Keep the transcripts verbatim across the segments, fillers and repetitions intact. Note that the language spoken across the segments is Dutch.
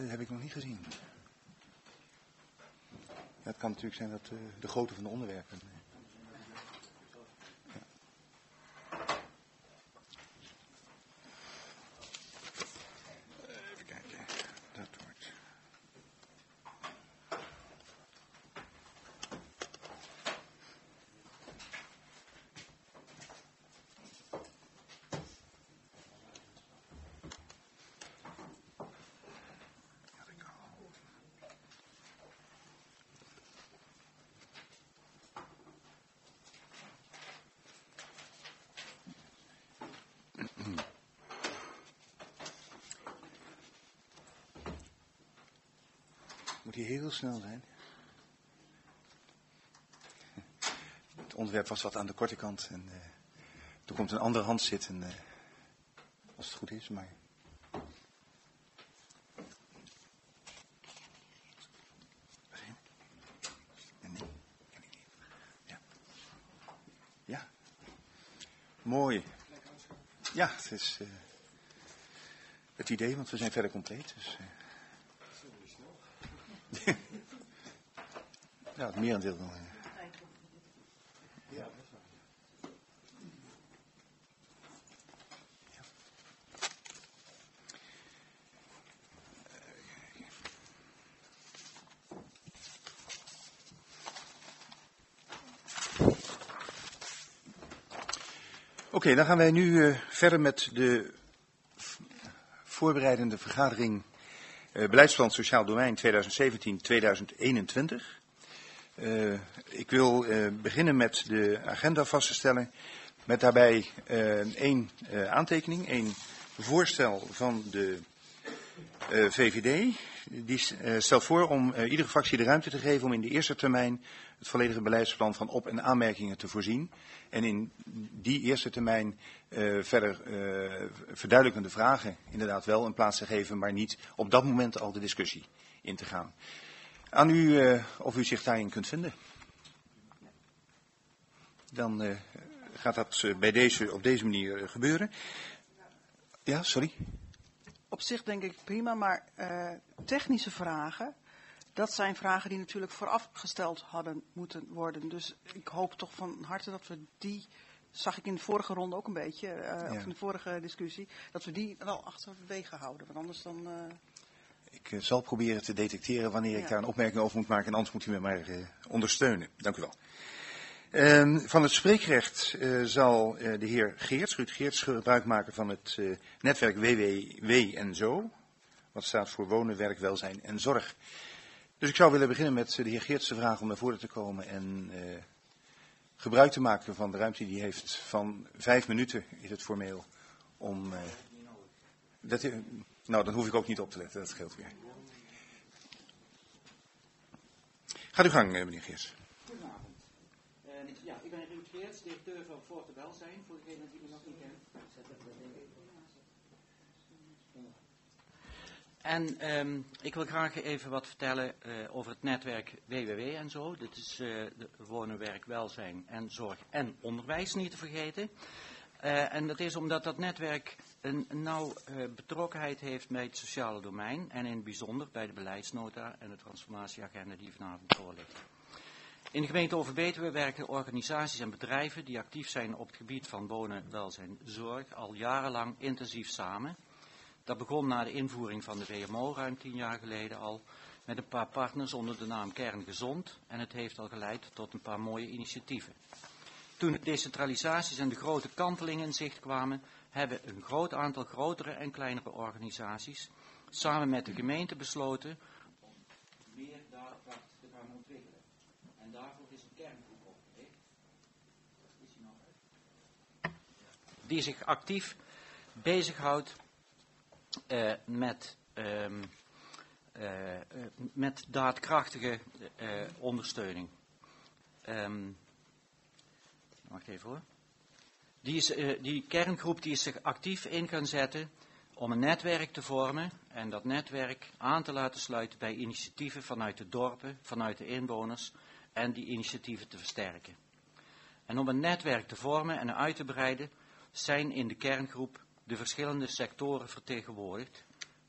dat heb ik nog niet gezien. Ja, het kan natuurlijk zijn dat uh, de grootte van de onderwerpen... Moet hier heel snel zijn. Het onderwerp was wat aan de korte kant. En uh, toen komt een andere hand zitten. Uh, als het goed is, maar... Ja. Ja. Mooi. Ja, het is uh, het idee, want we zijn verder compleet. Dus, uh... ja, het merendeel dan. Ja. Oké, okay, dan gaan wij nu uh, verder met de voorbereidende vergadering uh, Beleidsplan Sociaal Domein tweeduizend zeventien tot tweeduizend eenentwintig. Uh, ik wil uh, beginnen met de agenda vast te stellen. Met daarbij uh, één uh, aantekening, één voorstel van de uh, V V D. Die uh, stelt voor om uh, iedere fractie de ruimte te geven om in de eerste termijn het volledige beleidsplan van op- en aanmerkingen te voorzien. En in die eerste termijn uh, verder uh, verduidelijkende vragen inderdaad wel een plaats te geven, maar niet op dat moment al de discussie in te gaan. Aan u uh, of u zich daarin kunt vinden. Dan uh, gaat dat uh, bij deze, op deze manier uh, gebeuren. Ja, sorry. Op zich denk ik prima, maar uh, technische vragen, dat zijn vragen die natuurlijk vooraf gesteld hadden moeten worden. Dus ik hoop toch van harte dat we die, zag ik in de vorige ronde ook een beetje, uh, ja. of in de vorige discussie, dat we die wel achterwege houden. Want anders dan... Uh... Ik uh, zal proberen te detecteren wanneer ik ja. daar een opmerking over moet maken en anders moet u me maar uh, ondersteunen. Dank u wel. Uh, van het spreekrecht uh, zal uh, de heer Geerts, Ruud Geerts, gebruik maken van het uh, netwerk W W W en zo. Wat staat voor wonen, werk, welzijn en zorg. Dus ik zou willen beginnen met de heer Geerts te vragen om naar voren te komen en uh, gebruik te maken van de ruimte die hij heeft. Van vijf minuten is het formeel om... Uh, dat, uh, nou, dan hoef ik ook niet op te letten, dat scheelt weer. Gaat uw gang, uh, meneer Geerts. Goedenavond. Uh, ja, ik ben Ruud Geerts, directeur van Forte Welzijn, voor degene die me nog niet kent. En um, ik wil graag even wat vertellen uh, over het netwerk W W W en zo. Dit is uh, de wonen, werk, welzijn en zorg en onderwijs niet te vergeten. Uh, en dat is omdat dat netwerk een nauw uh, betrokkenheid heeft bij het sociale domein. En in het bijzonder bij de beleidsnota en de transformatieagenda die vanavond voor ligt. In de gemeente Overbetuwe werken organisaties en bedrijven die actief zijn op het gebied van wonen, welzijn, zorg al jarenlang intensief samen. Dat begon na de invoering van de W M O ruim tien jaar geleden al met een paar partners onder de naam Kern Gezond en het heeft al geleid tot een paar mooie initiatieven. Toen de decentralisaties en de grote kantelingen in zicht kwamen, hebben een groot aantal grotere en kleinere organisaties samen met de gemeente besloten om meer daadkracht te gaan ontwikkelen. En daarvoor is een kerngroep opgericht. Is die nog uit? Die zich actief bezighoudt Uh, met, um, uh, uh, met daadkrachtige uh, ondersteuning. Um, wacht even hoor. Die, is, uh, die kerngroep die is zich actief in gaan zetten om een netwerk te vormen en dat netwerk aan te laten sluiten bij initiatieven vanuit de dorpen, vanuit de inwoners en die initiatieven te versterken. En om een netwerk te vormen en uit te breiden zijn in de kerngroep de verschillende sectoren vertegenwoordigd,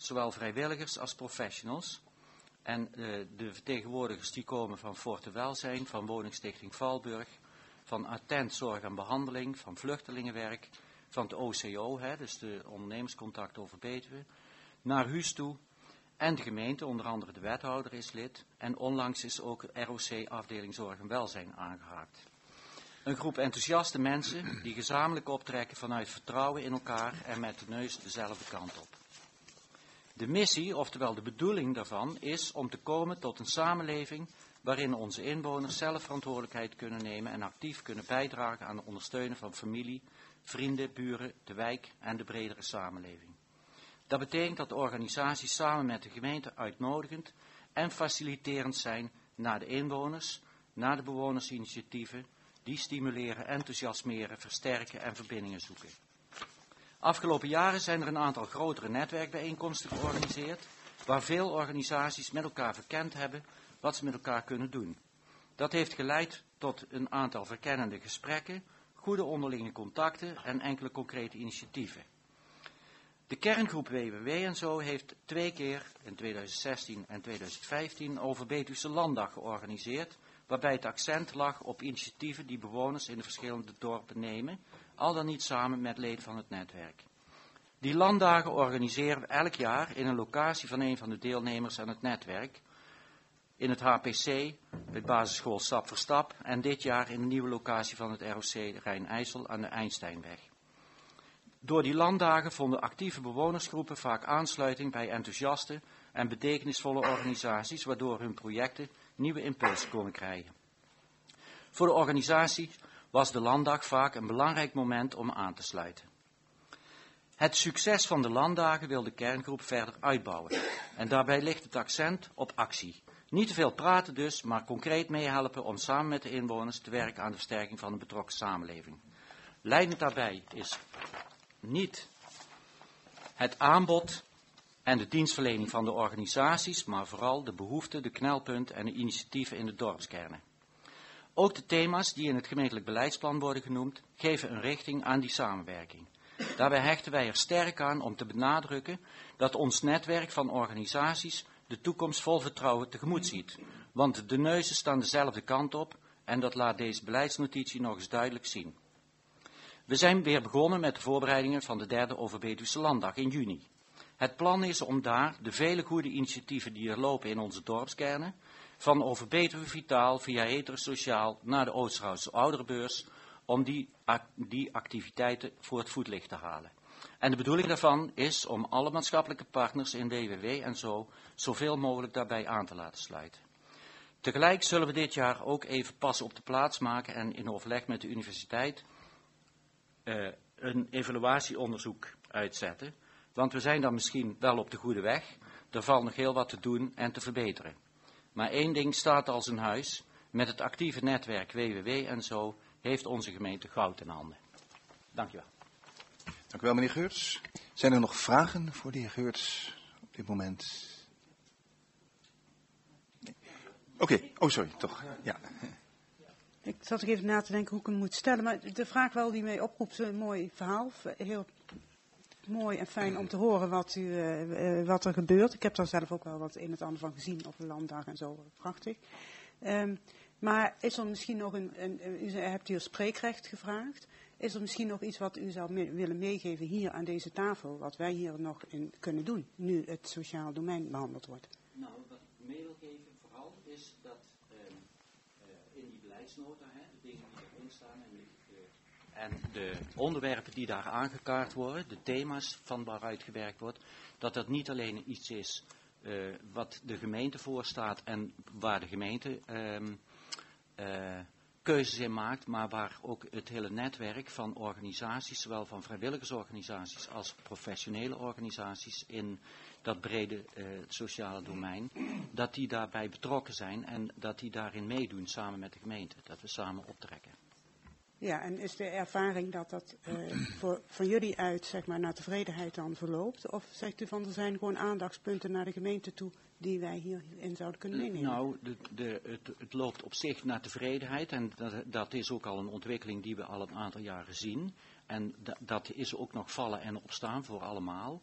zowel vrijwilligers als professionals. En uh, de vertegenwoordigers die komen van Forte Welzijn, van Woningstichting Valburg, van Attent Zorg en Behandeling, van Vluchtelingenwerk, van het O C O, hè, dus de ondernemerscontact over Betuwe, naar Huus toe. En de gemeente, onder andere de wethouder, is lid. En onlangs is ook R O C afdeling Zorg en Welzijn aangehaakt. Een groep enthousiaste mensen die gezamenlijk optrekken vanuit vertrouwen in elkaar en met de neus dezelfde kant op. De missie, oftewel de bedoeling daarvan, is om te komen tot een samenleving waarin onze inwoners zelf verantwoordelijkheid kunnen nemen en actief kunnen bijdragen aan het ondersteunen van familie, vrienden, buren, de wijk en de bredere samenleving. Dat betekent dat de organisaties samen met de gemeente uitnodigend en faciliterend zijn naar de inwoners, naar de bewonersinitiatieven, die stimuleren, enthousiasmeren, versterken en verbindingen zoeken. Afgelopen jaren zijn er een aantal grotere netwerkbijeenkomsten georganiseerd, waar veel organisaties met elkaar verkend hebben wat ze met elkaar kunnen doen. Dat heeft geleid tot een aantal verkennende gesprekken, goede onderlinge contacten en enkele concrete initiatieven. De kerngroep W W W en zo heeft twee keer, in tweeduizend zestien en tweeduizend vijftien, over Betuwse Landdag georganiseerd, waarbij het accent lag op initiatieven die bewoners in de verschillende dorpen nemen, al dan niet samen met leden van het netwerk. Die landdagen organiseren we elk jaar in een locatie van een van de deelnemers aan het netwerk, in het H P C, bij basisschool Stap voor Stap, en dit jaar in de nieuwe locatie van het R O C Rijn-IJssel aan de Einsteinweg. Door die landdagen vonden actieve bewonersgroepen vaak aansluiting bij enthousiaste en betekenisvolle organisaties, waardoor hun projecten nieuwe impuls konden krijgen. Voor de organisatie was de landdag vaak een belangrijk moment om aan te sluiten. Het succes van de landdagen wil de kerngroep verder uitbouwen. En daarbij ligt het accent op actie. Niet te veel praten dus, maar concreet meehelpen om samen met de inwoners te werken aan de versterking van de betrokken samenleving. Leidend daarbij is niet het aanbod en de dienstverlening van de organisaties, maar vooral de behoeften, de knelpunten en de initiatieven in de dorpskernen. Ook de thema's die in het gemeentelijk beleidsplan worden genoemd, geven een richting aan die samenwerking. Daarbij hechten wij er sterk aan om te benadrukken dat ons netwerk van organisaties de toekomst vol vertrouwen tegemoet ziet. Want de neuzen staan dezelfde kant op en dat laat deze beleidsnotitie nog eens duidelijk zien. We zijn weer begonnen met de voorbereidingen van de derde Overbetuwse Landdag in juni. Het plan is om daar de vele goede initiatieven die er lopen in onze dorpskernen, van Overbetuwe Vitaal via Heterosociaal naar de Oosterhoutse Ouderenbeurs, om die, die activiteiten voor het voetlicht te halen. En de bedoeling daarvan is om alle maatschappelijke partners in W W W en zo zoveel mogelijk daarbij aan te laten sluiten. Tegelijk zullen we dit jaar ook even pas op de plaats maken en in overleg met de universiteit uh, een evaluatieonderzoek uitzetten. Want we zijn dan misschien wel op de goede weg. Er valt nog heel wat te doen en te verbeteren. Maar één ding staat als een huis. Met het actieve netwerk W W W en zo heeft onze gemeente goud in handen. Dank u wel. Dank u wel, meneer Geurts. Zijn er nog vragen voor de heer Geurts op dit moment? Nee. Oké, okay. Oh sorry, toch. Ja. Ik zat even na te denken hoe ik hem moet stellen. Maar de vraag wel die mij oproept, een mooi verhaal. Heel mooi en fijn om te horen wat, u, uh, wat er gebeurt. Ik heb daar zelf ook wel wat een en ander van gezien op de landdag en zo. Prachtig. Um, maar is er misschien nog een, een, een, u hebt hier spreekrecht gevraagd. Is er misschien nog iets wat u zou me, willen meegeven hier aan deze tafel, wat wij hier nog in kunnen doen, nu het sociaal domein behandeld wordt? Nou, wat ik mee wil geven vooral is dat uh, uh, in die beleidsnota, hè, de dingen die erin staan en de, uh, en de onderwerpen die daar aangekaart worden, de thema's van waaruit gewerkt wordt, dat dat niet alleen iets is uh, wat de gemeente voorstaat en waar de gemeente Um, Uh, keuzes in maakt, maar waar ook het hele netwerk van organisaties, zowel van vrijwilligersorganisaties als professionele organisaties in dat brede uh, sociale domein, dat die daarbij betrokken zijn en dat die daarin meedoen samen met de gemeente, dat we samen optrekken. Ja, en is de ervaring dat dat uh, voor, van jullie uit, zeg maar, naar tevredenheid dan verloopt? Of zegt u van er zijn gewoon aandachtspunten naar de gemeente toe die wij hierin zouden kunnen meenemen? Nou, de, de, het, het loopt op zich naar tevredenheid en dat, dat is ook al een ontwikkeling die we al een aantal jaren zien. En da, dat is ook nog vallen en opstaan voor allemaal.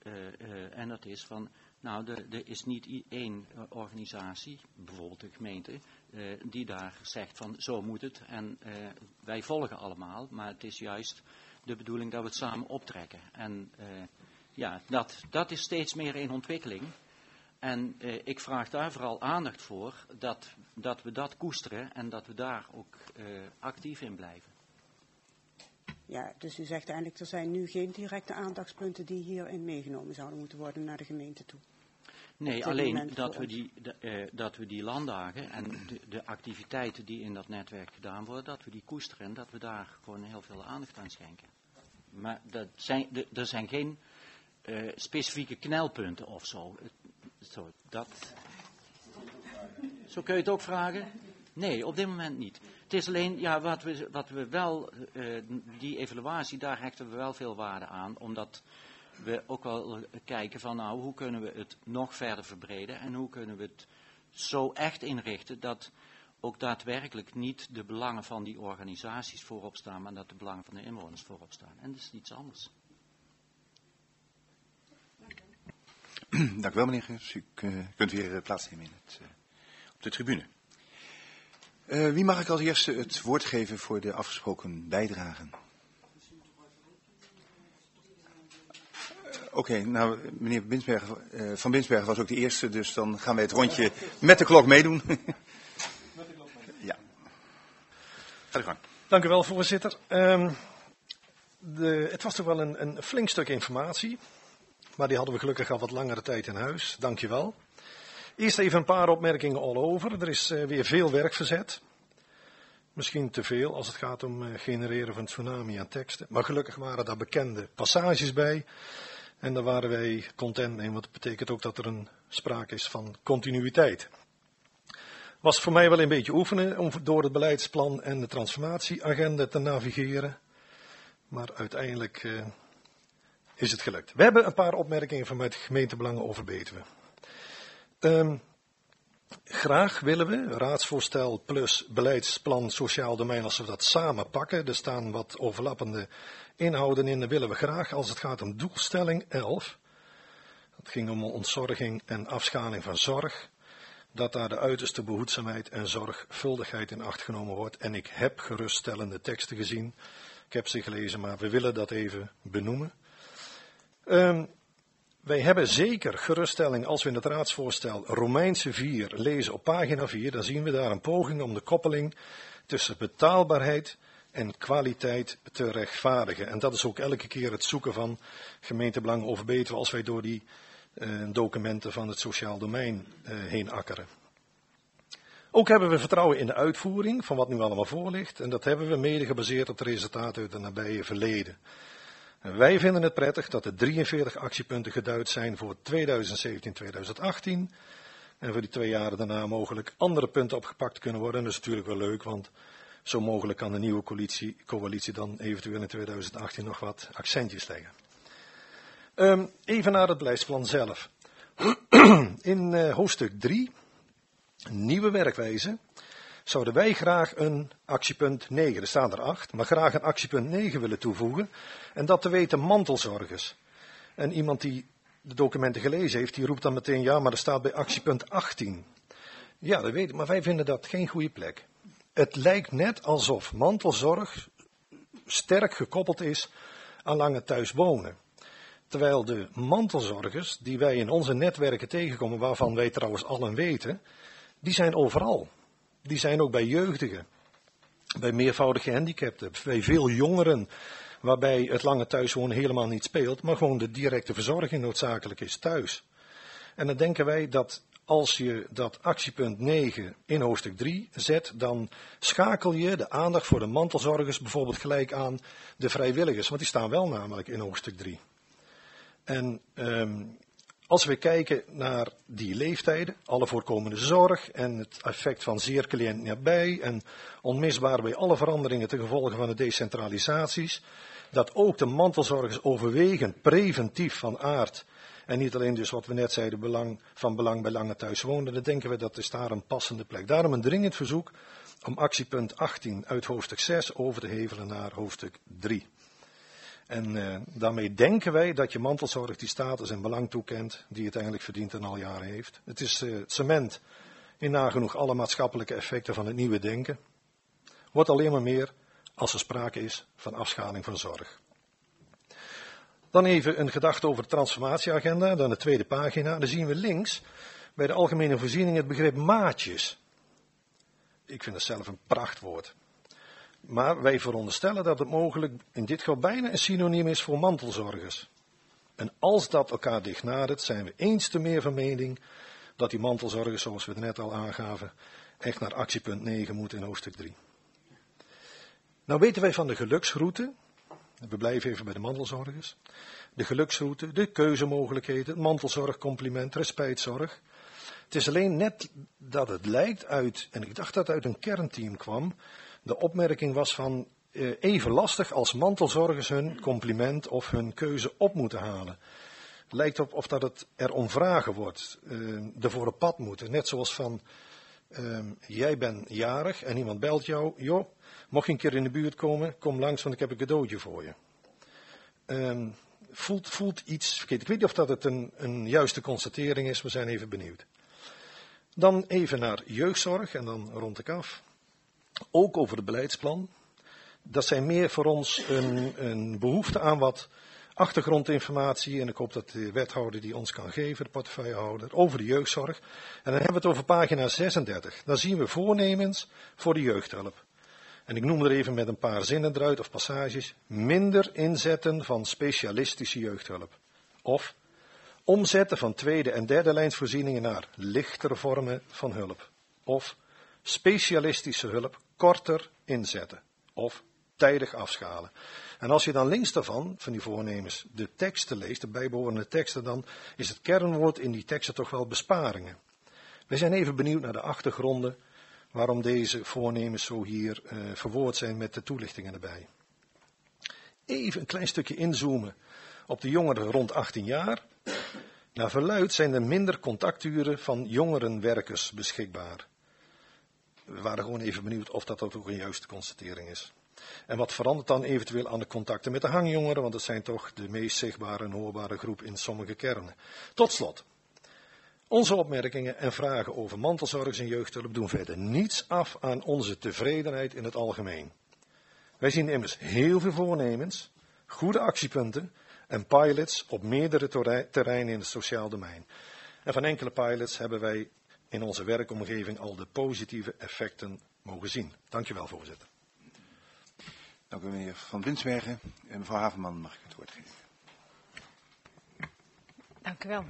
Uh, uh, en dat is van, nou, er, er is niet i- één uh, organisatie, bijvoorbeeld de gemeente, uh, die daar zegt van zo moet het en uh, wij volgen allemaal, maar het is juist de bedoeling dat we het samen optrekken. En uh, ja, dat, dat is steeds meer in ontwikkeling. En uh, ik vraag daar vooral aandacht voor, dat, dat we dat koesteren en dat we daar ook uh, actief in blijven. Ja, dus u zegt eigenlijk, er zijn nu geen directe aandachtspunten die hierin meegenomen zouden moeten worden naar de gemeente toe. Nee, alleen dat we, die, de, uh, dat we die landdagen en de, de activiteiten die in dat netwerk gedaan worden, dat we die koesteren en dat we daar gewoon heel veel aandacht aan schenken. Maar dat zijn, de, er zijn geen uh, specifieke knelpunten of zo. Zo, dat... zo kun je het ook vragen? Nee, op dit moment niet. Het is alleen, ja, wat we, wat we wel, uh, die evaluatie, daar hechten we wel veel waarde aan, omdat we ook wel kijken van, nou, hoe kunnen we het nog verder verbreden en hoe kunnen we het zo echt inrichten dat ook daadwerkelijk niet de belangen van die organisaties voorop staan, maar dat de belangen van de inwoners voorop staan. En dat is iets anders. Dank u wel, meneer Geus. U kunt weer plaatsnemen in het, uh, op de tribune. Uh, wie mag ik als eerste het woord geven voor de afgesproken bijdragen? Uh, Oké, okay, nou, meneer Binsbergen, uh, Van Binsbergen was ook de eerste, dus dan gaan wij het rondje met de klok meedoen. Ja. Ga je gang. Dank u wel, voorzitter. Um, de, het was toch wel een, een flink stuk informatie, maar die hadden we gelukkig al wat langere tijd in huis. Dank je wel. Eerst even een paar opmerkingen all over. Er is uh, weer veel werk verzet. Misschien te veel als het gaat om uh, genereren van tsunami aan teksten. Maar gelukkig waren daar bekende passages bij. En daar waren wij content mee, want dat betekent ook dat er een sprake is van continuïteit. Was voor mij wel een beetje oefenen om door het beleidsplan en de transformatieagenda te navigeren. Maar uiteindelijk uh, is het gelukt. We hebben een paar opmerkingen vanuit gemeentebelangen over Betuwe. Um, graag willen we raadsvoorstel plus beleidsplan sociaal domein, als we dat samen pakken. Er staan wat overlappende inhouden in, dat willen we graag. Als het gaat om doelstelling elf, het ging om ontzorging en afschaling van zorg, dat daar de uiterste behoedzaamheid en zorgvuldigheid in acht genomen wordt. En ik heb geruststellende teksten gezien, ik heb ze gelezen, maar we willen dat even benoemen. Um, Wij hebben zeker geruststelling als we in het raadsvoorstel Romeinse vier lezen op pagina vier. Dan zien we daar een poging om de koppeling tussen betaalbaarheid en kwaliteit te rechtvaardigen. En dat is ook elke keer het zoeken van gemeentebelangen over Betuwe als wij door die uh, documenten van het sociaal domein uh, heen akkeren. Ook hebben we vertrouwen in de uitvoering van wat nu allemaal voor ligt. En dat hebben we mede gebaseerd op de resultaten uit het nabije verleden. En wij vinden het prettig dat er drieënveertig actiepunten geduid zijn voor tweeduizend zeventien tweeduizend achttien. En voor die twee jaren daarna mogelijk andere punten opgepakt kunnen worden. En dat is natuurlijk wel leuk, want zo mogelijk kan de nieuwe coalitie, coalitie dan eventueel in tweeduizend achttien nog wat accentjes leggen. Um, even naar het beleidsplan zelf. In uh, hoofdstuk drie, nieuwe werkwijze, zouden wij graag een actiepunt negen, er staan er acht, maar graag een actiepunt negen willen toevoegen. En dat te weten mantelzorgers. En iemand die de documenten gelezen heeft, die roept dan meteen, ja, maar er staat bij actiepunt achttien. Ja, dat weet ik, maar wij vinden dat geen goede plek. Het lijkt net alsof mantelzorg sterk gekoppeld is aan lange thuiswonen. Terwijl de mantelzorgers, die wij in onze netwerken tegenkomen, waarvan wij trouwens allen weten, die zijn overal. Die zijn ook bij jeugdigen, bij meervoudig gehandicapten, bij veel jongeren, waarbij het lange thuiswonen helemaal niet speelt, maar gewoon de directe verzorging noodzakelijk is thuis. En dan denken wij dat als je dat actiepunt negen in hoofdstuk drie zet, dan schakel je de aandacht voor de mantelzorgers bijvoorbeeld gelijk aan de vrijwilligers, want die staan wel namelijk in hoofdstuk drie. En um, als we kijken naar die leeftijden, alle voorkomende zorg en het effect van zeer cliënt nabij en onmisbaar bij alle veranderingen ten gevolge van de decentralisaties, dat ook de mantelzorgers overwegend preventief van aard en niet alleen dus wat we net zeiden belang, van belang bij lange thuiswonen, dan denken we dat is daar een passende plek. Daarom een dringend verzoek om actiepunt achttien uit hoofdstuk zes over te hevelen naar hoofdstuk drie. En uh, daarmee denken wij dat je mantelzorg die status en belang toekent die het eigenlijk verdient en al jaren heeft. Het is uh, cement in nagenoeg alle maatschappelijke effecten van het nieuwe denken. Wordt alleen maar meer als er sprake is van afschaling van zorg. Dan even een gedachte over de transformatieagenda, dan de tweede pagina. Dan zien we links bij de algemene voorziening het begrip maatjes. Ik vind het zelf een prachtwoord. Maar wij veronderstellen dat het mogelijk in dit geval bijna een synoniem is voor mantelzorgers. En als dat elkaar dicht nadert, zijn we eens te meer van mening dat die mantelzorgers, zoals we het net al aangaven, echt naar actiepunt negen moeten in hoofdstuk drie. Nou weten wij van de geluksroute, we blijven even bij de mantelzorgers, de geluksroute, de keuzemogelijkheden, het mantelzorgcompliment, respijtzorg. Het is alleen net dat het lijkt uit, en ik dacht dat het uit een kernteam kwam, de opmerking was van eh, even lastig als mantelzorgers hun compliment of hun keuze op moeten halen. Het lijkt op of dat het er om vragen wordt, uh, er voor op pad moeten. Net zoals van, uh, jij bent jarig en iemand belt jou, joh, mocht je een keer in de buurt komen, kom langs want ik heb een cadeautje voor je. Uh, voelt, voelt iets verkeerd. Ik weet niet of dat het een, een juiste constatering is, we zijn even benieuwd. Dan even naar jeugdzorg en dan rond ik af. Ook over het beleidsplan. Dat zijn meer voor ons een, een behoefte aan wat achtergrondinformatie. En ik hoop dat de wethouder die ons kan geven, de portefeuillehouder, over de jeugdzorg. En dan hebben we het over pagina zesendertig. Dan zien we voornemens voor de jeugdhulp. En ik noem er even met een paar zinnen eruit of passages. Minder inzetten van specialistische jeugdhulp. Of omzetten van tweede en derde lijnsvoorzieningen naar lichtere vormen van hulp. Of specialistische hulp korter inzetten. Of tijdig afschalen. En als je dan links daarvan, van die voornemens, de teksten leest, de bijbehorende teksten, dan is het kernwoord in die teksten toch wel besparingen. We zijn even benieuwd naar de achtergronden, waarom deze voornemens zo hier uh, verwoord zijn met de toelichtingen erbij. Even een klein stukje inzoomen op de jongeren rond achttien jaar. Naar verluidt zijn er minder contacturen van jongerenwerkers beschikbaar. We waren gewoon even benieuwd of dat ook een juiste constatering is. En wat verandert dan eventueel aan de contacten met de hangjongeren, want dat zijn toch de meest zichtbare en hoorbare groep in sommige kernen. Tot slot, onze opmerkingen en vragen over mantelzorgers en jeugdhulp doen verder niets af aan onze tevredenheid in het algemeen. Wij zien immers heel veel voornemens, goede actiepunten en pilots op meerdere terreinen in het sociaal domein. En van enkele pilots hebben wij in onze werkomgeving al de positieve effecten mogen zien. Dank u wel, voorzitter. Dank u, meneer Van Binsbergen. En mevrouw Havenman mag ik het woord geven. Dank u wel.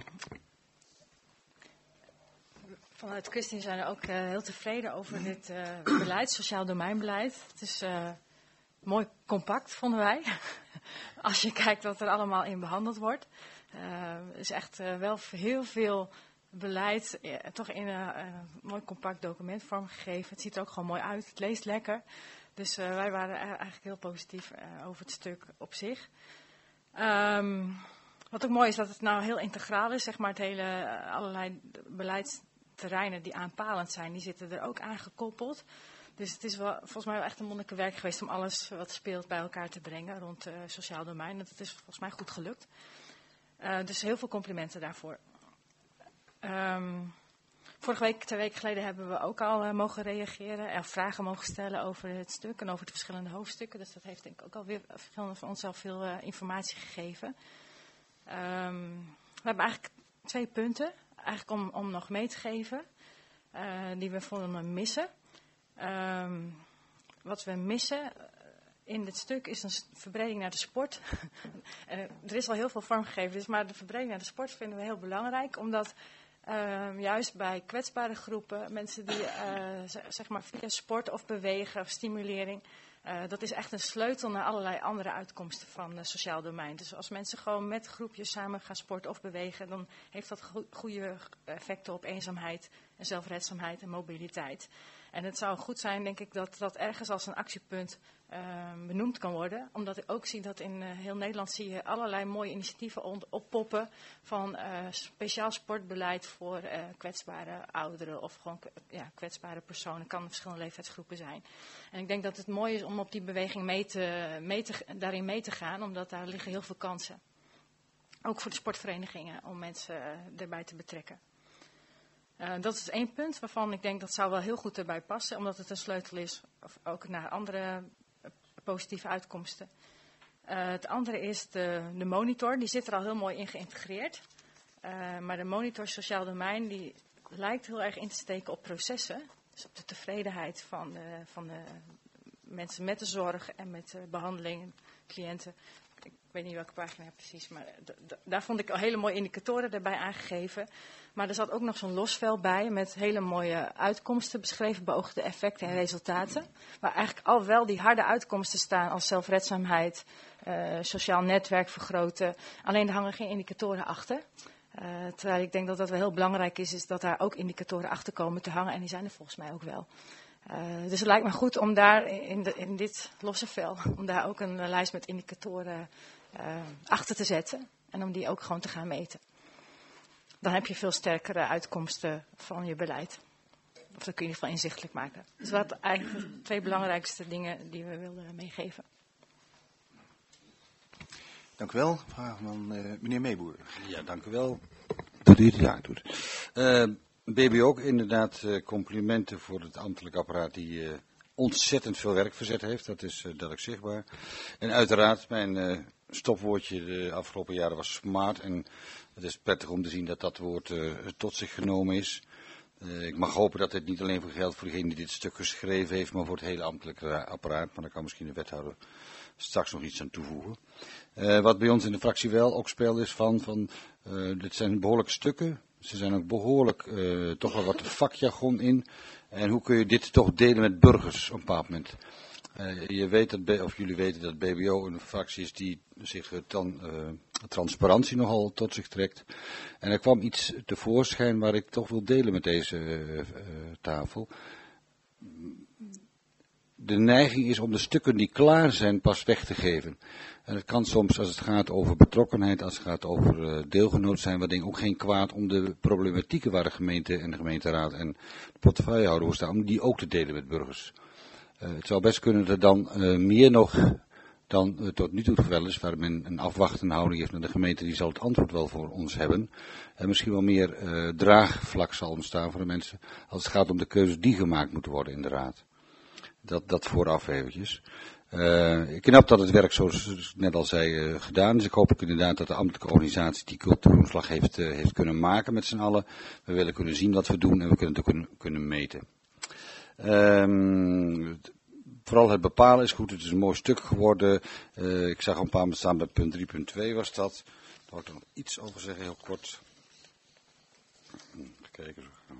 Vanuit Christien zijn we ook uh, heel tevreden over dit uh, beleid, sociaal domeinbeleid. Het is uh, mooi compact, vonden wij. Als je kijkt wat er allemaal in behandeld wordt. Uh, er is echt uh, wel heel veel beleid uh, toch in een uh, mooi compact document vormgegeven. Het ziet er ook gewoon mooi uit, het leest lekker. Dus uh, wij waren eigenlijk heel positief uh, over het stuk op zich. Um, wat ook mooi is dat het nou heel integraal is, zeg maar, het hele uh, allerlei beleidsterreinen die aanpalend zijn, die zitten er ook aan gekoppeld. Dus het is wel, volgens mij wel echt een monnikenwerk geweest om alles wat speelt bij elkaar te brengen rond uh, sociaal domein. Dat is volgens mij goed gelukt. Uh, dus heel veel complimenten daarvoor. Um, vorige week, twee weken geleden, hebben we ook al uh, mogen reageren. Er vragen mogen stellen over het stuk en over de verschillende hoofdstukken. Dus dat heeft denk ik ook alweer van ons al veel uh, informatie gegeven. Um, we hebben eigenlijk twee punten, eigenlijk om, om nog mee te geven, uh, die we vonden missen. Um, wat we missen in dit stuk is een verbreding naar de sport. uh, er is al heel veel vormgegeven, dus, maar de verbreding naar de sport vinden we heel belangrijk, omdat uh, juist bij kwetsbare groepen, mensen die uh, zeg maar via sport of bewegen of stimulering, uh, dat is echt een sleutel naar allerlei andere uitkomsten van het sociaal domein. Dus als mensen gewoon met groepjes samen gaan sporten of bewegen, dan heeft dat go- goede effecten op eenzaamheid en zelfredzaamheid en mobiliteit. En het zou goed zijn, denk ik, dat dat ergens als een actiepunt uh, benoemd kan worden. Omdat ik ook zie dat in uh, heel Nederland zie je allerlei mooie initiatieven oppoppen van uh, speciaal sportbeleid voor uh, kwetsbare ouderen of gewoon ja, kwetsbare personen. Het kan verschillende leeftijdsgroepen zijn. En ik denk dat het mooi is om op die beweging mee te, mee te, daarin mee te gaan, omdat daar liggen heel veel kansen. Ook voor de sportverenigingen om mensen uh, erbij te betrekken. Uh, dat is één punt waarvan ik denk dat zou wel heel goed erbij passen, omdat het een sleutel is, of ook naar andere uh, positieve uitkomsten. Uh, het andere is de, de monitor, die zit er al heel mooi in geïntegreerd. Uh, maar de monitor sociaal domein, die lijkt heel erg in te steken op processen. Dus op de tevredenheid van de, van de mensen met de zorg en met de behandeling, cliënten. Ik weet niet welke pagina precies, maar d- d- daar vond ik al hele mooie indicatoren erbij aangegeven. Maar er zat ook nog zo'n losvel bij met hele mooie uitkomsten beschreven, beoogde effecten en resultaten. Waar eigenlijk al wel die harde uitkomsten staan als zelfredzaamheid, uh, sociaal netwerk vergroten. Alleen er hangen geen indicatoren achter. Uh, terwijl ik denk dat dat wel heel belangrijk is, is dat daar ook indicatoren achter komen te hangen. En die zijn er volgens mij ook wel. Uh, dus het lijkt me goed om daar in, de, in dit losse vel, om daar ook een uh, lijst met indicatoren uh, achter te zetten. En om die ook gewoon te gaan meten. Dan heb je veel sterkere uitkomsten van je beleid. Of dat kun je in ieder geval inzichtelijk maken. Dus dat zijn eigenlijk de twee belangrijkste dingen die we wilden meegeven. Dank u wel. Vraag van uh, meneer Meeboer. Ja, dank u wel. Doet u het? Ja, ik doe het. Uh, B B O ook inderdaad uh, complimenten voor het ambtelijk apparaat die uh, ontzettend veel werk verzet heeft. Dat is uh, duidelijk zichtbaar. En uiteraard, mijn uh, stopwoordje de afgelopen jaren was smart. En het is prettig om te zien dat dat woord uh, tot zich genomen is. Uh, ik mag hopen dat dit niet alleen voor geldt voor degene die dit stuk geschreven heeft, maar voor het hele ambtelijke apparaat. Maar daar kan misschien de wethouder straks nog iets aan toevoegen. Uh, wat bij ons in de fractie wel ook speelt is van, van uh, dit zijn behoorlijke stukken. Ze zijn ook behoorlijk, uh, toch wel wat vakjargon in. En hoe kun je dit toch delen met burgers op een bepaald moment? Uh, je weet dat, of jullie weten dat B B O een fractie is die zich uh, tan, uh, transparantie nogal tot zich trekt. En er kwam iets tevoorschijn waar ik toch wil delen met deze uh, uh, tafel. De neiging is om de stukken die klaar zijn pas weg te geven. En het kan soms, als het gaat over betrokkenheid, als het gaat over uh, deelgenoot zijn, wat denk ik ook geen kwaad om de problematieken waar de gemeente en de gemeenteraad en de portefeuillehouder voor staan, om die ook te delen met burgers. Uh, het zou best kunnen dat dan uh, meer nog dan uh, tot nu toe het geval is, waar men een afwachtende houding heeft naar de gemeente, die zal het antwoord wel voor ons hebben. En misschien wel meer uh, draagvlak zal ontstaan voor de mensen, als het gaat om de keuzes die gemaakt moeten worden in de raad. Dat, dat vooraf eventjes. Uh, ik knap dat het werk, zoals ik net al zei, uh, gedaan is. Ik hoop ook inderdaad dat de ambtelijke organisatie die cultuuromslag heeft, uh, heeft kunnen maken met z'n allen. We willen kunnen zien wat we doen en we kunnen het ook kunnen, kunnen meten. Um, vooral het bepalen is goed. Het is een mooi stuk geworden. Uh, ik zag al een paar maanden staan bij punt drie punt twee was dat. Daar wil ik er nog iets over zeggen, heel kort. Even kijken.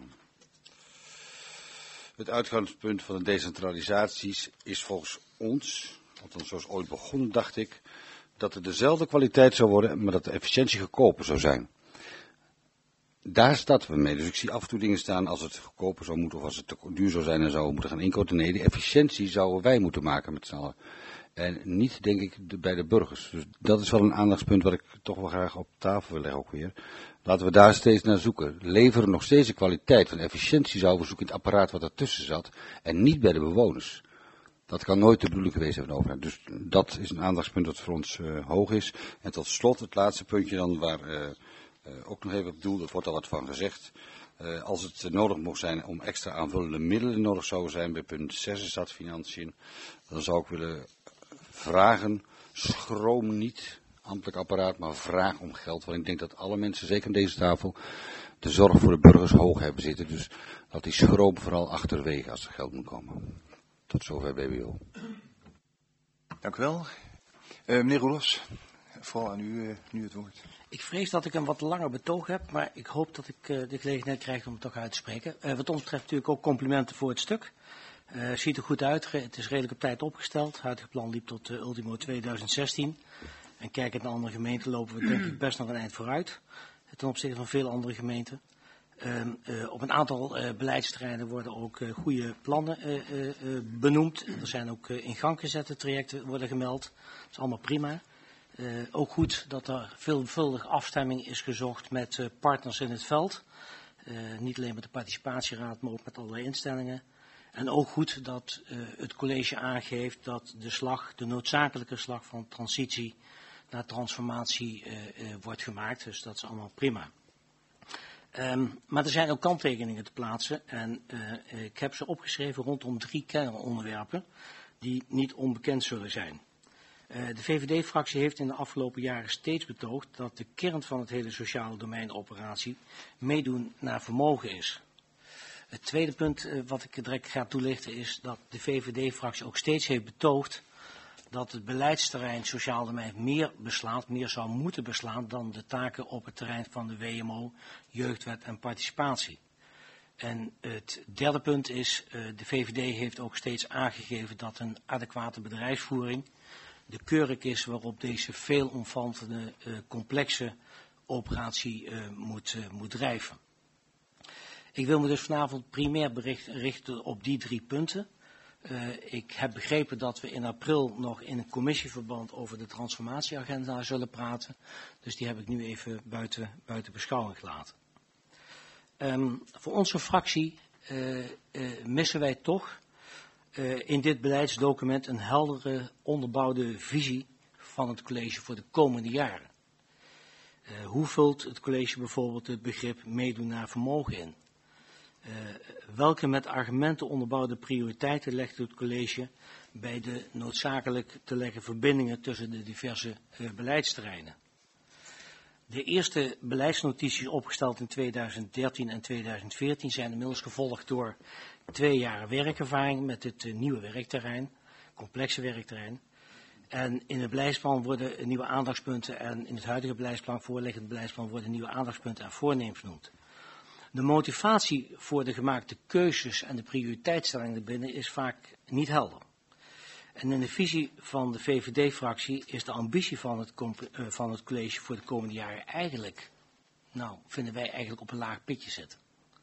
Het uitgangspunt van de decentralisaties is volgens ons, althans zoals ooit begonnen dacht ik, dat het dezelfde kwaliteit zou worden, maar dat de efficiëntie goedkoper zou zijn. Daar starten we mee. Dus ik zie af en toe dingen staan als het goedkoper zou moeten of als het te duur zou zijn en zou moeten gaan inkopen. Nee, de efficiëntie zouden wij moeten maken met z'n allen. En niet, denk ik, de, bij de burgers. Dus dat is wel een aandachtspunt wat ik toch wel graag op tafel wil leggen ook weer. Laten we daar steeds naar zoeken. Leveren nog steeds de kwaliteit van efficiëntie zouden we zoeken in het apparaat wat ertussen zat. En niet bij de bewoners. Dat kan nooit de bedoeling geweest zijn van de overheid. Dus dat is een aandachtspunt dat voor ons uh, hoog is. En tot slot het laatste puntje dan waar uh, uh, ook nog even op doel, er wordt al wat van gezegd. Uh, als het uh, nodig mocht zijn om extra aanvullende middelen nodig zouden zijn, bij punt zes is dat financiën, dan zou ik willen vragen, schroom niet, ambtelijk apparaat, maar vraag om geld. Want ik denk dat alle mensen, zeker aan deze tafel, de zorg voor de burgers hoog hebben zitten. Dus dat die schroom vooral achterwege als er geld moet komen. Tot zover B B O. Dank u wel. Uh, meneer Roelofs, vooral aan u uh, nu het woord. Ik vrees dat ik een wat langer betoog heb, maar ik hoop dat ik uh, de gelegenheid krijg om het toch uit te spreken. Uh, wat ons betreft natuurlijk ook complimenten voor het stuk. Het uh, ziet er goed uit, het is redelijk op tijd opgesteld. Het huidige plan liep tot uh, ultimo tweeduizend zestien. En kijkend naar andere gemeenten lopen we denk ik best nog een eind vooruit. Ten opzichte van veel andere gemeenten. Um, uh, op een aantal uh, beleidsterreinen worden ook uh, goede plannen uh, uh, uh, benoemd. Er zijn ook uh, in gang gezette trajecten worden gemeld. Dat is allemaal prima. Uh, ook goed dat er veelvuldig afstemming is gezocht met uh, partners in het veld. Uh, niet alleen met de participatieraad, maar ook met allerlei instellingen. En ook goed dat uh, het college aangeeft dat de slag, de noodzakelijke slag van transitie naar transformatie uh, uh, wordt gemaakt. Dus dat is allemaal prima. Um, maar er zijn ook kanttekeningen te plaatsen en uh, ik heb ze opgeschreven rondom drie kernonderwerpen die niet onbekend zullen zijn. Uh, de V V D-fractie heeft in de afgelopen jaren steeds betoogd dat de kern van het hele sociale domeinoperatie meedoen naar vermogen is. Het tweede punt uh, wat ik direct ga toelichten is dat de V V D-fractie ook steeds heeft betoogd dat het beleidsterrein sociaal domein meer beslaat, meer zou moeten beslaan dan de taken op het terrein van de W M O, jeugdwet en participatie. En het derde punt is, uh, de V V D heeft ook steeds aangegeven dat een adequate bedrijfsvoering de kurk is waarop deze veelomvattende, uh, complexe operatie uh, moet, uh, moet drijven. Ik wil me dus vanavond primair bericht, richten op die drie punten. Uh, ik heb begrepen dat we in april nog in een commissieverband over de transformatieagenda zullen praten. Dus die heb ik nu even buiten, buiten beschouwing gelaten. Um, voor onze fractie uh, uh, missen wij toch uh, in dit beleidsdocument een heldere, onderbouwde visie van het college voor de komende jaren. Uh, hoe vult het college bijvoorbeeld het begrip meedoen naar vermogen in? Uh, welke met argumenten onderbouwde prioriteiten legt het college bij de noodzakelijk te leggen verbindingen tussen de diverse uh, beleidsterreinen? De eerste beleidsnotities opgesteld in tweeduizend dertien en tweeduizend veertien zijn inmiddels gevolgd door twee jaar werkervaring met het uh, nieuwe werkterrein, complexe werkterrein. En in het beleidsplan worden nieuwe aandachtspunten en in het huidige beleidsplan, voorliggend beleidsplan, worden nieuwe aandachtspunten en voornemens genoemd. De motivatie voor de gemaakte keuzes en de prioriteitsstelling erbinnen is vaak niet helder. En in de visie van de V V D-fractie is de ambitie van het, uh, van het college voor de komende jaren eigenlijk, nou, vinden wij eigenlijk op een laag pitje zitten.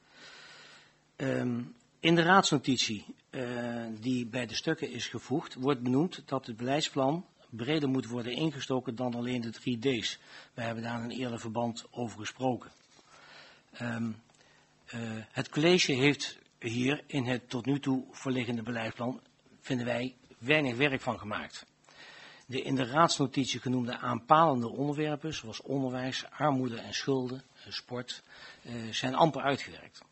Um, in de raadsnotitie uh, die bij de stukken is gevoegd, wordt benoemd dat het beleidsplan breder moet worden ingestoken dan alleen de drie D's. Wij hebben daar in een eerder verband over gesproken. Um, Uh, het college heeft hier in het tot nu toe voorliggende beleidsplan, vinden wij, weinig werk van gemaakt. De in de raadsnotitie genoemde aanpalende onderwerpen, zoals onderwijs, armoede en schulden, uh, sport, uh, zijn amper uitgewerkt.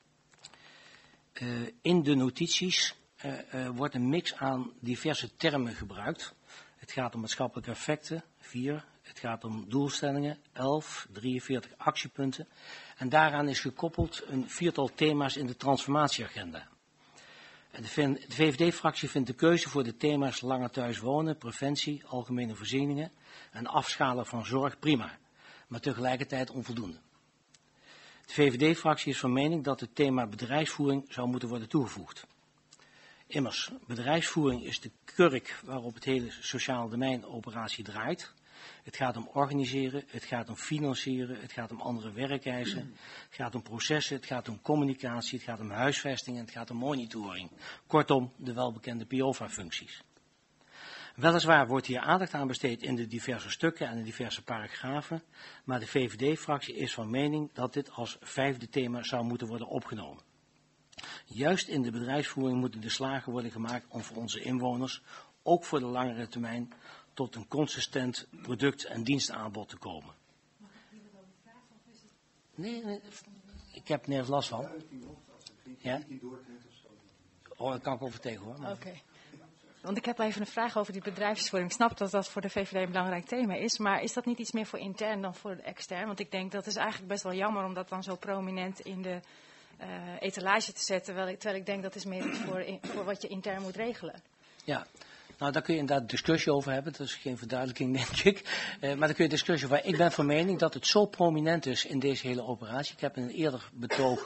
Uh, in de notities uh, uh, wordt een mix aan diverse termen gebruikt. Het gaat om maatschappelijke effecten, vier. Het gaat om doelstellingen, elf, drieënveertig actiepunten. En daaraan is gekoppeld een viertal thema's in de transformatieagenda. De V V D-fractie vindt de keuze voor de thema's langer thuis wonen, preventie, algemene voorzieningen en afschalen van zorg prima, maar tegelijkertijd onvoldoende. De V V D-fractie is van mening dat het thema bedrijfsvoering zou moeten worden toegevoegd. Immers, bedrijfsvoering is de kurk waarop het hele sociale domeinoperatie draait. Het gaat om organiseren, het gaat om financieren, het gaat om andere werkeisen, het gaat om processen, het gaat om communicatie, het gaat om huisvesting en het gaat om monitoring. Kortom, de welbekende P I O V A-functies. Weliswaar wordt hier aandacht aan besteed in de diverse stukken en de diverse paragrafen, maar de V V D-fractie is van mening dat dit als vijfde thema zou moeten worden opgenomen. Juist in de bedrijfsvoering moeten de slagen worden gemaakt om voor onze inwoners, ook voor de langere termijn, tot een consistent product- en dienstaanbod te komen. Mag ik hier wat over vragen? Of is het... Nee, nee, ik heb nergens last van. Ja? Oh, dat kan ik wel vertegen hoor. Oké. Okay. Want ik heb even een vraag over die bedrijfsvoering. Ik snap dat dat voor de V V D een belangrijk thema is, maar is dat niet iets meer voor intern dan voor extern? Want ik denk dat is eigenlijk best wel jammer om dat dan zo prominent in de uh, etalage te zetten, terwijl ik, terwijl ik denk dat is meer iets voor, in, voor wat je intern moet regelen. Ja. Nou, daar kun je inderdaad discussie over hebben. Dat is geen verduidelijking, denk ik. Uh, maar daar kun je discussie over. Ik ben van mening dat het zo prominent is in deze hele operatie. Ik heb in een eerder betoog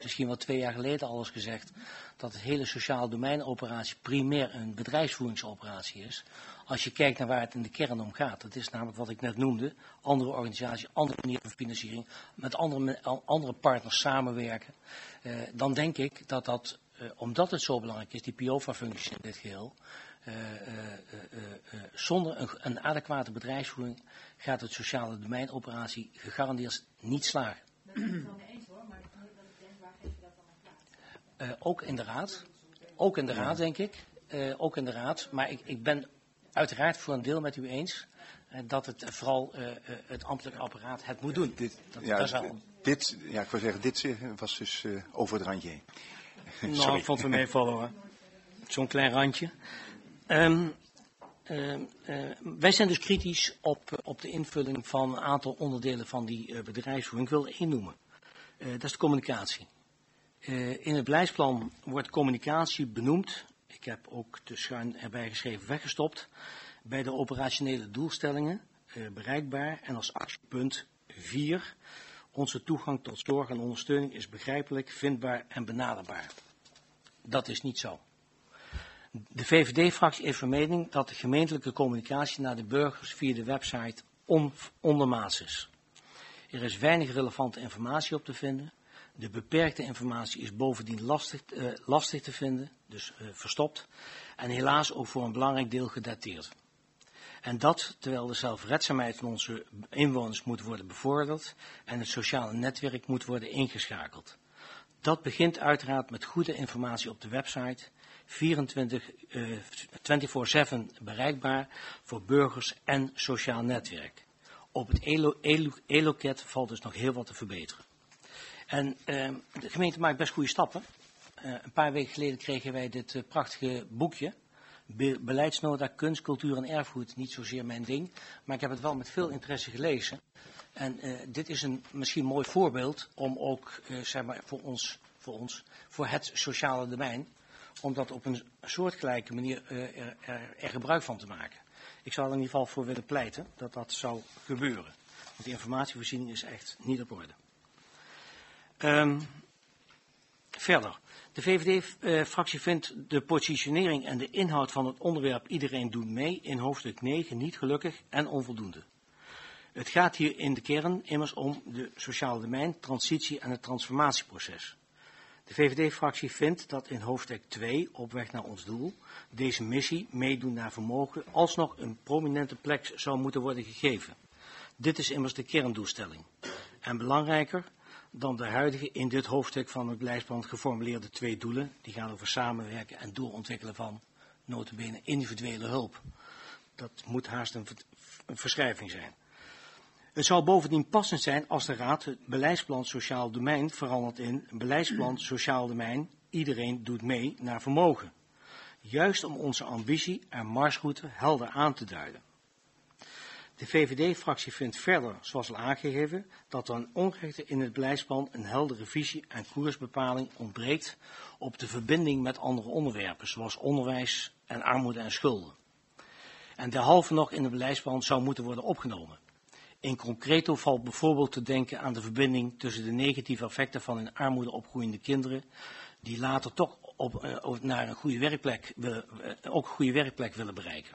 misschien wel twee jaar geleden al eens gezegd, dat het hele sociale domeinoperatie primair een bedrijfsvoeringsoperatie is. Als je kijkt naar waar het in de kern om gaat, dat is namelijk wat ik net noemde, andere organisaties, andere manier van financiering, met andere, andere partners samenwerken. Uh, dan denk ik dat dat, uh, omdat het zo belangrijk is, die P O V A-functies in dit geheel, uh, uh, uh, uh, uh, zonder een, een adequate bedrijfsvoering gaat het sociale domeinoperatie gegarandeerd niet slagen. Daar ben ik het wel mee eens hoor, maar ik denk, waar geef je dat dan aan plaats? Uh, ook in de raad, ook in de raad denk ik, uh, ook in de raad, maar ik, ik ben uiteraard voor een deel met u eens uh, dat het uh, vooral uh, uh, het ambtelijk apparaat het moet doen. Dit, dat, ja, dat zou... dit, ja, ik wil zeggen, dit was dus uh, over het randje heen. Nou, ik vond het meevallen hoor. Zo'n klein randje. Um, uh, uh, wij zijn dus kritisch op, op de invulling van een aantal onderdelen van die uh, bedrijfsvoering. Ik wil er één noemen. Uh, dat is de communicatie. Uh, in het beleidsplan wordt communicatie benoemd. Ik heb ook de schuin erbij geschreven weggestopt. Bij de operationele doelstellingen uh, bereikbaar. En als actiepunt vier. Onze toegang tot zorg en ondersteuning is begrijpelijk, vindbaar en benaderbaar. Dat is niet zo. De V V D-fractie heeft van mening dat de gemeentelijke communicatie naar de burgers via de website on, ondermaats is. Er is weinig relevante informatie op te vinden. De beperkte informatie is bovendien lastig, uh, lastig te vinden, dus uh, verstopt. En helaas ook voor een belangrijk deel gedateerd. En dat terwijl de zelfredzaamheid van onze inwoners moet worden bevorderd en het sociale netwerk moet worden ingeschakeld. Dat begint uiteraard met goede informatie op de website, vierentwintig zeven bereikbaar voor burgers en sociaal netwerk. Op het e-loket valt dus nog heel wat te verbeteren. En uh, de gemeente maakt best goede stappen. Uh, een paar weken geleden kregen wij dit uh, prachtige boekje. Be beleidsnota, kunst, cultuur en erfgoed. Niet zozeer mijn ding, maar ik heb het wel met veel interesse gelezen. En uh, dit is een misschien mooi voorbeeld om ook, uh, zeg maar, voor ons, voor ons, voor het sociale domein, om dat op een soortgelijke manier uh, er, er, er gebruik van te maken. Ik zou er in ieder geval voor willen pleiten dat dat zou gebeuren. Want de informatievoorziening is echt niet op orde. Um, verder. De V V D-fractie uh, vindt de positionering en de inhoud van het onderwerp Iedereen doet mee in hoofdstuk negen niet gelukkig en onvoldoende. Het gaat hier in de kern immers om de sociale domein, transitie en het transformatieproces. De V V D-fractie vindt dat in hoofdstuk twee, op weg naar ons doel, deze missie, meedoen naar vermogen, alsnog een prominente plek zou moeten worden gegeven. Dit is immers de kerndoelstelling. En belangrijker dan de huidige in dit hoofdstuk van het beleidsplan geformuleerde twee doelen, die gaan over samenwerken en doorontwikkelen van nota bene individuele hulp. Dat moet haast een, een verschrijving zijn. Het zou bovendien passend zijn als de Raad het beleidsplan sociaal domein verandert in beleidsplan sociaal domein, iedereen doet mee naar vermogen. Juist om onze ambitie en marsroute helder aan te duiden. De V V D-fractie vindt verder, zoals al aangegeven, dat er een onrechte in het beleidsplan een heldere visie en koersbepaling ontbreekt op de verbinding met andere onderwerpen, zoals onderwijs en armoede en schulden. En derhalve nog in het beleidsplan zou moeten worden opgenomen. In concreto valt bijvoorbeeld te denken aan de verbinding tussen de negatieve effecten van in armoede opgroeiende kinderen, die later toch op, uh, naar een goede werkplek willen, uh, ook een goede werkplek willen bereiken.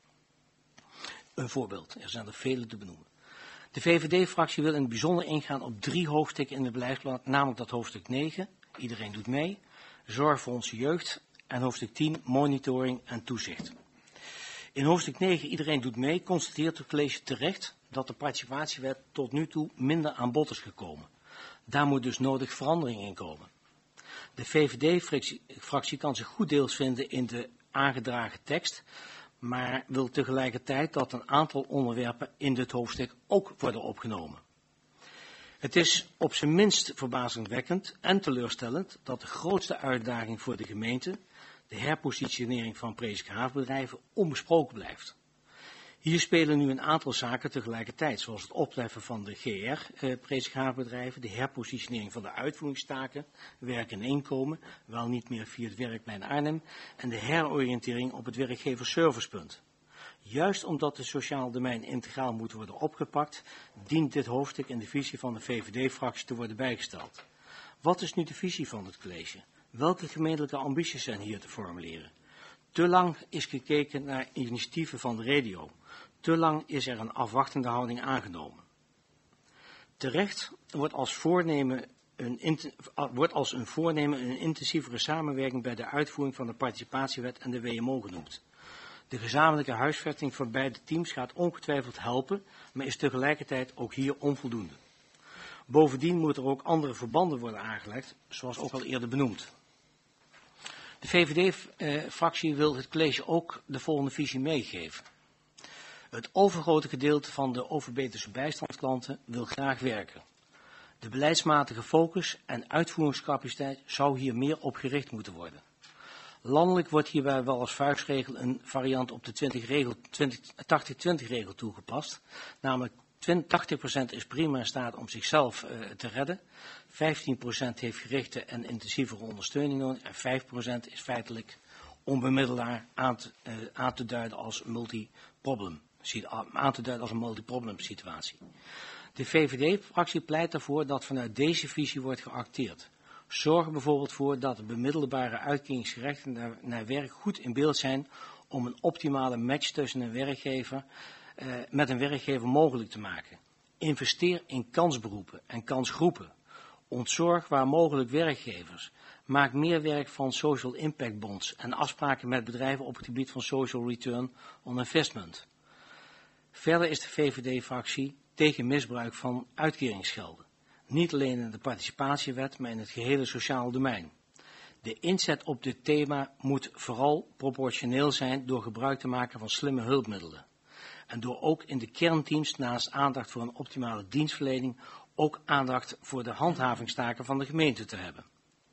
Een voorbeeld, er zijn er vele te benoemen. De V V D-fractie wil in het bijzonder ingaan op drie hoofdstukken in het beleidsplan, namelijk dat hoofdstuk negen, iedereen doet mee, zorg voor onze jeugd en hoofdstuk tien, monitoring en toezicht. In hoofdstuk negen, iedereen doet mee, constateert het college terecht dat de participatiewet tot nu toe minder aan bod is gekomen. Daar moet dus nodig verandering in komen. De V V D-fractie kan zich goed deels vinden in de aangedragen tekst, maar wil tegelijkertijd dat een aantal onderwerpen in dit hoofdstuk ook worden opgenomen. Het is op zijn minst verbazingwekkend en teleurstellend dat de grootste uitdaging voor de gemeente, de herpositionering van Presikhavenbedrijven, onbesproken blijft. Hier spelen nu een aantal zaken tegelijkertijd, zoals het opheffen van de G R-Presikhavenbedrijven, de herpositionering van de uitvoeringstaken, werk en inkomen, wel niet meer via het werkplein Arnhem, en de heroriëntering op het werkgeversservicepunt. Juist omdat het sociaal domein integraal moet worden opgepakt, dient dit hoofdstuk in de visie van de V V D-fractie te worden bijgesteld. Wat is nu de visie van het college? Welke gemeentelijke ambities zijn hier te formuleren? Te lang is gekeken naar initiatieven van de regio. Te lang is er een afwachtende houding aangenomen. Terecht wordt als, voornemen een, wordt als een voornemen een intensievere samenwerking bij de uitvoering van de participatiewet en de W M O genoemd. De gezamenlijke huisvesting voor beide teams gaat ongetwijfeld helpen, maar is tegelijkertijd ook hier onvoldoende. Bovendien moeten er ook andere verbanden worden aangelegd, zoals ook al eerder benoemd. De V V D-fractie wil het college ook de volgende visie meegeven. Het overgrote gedeelte van de Overbetuwse bijstandsklanten wil graag werken. De beleidsmatige focus en uitvoeringscapaciteit zou hier meer op gericht moeten worden. Landelijk wordt hierbij wel als vuistregel een variant op de tachtig twintig regel toegepast, namelijk tachtig procent is prima in staat om zichzelf uh, te redden, vijftien procent heeft gerichte en intensievere ondersteuning nodig en vijf procent is feitelijk onbemiddelaar aan te, uh, aan te duiden als multiproblem, aan te duiden als een multiproblem situatie. De V V D-fractie pleit ervoor dat vanuit deze visie wordt geacteerd. Zorg er bijvoorbeeld voor dat de bemiddelbare uitkeringsgerechten naar, naar werk goed in beeld zijn om een optimale match tussen een werkgever Uh, met een werkgever mogelijk te maken. Investeer in kansberoepen en kansgroepen. Ontzorg waar mogelijk werkgevers. Maak meer werk van social impact bonds en afspraken met bedrijven op het gebied van social return on investment. Verder is de V V D-fractie tegen misbruik van uitkeringsgelden. Niet alleen in de participatiewet, maar in het gehele sociale domein. De inzet op dit thema moet vooral proportioneel zijn door gebruik te maken van slimme hulpmiddelen. En door ook in de kernteams naast aandacht voor een optimale dienstverlening ook aandacht voor de handhavingstaken van de gemeente te hebben.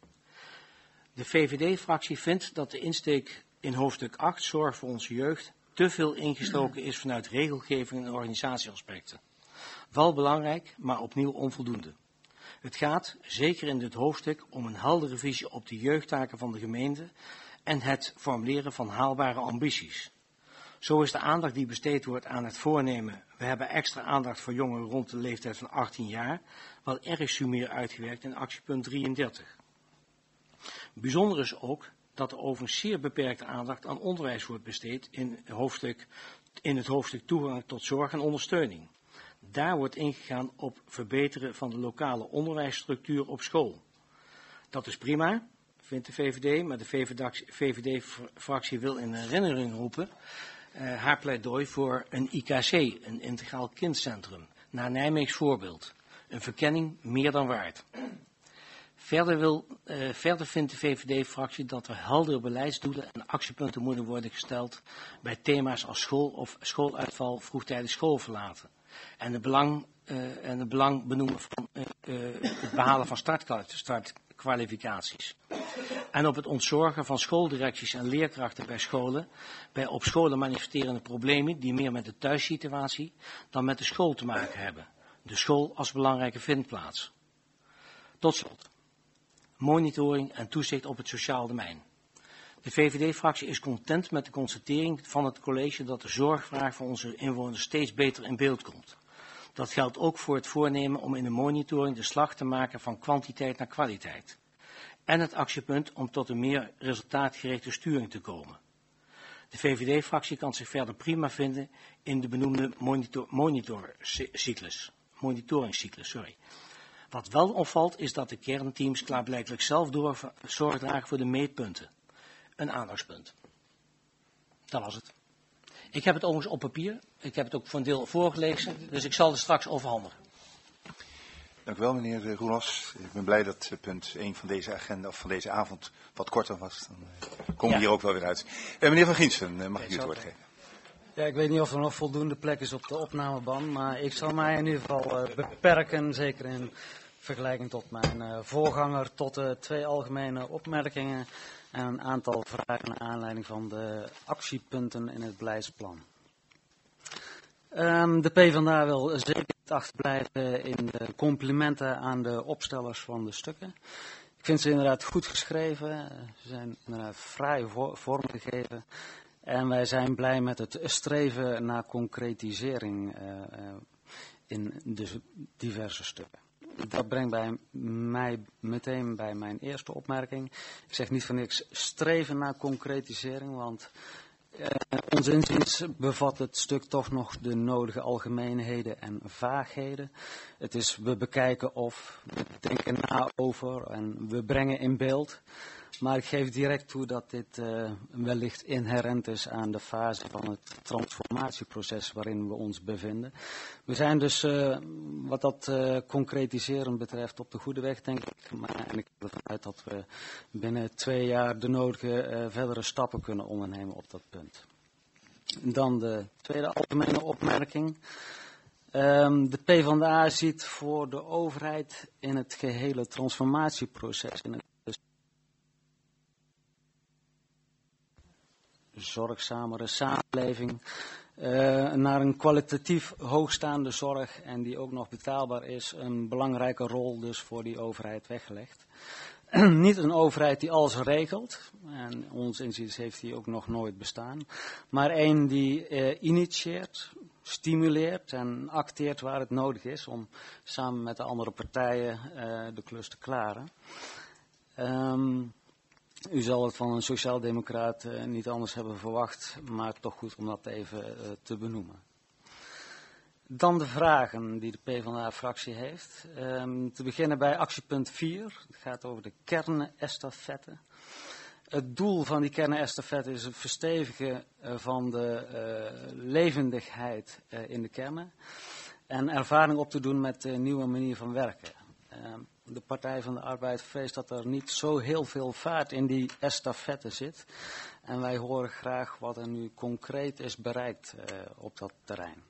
De V V D-fractie vindt dat de insteek in hoofdstuk acht, zorg voor onze jeugd, te veel ingestoken is vanuit regelgeving en organisatieaspecten. Wel belangrijk, maar opnieuw onvoldoende. Het gaat, zeker in dit hoofdstuk, om een heldere visie op de jeugdtaken van de gemeente en het formuleren van haalbare ambities. Zo is de aandacht die besteed wordt aan het voornemen, we hebben extra aandacht voor jongeren rond de leeftijd van achttien jaar, wel erg sumier uitgewerkt in actiepunt drieëndertig. Bijzonder is ook dat er overigens zeer beperkte aandacht aan onderwijs wordt besteed in, hoofdstuk, in het hoofdstuk toegang tot zorg en ondersteuning. Daar wordt ingegaan op verbeteren van de lokale onderwijsstructuur op school. Dat is prima, vindt de V V D, maar de V V D-fractie wil in herinnering roepen Uh, haar pleidooi voor een I K C, een integraal kindcentrum, naar Nijmeegs voorbeeld. Een verkenning meer dan waard. Verder, wil, uh, verder vindt de V V D-fractie dat er heldere beleidsdoelen en actiepunten moeten worden gesteld bij thema's als school of schooluitval, vroegtijdig school verlaten. En het belang, uh, en het belang benoemen van uh, uh, het behalen van startkwalificaties. En op het ontzorgen van schooldirecties en leerkrachten bij scholen, bij op scholen manifesterende problemen die meer met de thuissituatie dan met de school te maken hebben. De school als belangrijke vindplaats. Tot slot. Monitoring en toezicht op het sociaal domein. De V V D-fractie is content met de constatering van het college dat de zorgvraag voor onze inwoners steeds beter in beeld komt. Dat geldt ook voor het voornemen om in de monitoring de slag te maken van kwantiteit naar kwaliteit. En het actiepunt om tot een meer resultaatgerichte sturing te komen. De V V D-fractie kan zich verder prima vinden in de benoemde monitor, monitorcyclus, monitoringscyclus. Sorry. Wat wel opvalt is dat de kernteams klaarblijkelijk zelf door zorg dragen voor de meetpunten. Een aandachtspunt. Dat was het. Ik heb het overigens op papier. Ik heb het ook voor een deel voorgelezen. Dus ik zal het straks overhandigen. Dank u wel, meneer Roelas. Ik ben blij dat punt één van deze agenda of van deze avond wat korter was. Dan komen we ja. hier ook wel weer uit. Uh, meneer Van Giensen, uh, mag ik u het woord geven? Ja, ik weet niet of er nog voldoende plek is op de opnameband, maar ik zal mij in ieder geval uh, beperken, zeker in vergelijking tot mijn uh, voorganger, tot uh, twee algemene opmerkingen en een aantal vragen naar aanleiding van de actiepunten in het beleidsplan. Um, de PvdA wil zeker niet achterblijven in de complimenten aan de opstellers van de stukken. Ik vind ze inderdaad goed geschreven, ze zijn inderdaad fraai vormgegeven en wij zijn blij met het streven naar concretisering uh, uh, in de diverse stukken. dat brengt bij mij meteen bij mijn eerste opmerking. Ik zeg niet van niks streven naar concretisering, want uh, ons inziens bevat het stuk toch nog de nodige algemeenheden en vaagheden. Het is, we bekijken of, we denken na over en we brengen in beeld. Maar ik geef direct toe dat dit uh, wellicht inherent is aan de fase van het transformatieproces waarin we ons bevinden. We zijn dus, uh, wat dat uh, concretiseren betreft, op de goede weg, denk ik. Maar, en ik ga ervan uit dat we binnen twee jaar de nodige uh, verdere stappen kunnen ondernemen op dat punt. Dan de tweede algemene opmerking. Um, de PvdA ziet voor de overheid in het gehele transformatieproces, in het zorgzamere samenleving, uh, naar een kwalitatief hoogstaande zorg en die ook nog betaalbaar is, een belangrijke rol dus voor die overheid weggelegd. Niet een overheid die alles regelt, en ons inziens heeft die ook nog nooit bestaan, maar een die uh, initieert, stimuleert en acteert waar het nodig is om samen met de andere partijen uh, de klus te klaren. Um, U zal het van een sociaaldemocraat uh, niet anders hebben verwacht, maar toch goed om dat even uh, te benoemen. Dan de vragen die de PvdA-fractie heeft. Um, te beginnen bij actiepunt vier. Het gaat over de kernestafette. Het doel van die kernestafette is het verstevigen uh, van de uh, levendigheid uh, in de kernen en ervaring op te doen met de nieuwe manier van werken. Um, De Partij van de Arbeid vreest dat er niet zo heel veel vaart in die estafette zit. En wij horen graag wat er nu concreet is bereikt uh, op dat terrein.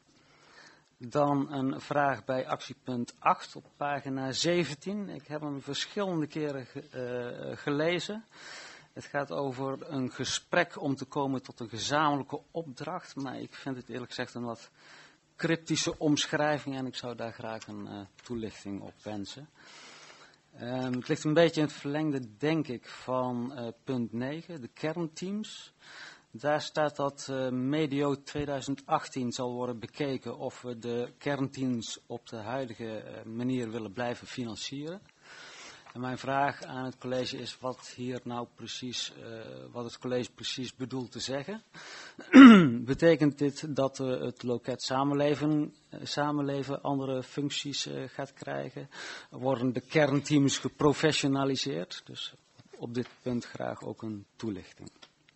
Dan een vraag bij actiepunt acht op pagina zeventien. Ik heb hem verschillende keren ge, uh, gelezen. Het gaat over een gesprek om te komen tot een gezamenlijke opdracht. Maar ik vind het eerlijk gezegd een wat cryptische omschrijving en ik zou daar graag een uh, toelichting op wensen. Um, het ligt een beetje in het verlengde, denk ik, van uh, punt negen, de kernteams. Daar staat dat uh, medio tweeduizend achttien zal worden bekeken of we de kernteams op de huidige uh, manier willen blijven financieren. En mijn vraag aan het college is wat hier nou precies, uh, wat het college precies bedoelt te zeggen. Betekent dit dat uh, het loket samenleven, uh, samenleven andere functies uh, gaat krijgen? Worden de kernteams geprofessionaliseerd? Dus op dit punt graag ook een toelichting.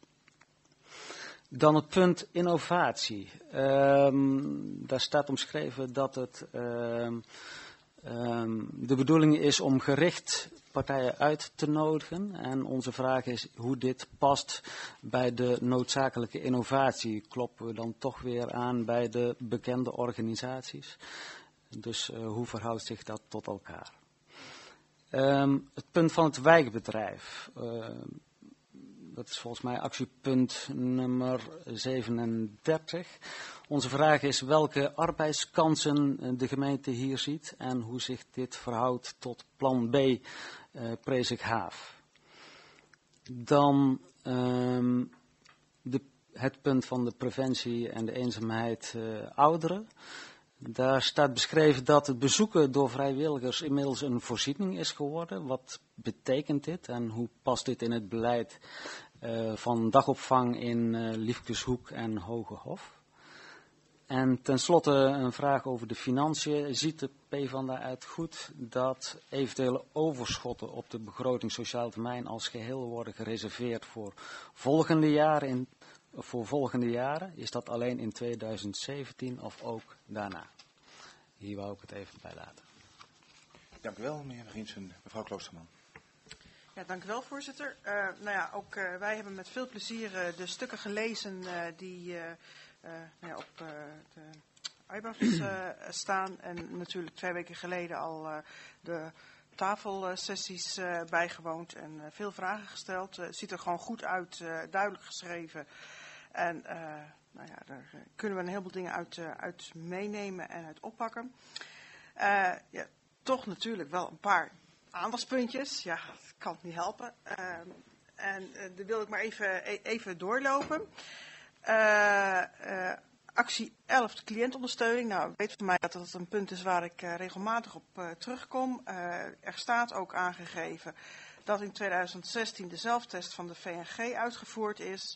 Dan het punt innovatie. Um, daar staat omschreven dat het Um, Um, de bedoeling is om gericht partijen uit te nodigen en onze vraag is hoe dit past bij de noodzakelijke innovatie. Kloppen we dan toch weer aan bij de bekende organisaties? Dus uh, hoe verhoudt zich dat tot elkaar? Um, het punt van het wijkbedrijf. Uh, dat is volgens mij actiepunt nummer zevenendertig. Onze vraag is welke arbeidskansen de gemeente hier ziet en hoe zich dit verhoudt tot plan B, uh, Presikhaaf. Dan um, de, het punt van de preventie en de eenzaamheid uh, ouderen. Daar staat beschreven dat het bezoeken door vrijwilligers inmiddels een voorziening is geworden. Wat betekent dit en hoe past dit in het beleid uh, van dagopvang in uh, Liefkeshoek en Hogehof? En tenslotte een vraag over de financiën. Ziet de PvdA het goed dat eventuele overschotten op de begroting sociaal termijn als geheel worden gereserveerd voor volgende jaren? In, voor volgende jaren? Is dat alleen in tweeduizend zeventien of ook daarna? Hier wou ik het even bij laten. Dank u wel, meneer Vriendsen. Mevrouw Kloosterman. Ja, dank u wel, voorzitter. Uh, nou ja, ook uh, wij hebben met veel plezier uh, de stukken gelezen uh, die uh, uh, nou ja, op uh, de I B A F's uh, staan. En natuurlijk twee weken geleden al uh, de tafelsessies uh, bijgewoond en uh, veel vragen gesteld. Het uh, ziet er gewoon goed uit, uh, duidelijk geschreven. En uh, nou ja, daar uh, kunnen we een heleboel dingen uit, uh, uit meenemen en uit oppakken. Uh, ja, toch natuurlijk wel een paar aandachtspuntjes. Ja, dat kan het niet helpen. Uh, en uh, die wil ik maar even, even doorlopen. Uh, uh, actie elf, de cliëntondersteuning. Nou, weet van mij dat dat een punt is waar ik uh, regelmatig op uh, terugkom. Uh, er staat ook aangegeven dat in tweeduizend zestien de zelftest van de V N G uitgevoerd is.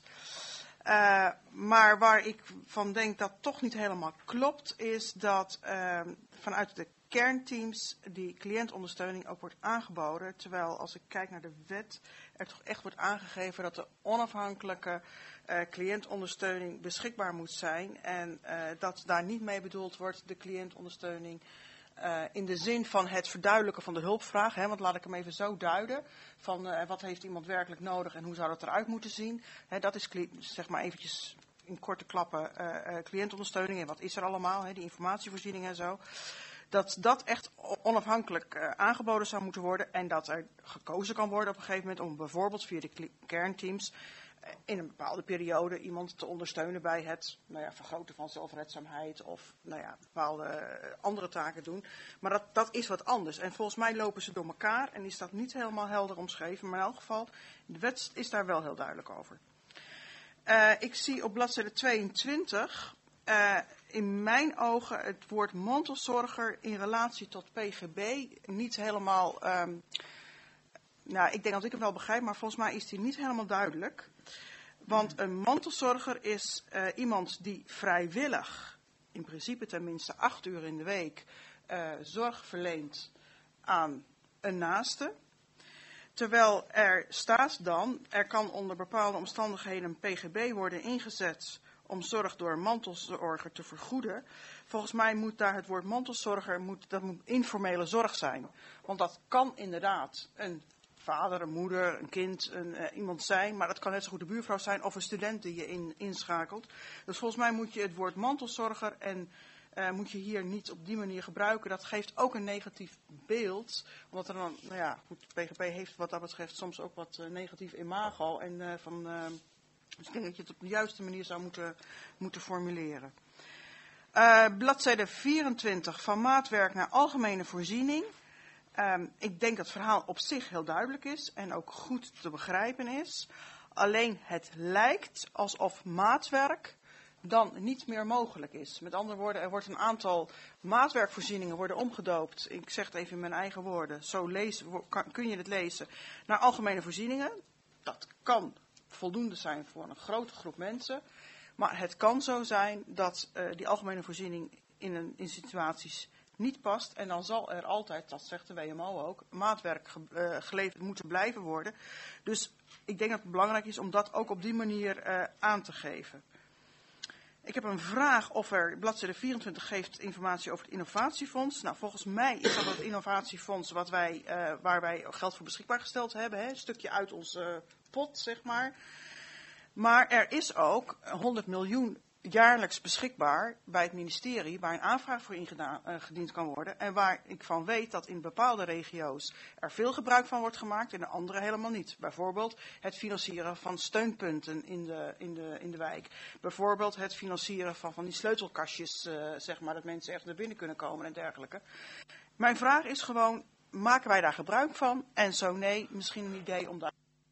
Uh, maar waar ik van denk dat toch niet helemaal klopt, is dat uh, vanuit de kernteams die cliëntondersteuning ook wordt aangeboden. Terwijl als ik kijk naar de wet, er toch echt wordt aangegeven dat de onafhankelijke uh, cliëntondersteuning beschikbaar moet zijn. En uh, dat daar niet mee bedoeld wordt de cliëntondersteuning uh, in de zin van het verduidelijken van de hulpvraag. Hè, want laat ik hem even zo duiden. Van uh, wat heeft iemand werkelijk nodig en hoe zou dat eruit moeten zien. Hè, dat is zeg maar eventjes in korte klappen uh, uh, cliëntondersteuning. En wat is er allemaal, hè, die informatievoorziening en zo. Dat dat echt onafhankelijk uh, aangeboden zou moeten worden. En dat er gekozen kan worden op een gegeven moment om bijvoorbeeld via de kernteams uh, in een bepaalde periode iemand te ondersteunen bij het nou ja, vergroten van zelfredzaamheid of nou ja, bepaalde uh, andere taken doen. Maar dat, dat is wat anders. En volgens mij lopen ze door elkaar en is dat niet helemaal helder omschreven. Maar in elk geval, de wet is daar wel heel duidelijk over. Uh, ik zie op bladzijde tweeëntwintig... Uh, in mijn ogen het woord mantelzorger in relatie tot P G B niet helemaal, um, nou ik denk dat ik het wel begrijp, maar volgens mij is die niet helemaal duidelijk. Want een mantelzorger is uh, iemand die vrijwillig, in principe tenminste acht uur in de week, uh, zorg verleent aan een naaste. Terwijl er staat dan, er kan onder bepaalde omstandigheden een P G B worden ingezet om zorg door een mantelzorger te vergoeden. Volgens mij moet daar het woord mantelzorger, moet, dat moet informele zorg zijn. Want dat kan inderdaad een vader, een moeder, een kind, een, uh, iemand zijn. Maar dat kan net zo goed de buurvrouw zijn of een student die je in, inschakelt. Dus volgens mij moet je het woord mantelzorger en uh, moet je hier niet op die manier gebruiken. Dat geeft ook een negatief beeld. Omdat er dan, nou ja, goed, P G B heeft wat dat betreft soms ook wat uh, negatief imago. En uh, van... Uh, Dus ik denk dat je het op de juiste manier zou moeten, moeten formuleren. Uh, bladzijde vierentwintig, van maatwerk naar algemene voorziening. Um, ik denk dat het verhaal op zich heel duidelijk is en ook goed te begrijpen is. Alleen het lijkt alsof maatwerk dan niet meer mogelijk is. Met andere woorden, er wordt een aantal maatwerkvoorzieningen worden omgedoopt. Ik zeg het even in mijn eigen woorden. Zo lees, kun je het lezen. Naar algemene voorzieningen. Dat kan voldoende zijn voor een grote groep mensen. Maar het kan zo zijn dat uh, die algemene voorziening in, een, in situaties niet past. En dan zal er altijd, dat zegt de W M O ook, maatwerk ge, uh, geleverd moeten blijven worden. Dus ik denk dat het belangrijk is om dat ook op die manier uh, aan te geven. Ik heb een vraag of er, bladzijde vierentwintig geeft informatie over het innovatiefonds. Nou, volgens mij is dat het innovatiefonds wat wij, uh, waar wij geld voor beschikbaar gesteld hebben. Hè, een stukje uit onze pot, zeg maar. Maar er is ook honderd miljoen jaarlijks beschikbaar bij het ministerie, waar een aanvraag voor ingediend kan worden. En waar ik van weet dat in bepaalde regio's er veel gebruik van wordt gemaakt en in andere helemaal niet. Bijvoorbeeld het financieren van steunpunten in de, in de, in de wijk. Bijvoorbeeld het financieren van, van die sleutelkastjes, uh, zeg maar, dat mensen echt naar binnen kunnen komen en dergelijke. Mijn vraag is gewoon, maken wij daar gebruik van? En zo nee, misschien een idee om daar...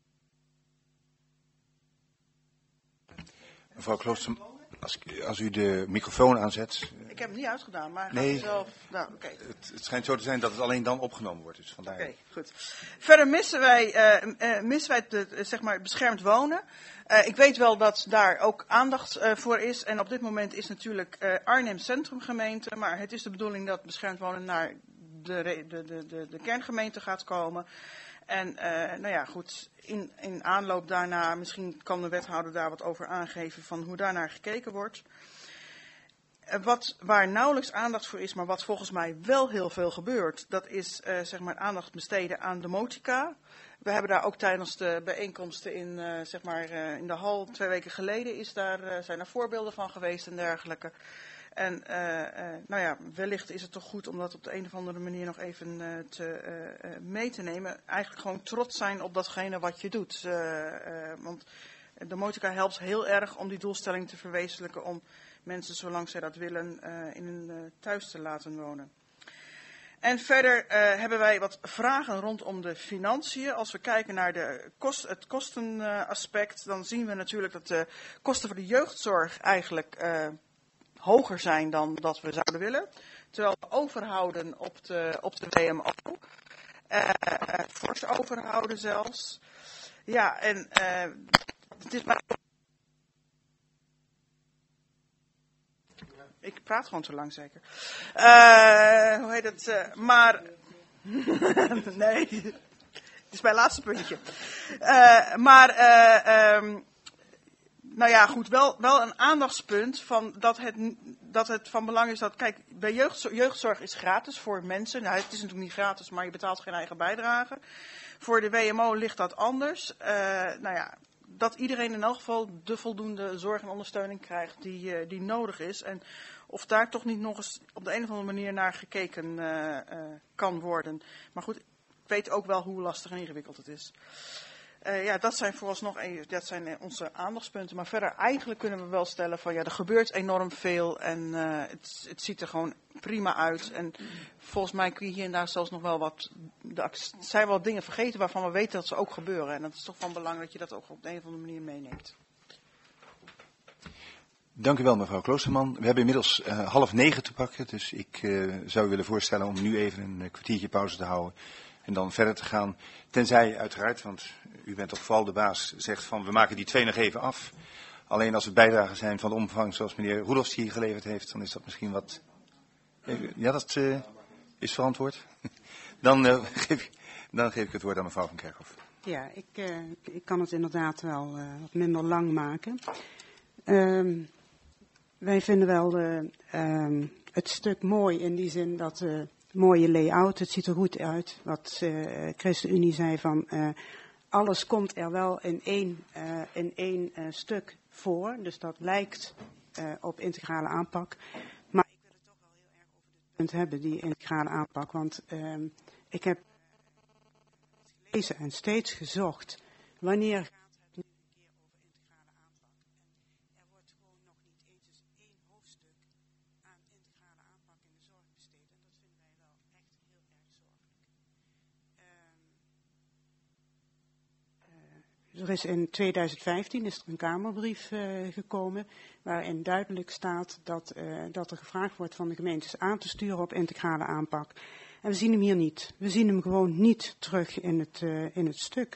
Mevrouw Klooster, als, als u de microfoon aanzet. Ik heb hem niet uitgedaan, maar nee, gaat zelf. Nou, okay. het, het schijnt zo te zijn dat het alleen dan opgenomen wordt. Dus vandaar. Oké, okay, goed. Verder missen wij, uh, uh, missen wij het, uh, zeg maar, het beschermd wonen. Uh, ik weet wel dat daar ook aandacht uh, voor is. En op dit moment is natuurlijk uh, Arnhem centrumgemeente. Maar het is de bedoeling dat beschermd wonen naar de, de, de, de, de kerngemeente gaat komen. En uh, nou ja, goed, in, in aanloop daarna, misschien kan de wethouder daar wat over aangeven van hoe daarnaar gekeken wordt. Uh, wat, waar nauwelijks aandacht voor is, maar wat volgens mij wel heel veel gebeurt, dat is uh, zeg maar aandacht besteden aan domotica. We hebben daar ook tijdens de bijeenkomsten in, uh, zeg maar, uh, in de hal twee weken geleden is daar, uh, zijn er voorbeelden van geweest en dergelijke. En uh, uh, nou ja, wellicht is het toch goed om dat op de een of andere manier nog even uh, te, uh, uh, mee te nemen. Eigenlijk gewoon trots zijn op datgene wat je doet. Uh, uh, want domotica helpt heel erg om die doelstelling te verwezenlijken om mensen, zolang zij dat willen, uh, in een uh, thuis te laten wonen. En verder uh, hebben wij wat vragen rondom de financiën. Als we kijken naar de kost, het kostenaspect, dan zien we natuurlijk dat de kosten voor de jeugdzorg eigenlijk... Uh, hoger zijn dan dat we zouden willen. Terwijl we overhouden op de, op de W M O. Uh, uh, fors overhouden zelfs. Ja, en uh, het is maar... Ik praat gewoon te lang zeker. Uh, hoe heet het? Uh, maar... nee, het is mijn laatste puntje. Uh, maar... Uh, um, Nou ja, goed, wel, wel een aandachtspunt van dat het, dat het van belang is dat, kijk, bij jeugdzorg, jeugdzorg is gratis voor mensen. Nou, het is natuurlijk niet gratis, maar je betaalt geen eigen bijdrage. Voor de W M O ligt dat anders. Uh, nou ja, dat iedereen in elk geval de voldoende zorg en ondersteuning krijgt die, uh, die nodig is. En of daar toch niet nog eens op de een of andere manier naar gekeken uh, uh, kan worden. Maar goed, ik weet ook wel hoe lastig en ingewikkeld het is. Uh, ja, dat zijn vooralsnog dat zijn onze aandachtspunten. Maar verder eigenlijk kunnen we wel stellen van ja, er gebeurt enorm veel en uh, het, het ziet er gewoon prima uit. En volgens mij kun je hier en daar zelfs nog wel wat, er zijn wel dingen vergeten waarvan we weten dat ze ook gebeuren. En dat is toch van belang dat je dat ook op de een of andere manier meeneemt. Dank u wel, mevrouw Kloosterman. We hebben inmiddels uh, half negen te pakken, dus ik uh, zou u willen voorstellen om nu even een uh, kwartiertje pauze te houden. En dan verder te gaan, tenzij uiteraard, want u bent toch vooral de baas, zegt van we maken die twee nog even af. Alleen als het bijdragen zijn van de omvang zoals meneer Roelofs hier geleverd heeft, dan is dat misschien wat... Ja, dat uh, is verantwoord. Dan, uh, geef, dan geef ik het woord aan mevrouw van Kerkhof. Ja, ik, uh, ik kan het inderdaad wel uh, wat minder lang maken. Um, wij vinden wel uh, um, het stuk mooi in die zin dat... Uh, mooie layout, het ziet er goed uit. Wat uh, ChristenUnie zei van uh, alles komt er wel in één, uh, in één uh, stuk voor. Dus dat lijkt uh, op integrale aanpak. Maar ik wil het toch wel heel erg over dit punt hebben, die integrale aanpak. Want uh, ik heb gelezen en steeds gezocht wanneer gaat het nu een keer over integrale aanpak. En er wordt gewoon nog niet eens eens één hoofdstuk aan integrale aanpak in de zorg besteed. En dat vinden wij wel echt heel erg zorgelijk. Um, uh, er is in tweeduizend vijftien is er een Kamerbrief uh, gekomen waarin duidelijk staat dat, uh, dat er gevraagd wordt van de gemeentes aan te sturen op integrale aanpak. En we zien hem hier niet. We zien hem gewoon niet terug in het, uh, in het stuk.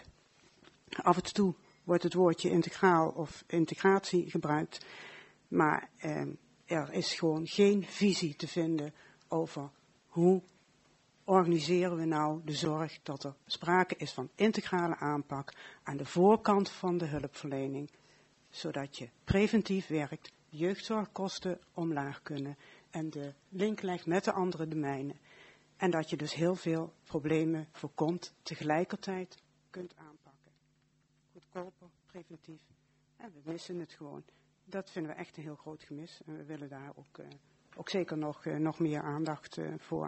Af en toe wordt het woordje integraal of integratie gebruikt. Maar uh, er is gewoon geen visie te vinden over hoe organiseren we nou de zorg dat er sprake is van integrale aanpak aan de voorkant van de hulpverlening. Zodat je preventief werkt, jeugdzorgkosten omlaag kunnen en de link legt met de andere domeinen. En dat je dus heel veel problemen voorkomt, tegelijkertijd kunt aanpakken. Goedkoper, preventief. En we missen het gewoon. Dat vinden we echt een heel groot gemis. En we willen daar ook, uh, ook zeker nog, uh, nog meer aandacht uh, voor.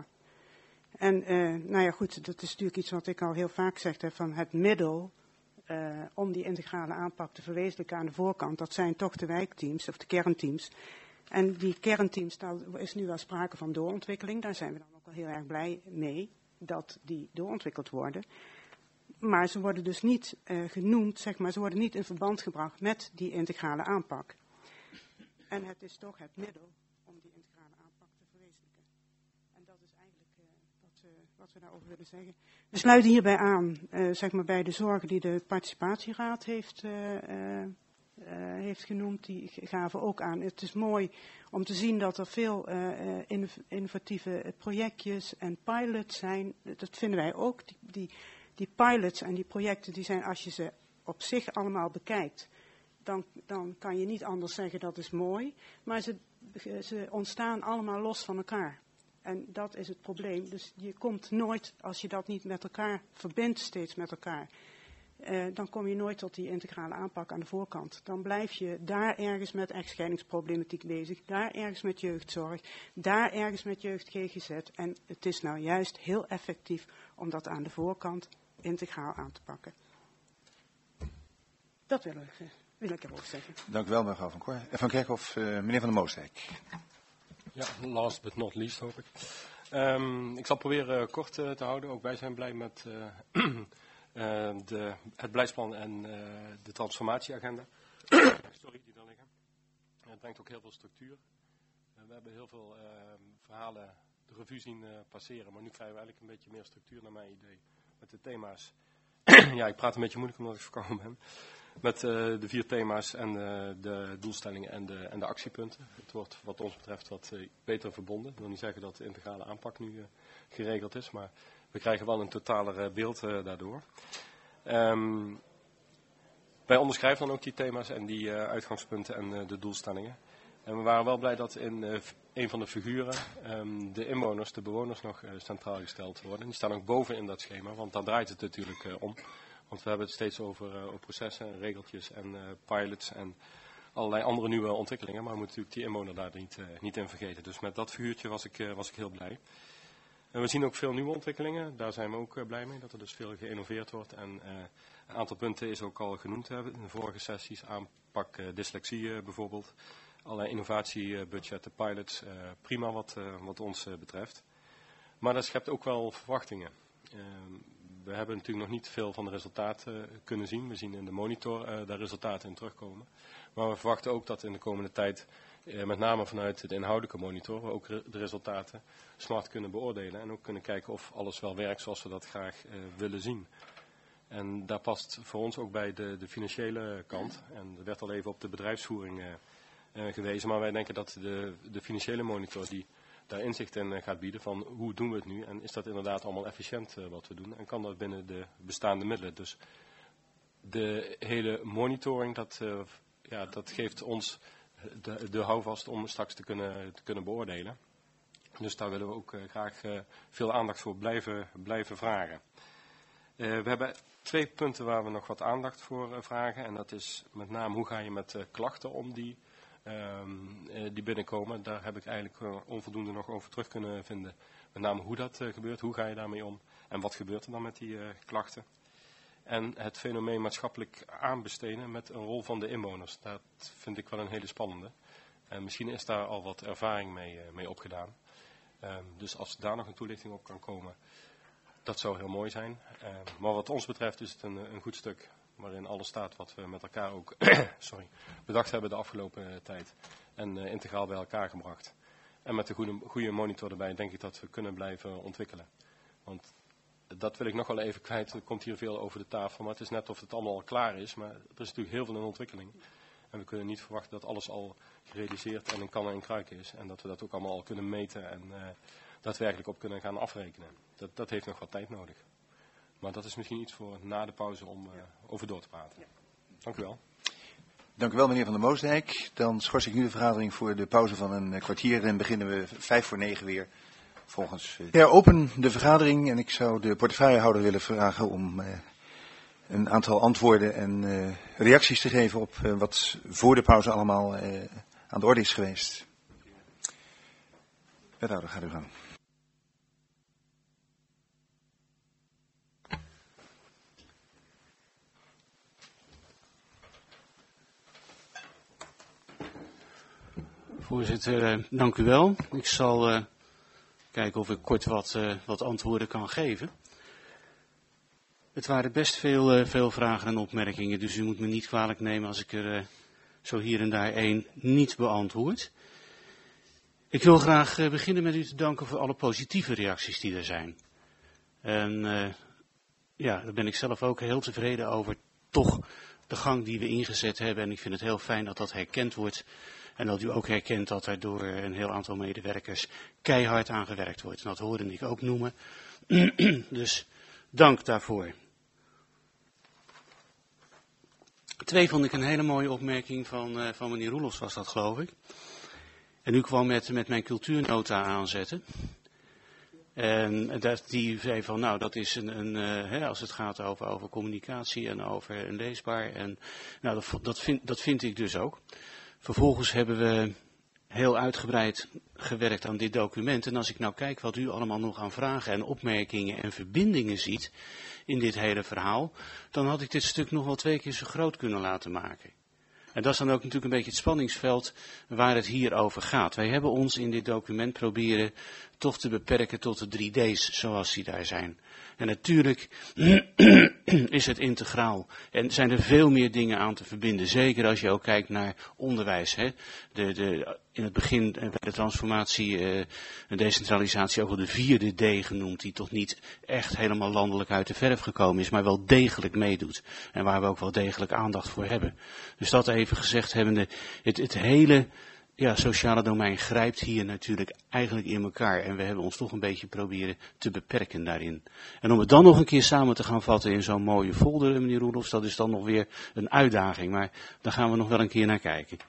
En uh, nou ja goed, dat is natuurlijk iets wat ik al heel vaak zeg, hè, van het middel uh, om die integrale aanpak te verwezenlijken aan de voorkant. Dat zijn toch de wijkteams of de kernteams. En die kernteams, daar is nu wel sprake van doorontwikkeling. Daar zijn we dan ook wel heel erg blij mee dat die doorontwikkeld worden. Maar ze worden dus niet uh, genoemd, zeg maar, ze worden niet in verband gebracht met die integrale aanpak. En het is toch het middel om die integrale aanpak te verwezenlijken. En dat is eigenlijk uh, wat, uh, wat we daarover willen zeggen. We sluiten hierbij aan, uh, zeg maar, bij de zorgen die de participatieraad heeft uh, uh, Uh, heeft genoemd, die gaven ook aan. Het is mooi om te zien dat er veel uh, innovatieve projectjes en pilots zijn. Dat vinden wij ook. Die, die, die pilots en die projecten, die zijn, als je ze op zich allemaal bekijkt, dan, dan kan je niet anders zeggen dat is mooi. Maar ze, ze ontstaan allemaal los van elkaar. En dat is het probleem. Dus je komt nooit, als je dat niet met elkaar verbindt, steeds met elkaar, Uh, dan kom je nooit tot die integrale aanpak aan de voorkant. Dan blijf je daar ergens met echtscheidingsproblematiek bezig, daar ergens met jeugdzorg, daar ergens met jeugd G G Z. En het is nou juist heel effectief om dat aan de voorkant integraal aan te pakken. Dat wil ik, uh, wil ik erover zeggen. Dank u wel, mevrouw Van, Cor- van Kerkhof. Uh, meneer Van der Moosdijk. Ja, last but not least hoop ik. Um, ik zal proberen uh, kort uh, te houden. Ook wij zijn blij met... Uh, Uh, de, het beleidsplan en uh, de transformatieagenda. Sorry, die daar liggen. Het brengt ook heel veel structuur. we hebben heel veel uh, verhalen de revue zien uh, passeren, maar nu krijgen we eigenlijk een beetje meer structuur naar mijn idee met de thema's. Ja, ik praat een beetje moeilijk omdat ik verkouden ben. Met uh, de vier thema's en uh, de doelstellingen en de, en de actiepunten. Het wordt wat ons betreft wat uh, beter verbonden. Ik wil niet zeggen dat de integrale aanpak nu uh, geregeld is, maar we krijgen wel een totaler uh, beeld uh, daardoor. Um, wij onderschrijven dan ook die thema's en die uh, uitgangspunten en uh, de doelstellingen. En we waren wel blij dat in uh, een van de figuren um, de inwoners, de bewoners nog uh, centraal gesteld worden. Die staan ook boven in dat schema, want daar draait het natuurlijk uh, om. Want we hebben het steeds over, uh, over processen, regeltjes en uh, pilots en allerlei andere nieuwe ontwikkelingen. Maar we moeten natuurlijk die inwoner daar niet, uh, niet in vergeten. Dus met dat figuurtje was ik, uh, was ik heel blij. En we zien ook veel nieuwe ontwikkelingen. Daar zijn we ook uh, blij mee, dat er dus veel geïnnoveerd wordt. En uh, een aantal punten is ook al genoemd uh, in de vorige sessies. Aanpak uh, dyslexie uh, bijvoorbeeld. Allerlei innovatiebudgetten, pilots. Uh, prima wat, uh, wat ons uh, betreft. Maar dat schept ook wel verwachtingen. Uh, We hebben natuurlijk nog niet veel van de resultaten kunnen zien. We zien in de monitor uh, daar resultaten in terugkomen. Maar we verwachten ook dat in de komende tijd, uh, met name vanuit de inhoudelijke monitor, we ook re de resultaten smart kunnen beoordelen. En ook kunnen kijken of alles wel werkt zoals we dat graag uh, willen zien. En daar past voor ons ook bij de, de financiële kant. En er werd al even op de bedrijfsvoering uh, uh, gewezen. Maar wij denken dat de, de financiële monitor die daar inzicht in gaat bieden van hoe doen we het nu en is dat inderdaad allemaal efficiënt uh, wat we doen en kan dat binnen de bestaande middelen. Dus de hele monitoring, dat, uh, ja, dat geeft ons de, de houvast om straks te kunnen, te kunnen beoordelen. Dus daar willen we ook uh, graag uh, veel aandacht voor blijven, blijven vragen. Uh, we hebben twee punten waar we nog wat aandacht voor uh, vragen en dat is met name hoe ga je met uh, klachten om die Um, uh, die binnenkomen. Daar heb ik eigenlijk uh, onvoldoende nog over terug kunnen vinden. Met name hoe dat uh, gebeurt, hoe ga je daarmee om en wat gebeurt er dan met die uh, klachten. En het fenomeen maatschappelijk aanbesteden met een rol van de inwoners. Dat vind ik wel een hele spannende. En misschien is daar al wat ervaring mee, uh, mee opgedaan. Um, dus als daar nog een toelichting op kan komen, dat zou heel mooi zijn. Uh, maar wat ons betreft is het een, een goed stuk waarin alles staat wat we met elkaar ook sorry, bedacht hebben de afgelopen uh, tijd. En uh, integraal bij elkaar gebracht. En met de goede, goede monitor erbij denk ik dat we kunnen blijven ontwikkelen. Want dat wil ik nog wel even kwijt. Er komt hier veel over de tafel. Maar het is net of het allemaal al klaar is. Maar er is natuurlijk heel veel in ontwikkeling. En we kunnen niet verwachten dat alles al gerealiseerd en in kannen en kruiken is. En dat we dat ook allemaal al kunnen meten en uh, daadwerkelijk op kunnen gaan afrekenen. Dat, dat heeft nog wat tijd nodig. Maar dat is misschien iets voor na de pauze om uh, over door te praten. Dank u wel. Dank u wel, meneer Van der Moosdijk. Dan schors ik nu de vergadering voor de pauze van een kwartier en beginnen we vijf voor negen weer. Volgens. Ik heropen de vergadering en ik zou de portefeuillehouder willen vragen om uh, een aantal antwoorden en uh, reacties te geven op uh, wat voor de pauze allemaal uh, aan de orde is geweest. Wethouder, gaat u gang. Voorzitter, uh, dank u wel. Ik zal uh, kijken of ik kort wat, uh, wat antwoorden kan geven. Het waren best veel, uh, veel vragen en opmerkingen, dus u moet me niet kwalijk nemen als ik er uh, zo hier en daar één niet beantwoord. Ik wil graag uh, beginnen met u te danken voor alle positieve reacties die er zijn. En uh, ja, daar ben ik zelf ook heel tevreden over, toch de gang die we ingezet hebben. En ik vind het heel fijn dat dat herkend wordt. En dat u ook herkent dat er door een heel aantal medewerkers keihard aan gewerkt wordt. En dat hoorde ik ook noemen. Dus dank daarvoor. Twee vond ik een hele mooie opmerking van, uh, van meneer Roelofs was dat, geloof ik. En u kwam met, met mijn cultuurnota aanzetten. En dat, die zei van, nou, dat is een, een uh, hè, als het gaat over, over communicatie en over een leesbaar. En nou, dat, dat, vind, dat vind ik dus ook. Vervolgens hebben we heel uitgebreid gewerkt aan dit document. En als ik nou kijk wat u allemaal nog aan vragen en opmerkingen en verbindingen ziet in dit hele verhaal, dan had ik dit stuk nog wel twee keer zo groot kunnen laten maken. En dat is dan ook natuurlijk een beetje het spanningsveld waar het hier over gaat. Wij hebben ons in dit document proberen toch te beperken tot de drie D's zoals die daar zijn. En natuurlijk is het integraal en zijn er veel meer dingen aan te verbinden. Zeker als je ook kijkt naar onderwijs. Hè. De, de, in het begin bij de transformatie uh, en decentralisatie ook wel de vierde D genoemd. Die toch niet echt helemaal landelijk uit de verf gekomen is, maar wel degelijk meedoet. En waar we ook wel degelijk aandacht voor hebben. Dus dat even gezegd hebbende, het, het hele... Ja, sociale domein grijpt hier natuurlijk eigenlijk in elkaar. En we hebben ons toch een beetje proberen te beperken daarin. En om het dan nog een keer samen te gaan vatten in zo'n mooie folder, meneer Roelofs, dat is dan nog weer een uitdaging. Maar daar gaan we nog wel een keer naar kijken.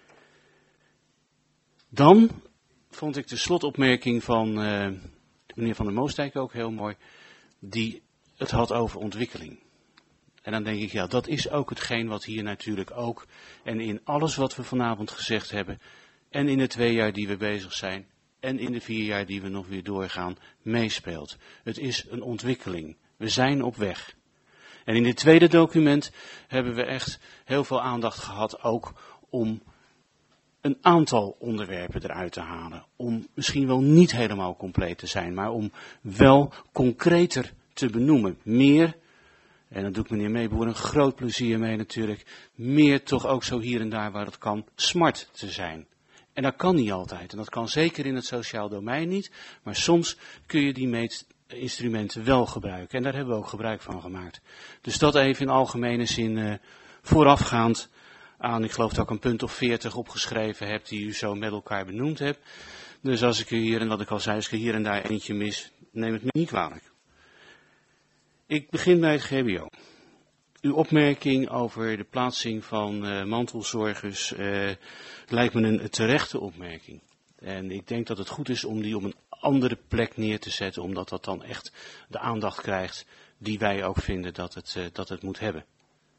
Dan vond ik de slotopmerking van uh, meneer Van der Moostijk ook heel mooi. Die het had over ontwikkeling. En dan denk ik, ja, dat is ook hetgeen wat hier natuurlijk ook, en in alles wat we vanavond gezegd hebben, en in de twee jaar die we bezig zijn, en in de vier jaar die we nog weer doorgaan, meespeelt. Het is een ontwikkeling. We zijn op weg. En in dit tweede document hebben we echt heel veel aandacht gehad ook om een aantal onderwerpen eruit te halen. Om misschien wel niet helemaal compleet te zijn, maar om wel concreter te benoemen. Meer. En dan doet meneer Meeboer een groot plezier mee natuurlijk. Meer toch ook zo hier en daar waar het kan, smart te zijn. En dat kan niet altijd. En dat kan zeker in het sociaal domein niet. Maar soms kun je die meetinstrumenten wel gebruiken. En daar hebben we ook gebruik van gemaakt. Dus dat even in algemene zin uh, voorafgaand aan, ik geloof dat ik een punt of veertig opgeschreven heb die u zo met elkaar benoemd hebt. Dus als ik u hier, en wat ik al zei, als ik er hier en daar eentje mis, neem het me niet kwalijk. Ik begin bij het G B O. Uw opmerking over de plaatsing van uh, mantelzorgers uh, lijkt me een terechte opmerking. En ik denk dat het goed is om die op een andere plek neer te zetten, omdat dat dan echt de aandacht krijgt die wij ook vinden dat het, uh, dat het moet hebben.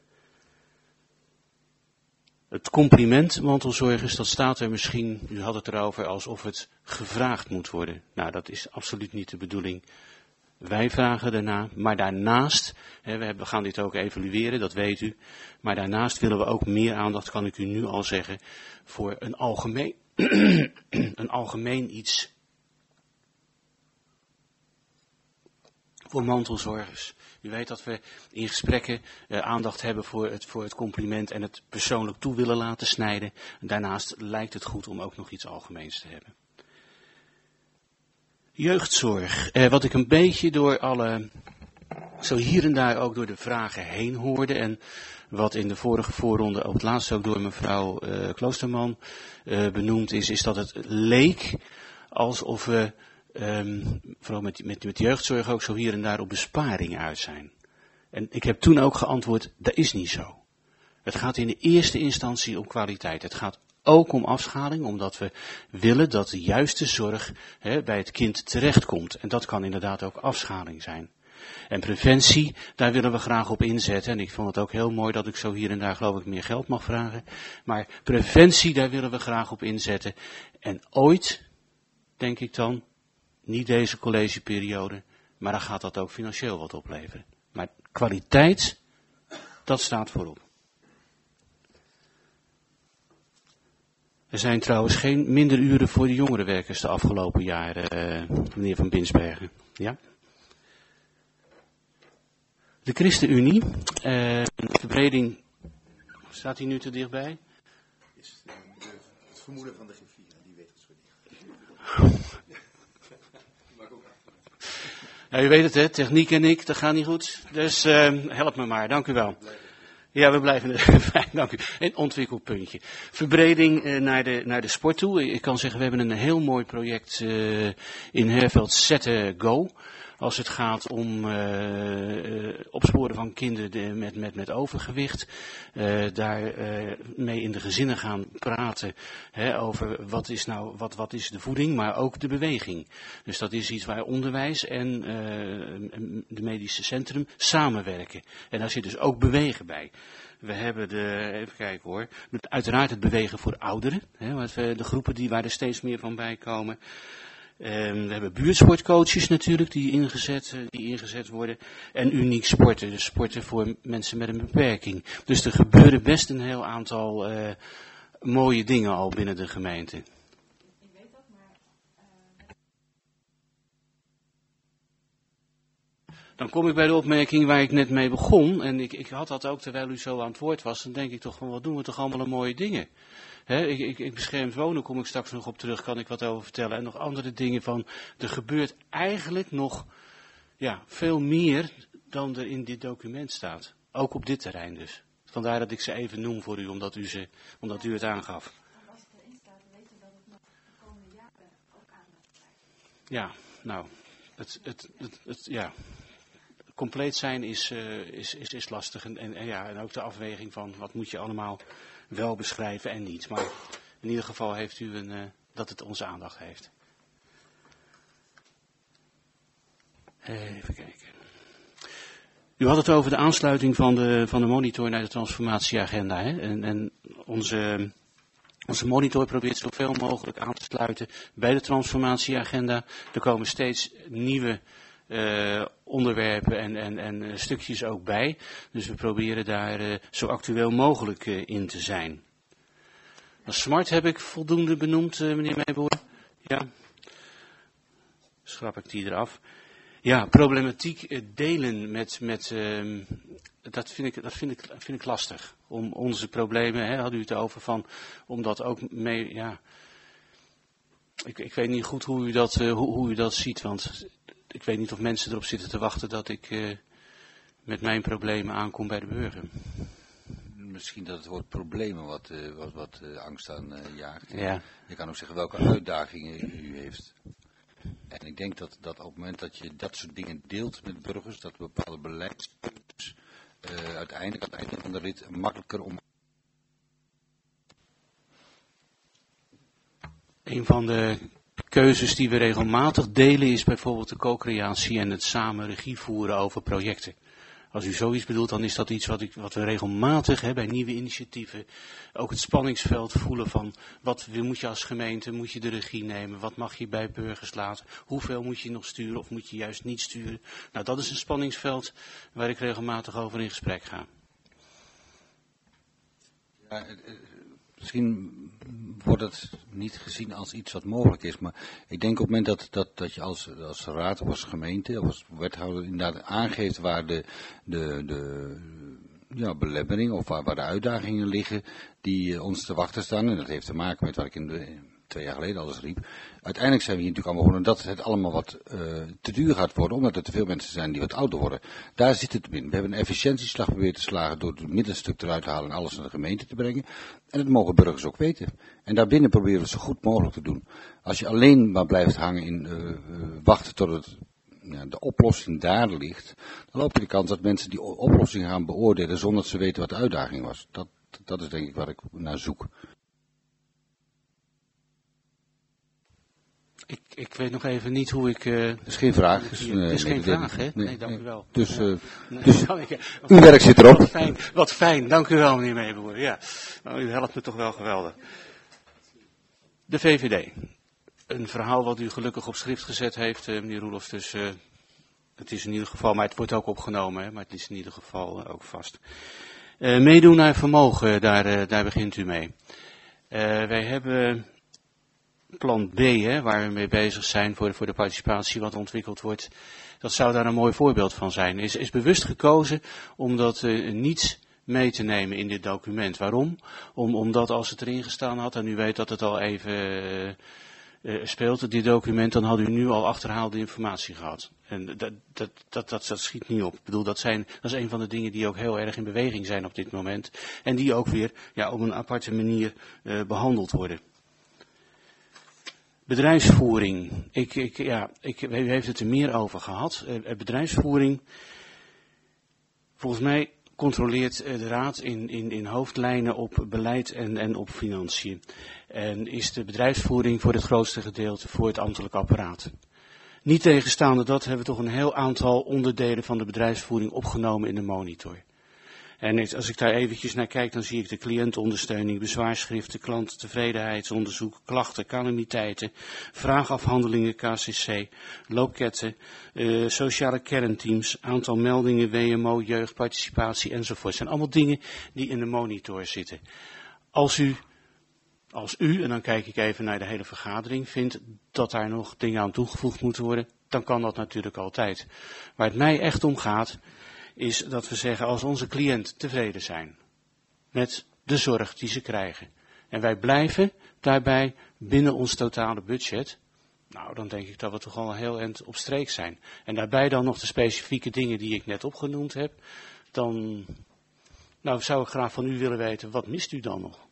Het compliment mantelzorgers, dat staat er misschien, u had het erover, alsof het gevraagd moet worden. Nou, dat is absoluut niet de bedoeling. Wij vragen daarna, maar daarnaast, hè, we, hebben, we gaan dit ook evalueren, dat weet u, maar daarnaast willen we ook meer aandacht, kan ik u nu al zeggen, voor een algemeen, een algemeen iets. Voor mantelzorgers. U weet dat we in gesprekken uh, aandacht hebben voor het, voor het compliment en het persoonlijk toe willen laten snijden. Daarnaast lijkt het goed om ook nog iets algemeens te hebben. Jeugdzorg, eh, wat ik een beetje door alle, zo hier en daar ook door de vragen heen hoorde en wat in de vorige voorronde op het laatst ook door mevrouw uh, Kloosterman uh, benoemd is, is dat het leek alsof we, um, vooral met, met, met jeugdzorg ook zo hier en daar op besparingen uit zijn. En ik heb toen ook geantwoord, dat is niet zo. Het gaat in de eerste instantie om kwaliteit. Het gaat ook om afschaling, omdat we willen dat de juiste zorg hè, bij het kind terechtkomt. En dat kan inderdaad ook afschaling zijn. En preventie, daar willen we graag op inzetten. En ik vond het ook heel mooi dat ik zo hier en daar geloof ik meer geld mag vragen. Maar preventie, daar willen we graag op inzetten. En ooit, denk ik dan, niet deze collegeperiode, maar dan gaat dat ook financieel wat opleveren. Maar kwaliteit, dat staat voorop. Er zijn trouwens geen minder uren voor de jongerenwerkers de afgelopen jaren, uh, meneer Van Binsbergen. Ja? De ChristenUnie, uh, verbreding, staat die nu te dichtbij? Is de, de, het vermoeden van de griffier, die weet het zo niet. Ja, u weet het, hè, techniek en ik, dat gaat niet goed. Dus uh, help me maar, dank u wel. Ja, we blijven er. Dank u. Een ontwikkelpuntje. Verbreding uh, naar, de, naar de sport toe. Ik kan zeggen, we hebben een heel mooi project uh, in Herveld Zetten Go. Als het gaat om uh, uh, opsporen van kinderen de, met, met, met overgewicht. Uh, daar uh, mee in de gezinnen gaan praten hè, over wat is, nou, wat, wat is de voeding, maar ook de beweging. Dus dat is iets waar onderwijs en uh, de medische centrum samenwerken. En daar zit dus ook bewegen bij. We hebben de, even kijken hoor, uiteraard het bewegen voor ouderen. Hè, wat we, de groepen die, waar er steeds meer van bij komen. Um, we hebben buurtsportcoaches natuurlijk die ingezet, uh, die ingezet worden. En uniek sporten, dus sporten voor mensen met een beperking. Dus er gebeuren best een heel aantal uh, mooie dingen al binnen de gemeente. Ik weet dat, maar... Uh... Dan kom ik bij de opmerking waar ik net mee begon. En ik, ik had dat ook terwijl u zo aan het woord was. Dan denk ik toch van, wat doen we toch allemaal mooie dingen. He, ik, ik, ik beschermd wonen, kom ik straks nog op terug, kan ik wat over vertellen. En nog andere dingen van, er gebeurt eigenlijk nog ja, veel meer dan er in dit document staat. Ook op dit terrein dus. Vandaar dat ik ze even noem voor u, omdat u, ze, omdat u het aangaf. Als het erin staat, weten we dat het nog de komende jaren ook aandacht krijgt. Ja, nou, het, het, het, het, ja. compleet zijn is, uh, is, is, is lastig. En, en, en, ja, en ook de afweging van wat moet je allemaal wel beschrijven en niet. Maar in ieder geval heeft u een, uh, dat het onze aandacht heeft. Even kijken. U had het over de aansluiting van de, van de monitor naar de transformatieagenda. Hè? En, en onze, onze monitor probeert zoveel mogelijk aan te sluiten bij de transformatieagenda. Er komen steeds nieuwe uh, onderwerpen en, en, en stukjes ook bij. Dus we proberen daar uh, zo actueel mogelijk uh, in te zijn. Smart heb ik voldoende benoemd, uh, meneer Meijboer. Ja. Schrap ik die eraf. Ja, problematiek uh, delen met, met uh, dat, vind ik, dat vind ik, vind ik lastig. Om onze problemen, hè, had u het over van, om dat ook mee, ja. Ik, ik weet niet goed hoe u dat, uh, hoe, hoe u dat ziet, want ik weet niet of mensen erop zitten te wachten dat ik uh, met mijn problemen aankom bij de burger. Misschien dat het woord problemen wat, uh, wat, wat uh, angst aan uh, jaagt. Ja. Je kan ook zeggen welke uitdagingen u heeft. En ik denk dat, dat op het moment dat je dat soort dingen deelt met burgers, dat bepaalde beleidskeuzes uh, uiteindelijk aan het einde van de rit makkelijker om. Een van de keuzes die we regelmatig delen is bijvoorbeeld de co-creatie en het samen regie voeren over projecten. Als u zoiets bedoelt, dan is dat iets wat, ik, wat we regelmatig hè, bij nieuwe initiatieven, ook het spanningsveld voelen van wat moet je als gemeente, moet je de regie nemen, wat mag je bij burgers laten, hoeveel moet je nog sturen of moet je juist niet sturen. Nou, dat is een spanningsveld waar ik regelmatig over in gesprek ga. Ja, misschien wordt het niet gezien als iets wat mogelijk is, maar ik denk op het moment dat, dat, dat je als, als raad of als gemeente of als wethouder inderdaad aangeeft waar de, de, de ja, belemmeringen of waar, waar de uitdagingen liggen die ons te wachten staan, en dat heeft te maken met wat ik in de, twee jaar geleden al eens riep. Uiteindelijk zijn we hier natuurlijk allemaal gewoon dat het allemaal wat uh, te duur gaat worden, omdat er te veel mensen zijn die wat ouder worden. Daar zit het in. We hebben een efficiëntieslag proberen te slagen door het middenstuk eruit te halen en alles naar de gemeente te brengen. En dat mogen burgers ook weten. En daarbinnen proberen we het zo goed mogelijk te doen. Als je alleen maar blijft hangen in uh, uh, wachten tot het, ja, de oplossing daar ligt, dan loop je de kans dat mensen die oplossing gaan beoordelen zonder dat ze weten wat de uitdaging was. Dat, dat is denk ik waar ik naar zoek. Ik, ik weet nog even niet hoe ik... Uh, het is geen vraag. Het is, het is nee, geen nee, vraag, hè? Nee, nee, dank nee. u wel. Dus, uh, nee, dus ik, uw werk zit erop. Wat fijn, wat fijn. Dank u wel, meneer Meijboer. Ja, nou, u helpt me toch wel geweldig. De V V D. Een verhaal wat u gelukkig op schrift gezet heeft, uh, meneer Roelof. Dus uh, het is in ieder geval, maar het wordt ook opgenomen, hè, maar het is in ieder geval uh, ook vast. Uh, meedoen naar vermogen, daar, uh, daar begint u mee. Uh, wij hebben... Plan B, hè, waar we mee bezig zijn voor de, voor de participatie wat ontwikkeld wordt, dat zou daar een mooi voorbeeld van zijn. Is, is bewust gekozen om dat uh, niet mee te nemen in dit document. Waarom? Om, omdat als het erin gestaan had, en u weet dat het al even uh, uh, speelt, dit document, dan had u nu al achterhaalde informatie gehad. En dat, dat, dat, dat, dat schiet niet op. Ik bedoel, dat, zijn, dat is een van de dingen die ook heel erg in beweging zijn op dit moment. En die ook weer ja, op een aparte manier uh, behandeld worden. Bedrijfsvoering. Ik, ik, ja, ik, u heeft het er meer over gehad. Uh, bedrijfsvoering. Volgens mij controleert de Raad in, in, in hoofdlijnen op beleid en, en op financiën. En is de bedrijfsvoering voor het grootste gedeelte voor het ambtelijk apparaat. Niet tegenstaande dat hebben we toch een heel aantal onderdelen van de bedrijfsvoering opgenomen in de monitor. En als ik daar eventjes naar kijk, dan zie ik de cliëntondersteuning, bezwaarschriften, klanttevredenheidsonderzoek, klachten, calamiteiten, vraagafhandelingen, K C C, loketten, uh, sociale kernteams, aantal meldingen, W M O, jeugdparticipatie enzovoort. Het zijn allemaal dingen die in de monitor zitten. Als u, als u, en dan kijk ik even naar de hele vergadering, vindt dat daar nog dingen aan toegevoegd moeten worden, dan kan dat natuurlijk altijd. Waar het mij echt om gaat, is dat we zeggen, als onze cliënten tevreden zijn met de zorg die ze krijgen, en wij blijven daarbij binnen ons totale budget, nou, dan denk ik dat we toch al heel eind op streek zijn. En daarbij dan nog de specifieke dingen die ik net opgenoemd heb, dan nou, zou ik graag van u willen weten, wat mist u dan nog?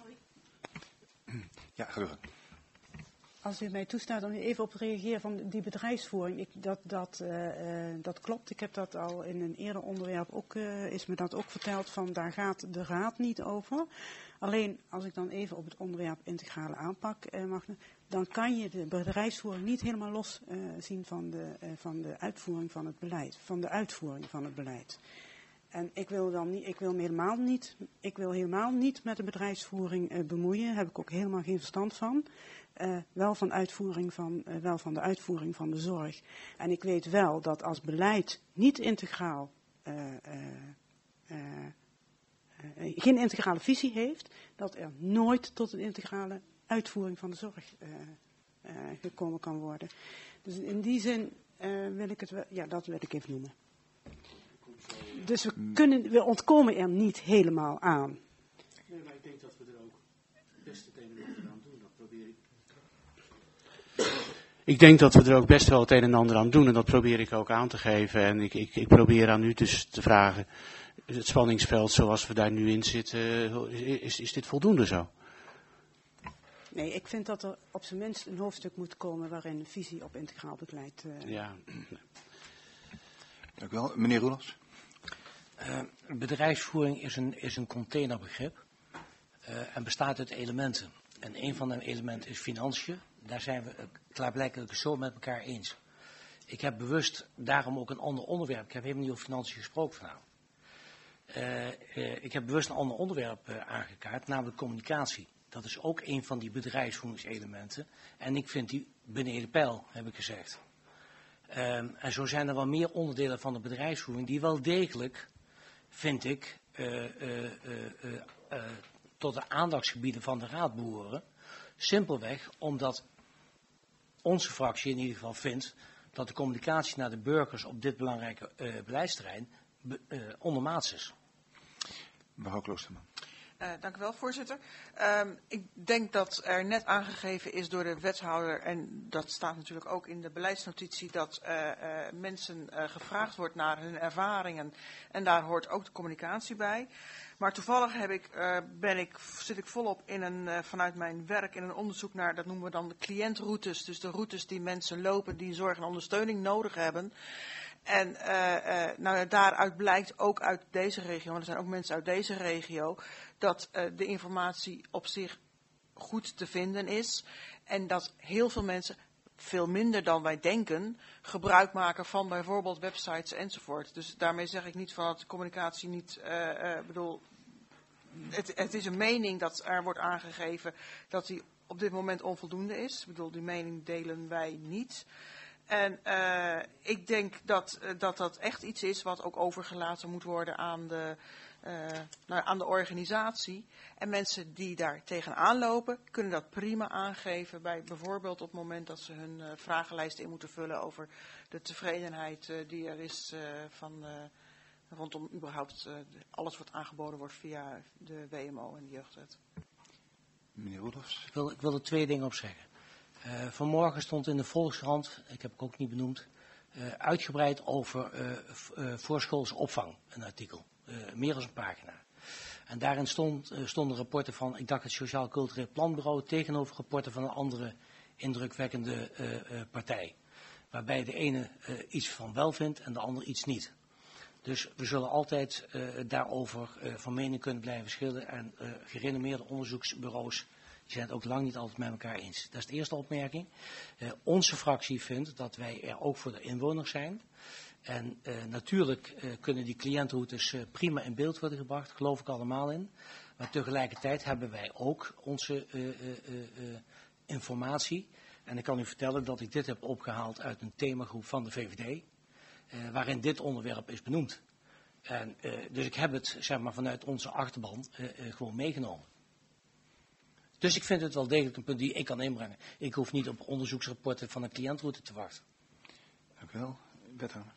Ja, gelukkig. Als u mij toestaat om even op te reageren van die bedrijfsvoering, ik, dat, dat, uh, uh, dat klopt. Ik heb dat al in een eerder onderwerp ook, uh, is me dat ook verteld, van daar gaat de raad niet over. Alleen, als ik dan even op het onderwerp integrale aanpak uh, mag, dan kan je de bedrijfsvoering niet helemaal los uh, zien van de, uh, van de uitvoering van het beleid, van de uitvoering van het beleid. En ik wil, dan niet, ik, wil me helemaal niet, ik wil helemaal niet met de bedrijfsvoering uh, bemoeien. Daar heb ik ook helemaal geen verstand van. Uh, wel, van uitvoering van, uh, wel van de uitvoering van de zorg. En ik weet wel dat als beleid niet integraal, uh, uh, uh, uh, geen integrale visie heeft, dat er nooit tot een integrale uitvoering van de zorg uh, uh, gekomen kan worden. Dus in die zin uh, wil ik het wel, ja, dat wil ik even noemen. Dus we, kunnen, we ontkomen er niet helemaal aan. Nee, maar ik denk dat we er ook best het een en ander aan doen. Dat probeer ik. Ik denk dat we er ook best wel het een en ander aan doen. En dat probeer ik ook aan te geven. En ik, ik, ik probeer aan u dus te vragen, het spanningsveld zoals we daar nu in zitten, is, is dit voldoende zo? Nee, ik vind dat er op zijn minst een hoofdstuk moet komen waarin een visie op integraal beleid. Uh... Ja. Dank u wel. Meneer Roelofs. Uh, bedrijfsvoering is een, is een containerbegrip uh, en bestaat uit elementen. En een van de elementen is financiën. Daar zijn we klaarblijkelijk zo met elkaar eens. Ik heb bewust daarom ook een ander onderwerp. Ik heb helemaal niet over financiën gesproken vanavond. Uh, uh, ik heb bewust een ander onderwerp uh, aangekaart, namelijk communicatie. Dat is ook een van die bedrijfsvoeringselementen. En ik vind die beneden pijl, heb ik gezegd. Um, en zo zijn er wel meer onderdelen van de bedrijfsvoering die wel degelijk, vind ik, uh, uh, uh, uh, uh, tot de aandachtsgebieden van de raad behoren. Simpelweg omdat onze fractie in ieder geval vindt dat de communicatie naar de burgers op dit belangrijke uh, beleidsterrein be, uh, ondermaats is. Mevrouw Kloosterman. Uh, dank u wel, voorzitter. Um, ik denk dat er net aangegeven is door de wethouder, en dat staat natuurlijk ook in de beleidsnotitie, dat uh, uh, mensen uh, gevraagd wordt naar hun ervaringen. En daar hoort ook de communicatie bij. Maar toevallig heb ik, uh, ben ik, zit ik volop in een, uh, vanuit mijn werk in een onderzoek naar, dat noemen we dan de cliëntroutes. Dus de routes die mensen lopen die zorg en ondersteuning nodig hebben. En uh, uh, nou, daaruit blijkt ook uit deze regio, want er zijn ook mensen uit deze regio, dat uh, de informatie op zich goed te vinden is. En dat heel veel mensen, veel minder dan wij denken, gebruik maken van bijvoorbeeld websites enzovoort. Dus daarmee zeg ik niet van dat de communicatie niet, uh, uh, bedoel, het, het is een mening dat er wordt aangegeven dat die op dit moment onvoldoende is. Ik bedoel, die mening delen wij niet. En uh, ik denk dat, uh, dat dat echt iets is wat ook overgelaten moet worden aan de, uh, nou, aan de organisatie. En mensen die daar tegenaan lopen, kunnen dat prima aangeven bij bijvoorbeeld op het moment dat ze hun uh, vragenlijst in moeten vullen over de tevredenheid uh, die er is uh, van, uh, rondom überhaupt uh, alles wat aangeboden wordt via de W M O en de jeugdwet. Meneer Roelofs. Ik wil, ik wil er twee dingen op zeggen. Uh, vanmorgen stond in de Volkskrant, ik heb het ook niet benoemd, uh, uitgebreid over uh, uh, voorschoolse opvang, een artikel. Uh, meer dan een pagina. En daarin stond, uh, stonden rapporten van, ik dacht het Sociaal Cultureel Planbureau, tegenover rapporten van een andere indrukwekkende uh, uh, partij. Waarbij de ene uh, iets van wel vindt en de ander iets niet. Dus we zullen altijd uh, daarover uh, van mening kunnen blijven verschillen en uh, gerenommeerde onderzoeksbureaus die zijn het ook lang niet altijd met elkaar eens. Dat is de eerste opmerking. Uh, onze fractie vindt dat wij er ook voor de inwoners zijn. En uh, natuurlijk uh, kunnen die cliëntroutes uh, prima in beeld worden gebracht, daar geloof ik allemaal in. Maar tegelijkertijd hebben wij ook onze uh, uh, uh, uh, informatie. En ik kan u vertellen dat ik dit heb opgehaald uit een themagroep van de V V D. Uh, waarin dit onderwerp is benoemd. En, uh, dus ik heb het zeg maar, vanuit onze achterban uh, uh, gewoon meegenomen. Dus ik vind het wel degelijk een punt die ik kan inbrengen. Ik hoef niet op onderzoeksrapporten van een cliëntroute te wachten. Dank u wel. Wethouder.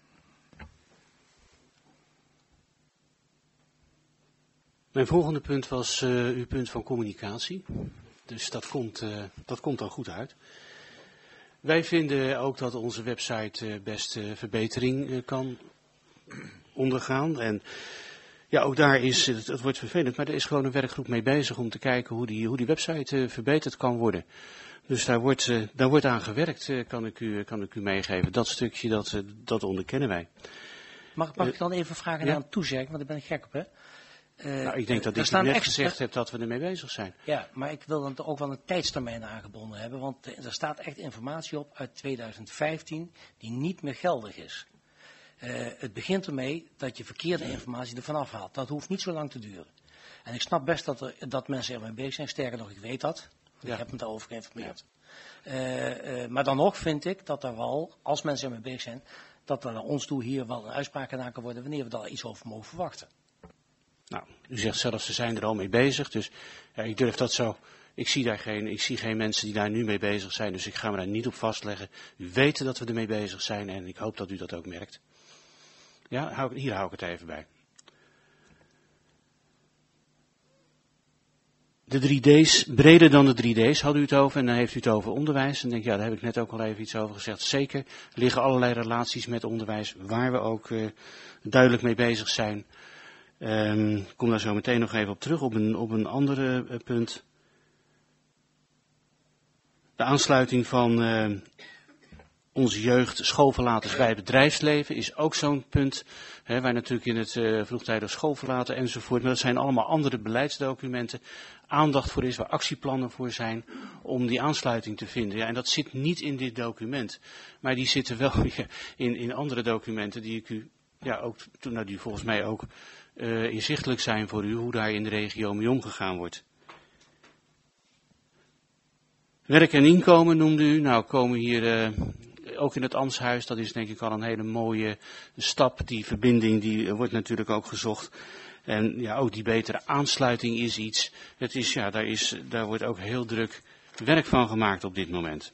Mijn volgende punt was uh, uw punt van communicatie. Dus dat komt, uh, dat komt dan goed uit. Wij vinden ook dat onze website uh, best uh, verbetering uh, kan ondergaan. En ja, ook daar is, het, het wordt vervelend, maar er is gewoon een werkgroep mee bezig om te kijken hoe die, hoe die website uh, verbeterd kan worden. Dus daar wordt, uh, daar wordt aan gewerkt, uh, kan, ik u, kan ik u meegeven. Dat stukje, dat, uh, dat onderkennen wij. Mag, mag uh, ik dan even vragen naar ja? aan toezeggen, want daar ben ik gek op, hè? Uh, nou, ik denk dat ik net gezegd heb dat we ermee bezig zijn. Ja, maar ik wil dan ook wel een tijdstermijn aangebonden hebben, want er staat echt informatie op uit tweeduizend vijftien die niet meer geldig is. Uh, het begint ermee dat je verkeerde informatie ervan afhaalt. Dat hoeft niet zo lang te duren. En ik snap best dat, er, dat mensen ermee bezig zijn, sterker nog, ik weet dat. Ik ja. heb me daarover geïnformeerd. Ja. Uh, uh, maar dan nog vind ik dat er wel, als mensen ermee bezig zijn, dat er naar ons toe hier wel een uitspraak gedaan kan worden wanneer we daar iets over mogen verwachten. Nou, u zegt zelf, ze zijn er al mee bezig, dus ja, ik durf dat zo. Ik zie daar geen, ik zie geen mensen die daar nu mee bezig zijn, dus ik ga me daar niet op vastleggen. U weet dat we ermee bezig zijn en ik hoop dat u dat ook merkt. Ja, hou, hier hou ik het even bij. De drie D's, breder dan de drie D's hadden u het over en dan heeft u het over onderwijs. En denk ja, daar heb ik net ook al even iets over gezegd. Zeker, er liggen allerlei relaties met onderwijs waar we ook uh, duidelijk mee bezig zijn. Ik um, kom daar zo meteen nog even op terug, op een, op een ander uh, punt. De aansluiting van uh, onze jeugd, schoolverlaters bij het bedrijfsleven is ook zo'n punt. Hè, waar natuurlijk in het uh, vroegtijdig schoolverlaten enzovoort. Maar dat zijn allemaal andere beleidsdocumenten. Aandacht voor is, waar actieplannen voor zijn. Om die aansluiting te vinden. Ja, en dat zit niet in dit document. Maar die zitten wel in, in andere documenten die ik u, ja, ook, nou, die volgens mij ook uh, inzichtelijk zijn voor u. Hoe daar in de regio mee omgegaan wordt. Werk en inkomen noemde u. Nou, komen hier uh, ook in het ambtshuis. Dat is denk ik al een hele mooie stap. Die verbinding die wordt natuurlijk ook gezocht. En ja, ook die betere aansluiting is iets. Het is, ja, daar, is, daar wordt ook heel druk werk van gemaakt op dit moment.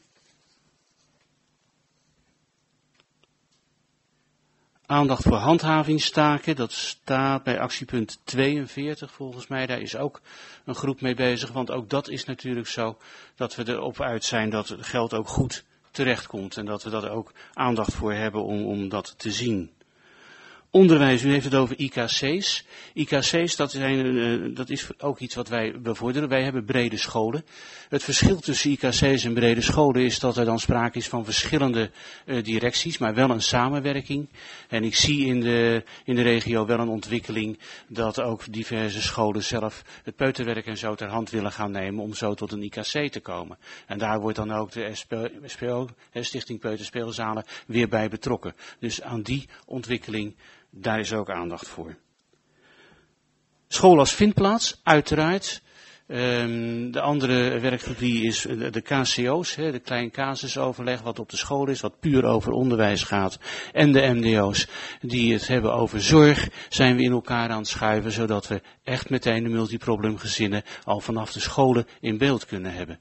Aandacht voor handhavingstaken, dat staat bij actiepunt tweeënveertig volgens mij. Daar is ook een groep mee bezig, want ook dat is natuurlijk zo dat we erop uit zijn dat het geld ook goed terechtkomt. En dat we daar ook aandacht voor hebben om, om dat te zien. Onderwijs, u heeft het over I K C's. I K C's, dat, zijn, uh, dat is ook iets wat wij bevorderen. Wij hebben brede scholen. Het verschil tussen I K C's en brede scholen is dat er dan sprake is van verschillende uh, directies, maar wel een samenwerking. En ik zie in de, in de regio wel een ontwikkeling dat ook diverse scholen zelf het peuterwerk en zo ter hand willen gaan nemen om zo tot een I K C te komen. En daar wordt dan ook de S P O, Stichting Peuterspeelzalen, weer bij betrokken. Dus aan die ontwikkeling, daar is ook aandacht voor. School als vindplaats, uiteraard. Um, de andere werkgroep die is de, de K C O's, hè, de klein casusoverleg wat op de school is, wat puur over onderwijs gaat. En de M D O's die het hebben over zorg, zijn we in elkaar aan het schuiven, zodat we echt meteen de multiprobleemgezinnen al vanaf de scholen in beeld kunnen hebben.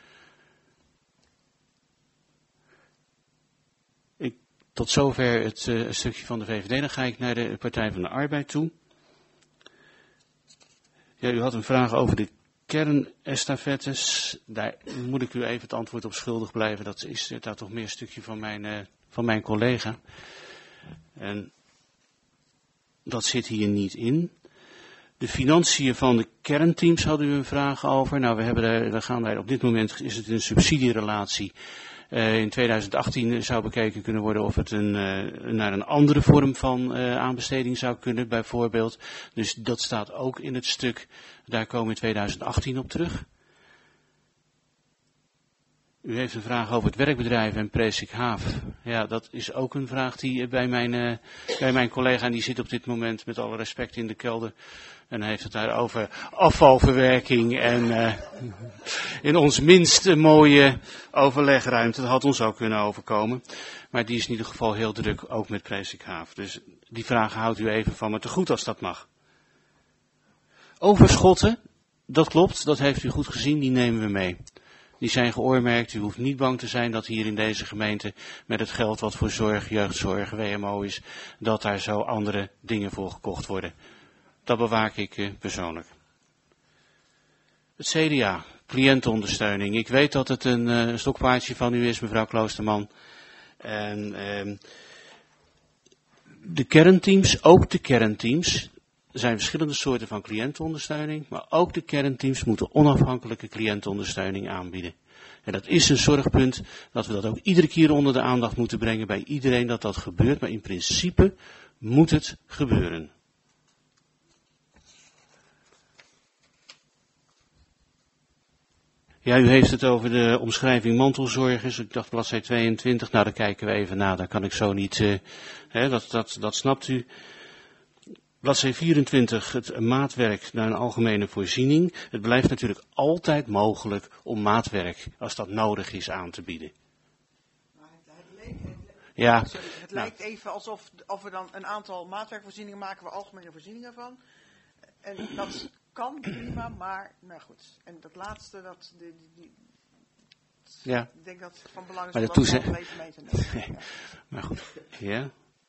Tot zover het uh, stukje van de V V D. Dan ga ik naar de Partij van de Arbeid toe. Ja, u had een vraag over de kernestafettes. Daar moet ik u even het antwoord op schuldig blijven. Dat is daar toch meer een stukje van mijn, uh, van mijn collega. En dat zit hier niet in. De financiën van de kernteams hadden u een vraag over. Nou, we, hebben daar, we gaan daar op dit moment, is het een subsidierelatie. Uh, in tweeduizend achttien zou bekeken kunnen worden of het een, uh, naar een andere vorm van uh, aanbesteding zou kunnen, bijvoorbeeld. Dus dat staat ook in het stuk. Daar komen we in tweeduizend achttien op terug. U heeft een vraag over het werkbedrijf en Presikhaaf. Ja, dat is ook een vraag die bij mijn, uh, bij mijn collega, en die zit op dit moment met alle respect in de kelder. En hij heeft het daar over afvalverwerking en uh, in ons minst mooie overlegruimte. Dat had ons ook kunnen overkomen. Maar die is in ieder geval heel druk, ook met Presikhaaf. Dus die vraag houdt u even van me te goed als dat mag. Overschotten, dat klopt, dat heeft u goed gezien, die nemen we mee. Die zijn geoormerkt. U hoeft niet bang te zijn dat hier in deze gemeente met het geld wat voor zorg, jeugdzorg, W M O is, dat daar zo andere dingen voor gekocht worden. Dat bewaak ik uh, persoonlijk. Het C D A, cliëntenondersteuning. Ik weet dat het een uh, stokpaardje van u is, mevrouw Kloosterman. En uh, de kernteams, ook de kernteams, er zijn verschillende soorten van cliëntenondersteuning, maar ook de kernteams moeten onafhankelijke cliëntenondersteuning aanbieden. En dat is een zorgpunt dat we dat ook iedere keer onder de aandacht moeten brengen bij iedereen dat dat gebeurt, maar in principe moet het gebeuren. Ja, u heeft het over de omschrijving mantelzorgers. Ik dacht bladzij tweeëntwintig, nou daar kijken we even na, daar kan ik zo niet, uh, hè, dat, dat, dat snapt u. Bladzij vierentwintig, het maatwerk naar een algemene voorziening. Het blijft natuurlijk altijd mogelijk om maatwerk, als dat nodig is, aan te bieden. Maar het, het, leek, het, ja, sorry, het nou. lijkt even alsof of we dan een aantal maatwerkvoorzieningen maken, we algemene voorzieningen van. En dat kan prima, maar nou goed. En dat laatste, dat, die, die, die, ja. ik denk dat het van belang is maar om dat dat toeze- gewoon even mee te nemen. Ja. Maar goed, ja.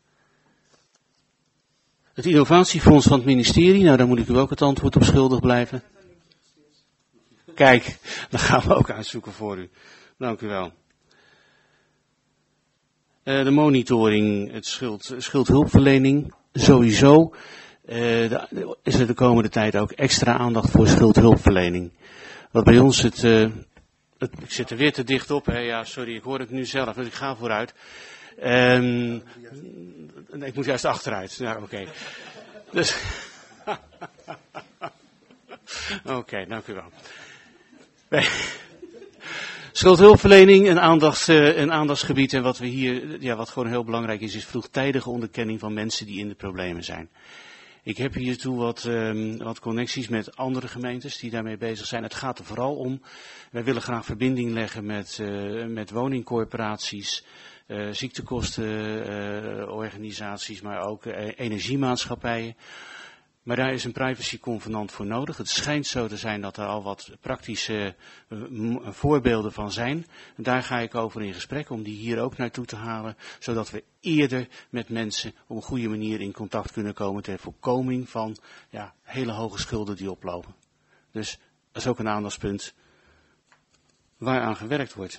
Het innovatiefonds van het ministerie, nou daar moet ik u ook het antwoord op schuldig blijven. Kijk, dat gaan we ook uitzoeken voor u. Dank u wel. Uh, de monitoring, het schuld, schuldhulpverlening, sowieso. Uh, de, is er de komende tijd ook extra aandacht voor schuldhulpverlening. Wat bij ons het, uh, het ik zit er weer te dicht op, hè? Ja, sorry, ik hoor het nu zelf, dus ik ga vooruit. Um, ik moet juist achteruit. Ja, oké. Okay. Dus. Oké, okay, dank u wel. Nee. Schuldhulpverlening, een, aandacht, uh, een aandachtsgebied. En wat we hier, ja, wat gewoon heel belangrijk is, is vroegtijdige onderkenning van mensen die in de problemen zijn. Ik heb hiertoe wat, um, wat connecties met andere gemeentes die daarmee bezig zijn. Het gaat er vooral om, wij willen graag verbinding leggen met, uh, met woningcorporaties, uh, ziektekostenorganisaties, uh, maar ook uh, energiemaatschappijen. Maar daar is een privacyconvenant voor nodig. Het schijnt zo te zijn dat er al wat praktische uh, voorbeelden van zijn. En daar ga ik over in gesprek om die hier ook naartoe te halen. Zodat we eerder met mensen op een goede manier in contact kunnen komen ter voorkoming van ja, hele hoge schulden die oplopen. Dus dat is ook een aandachtspunt waaraan gewerkt wordt.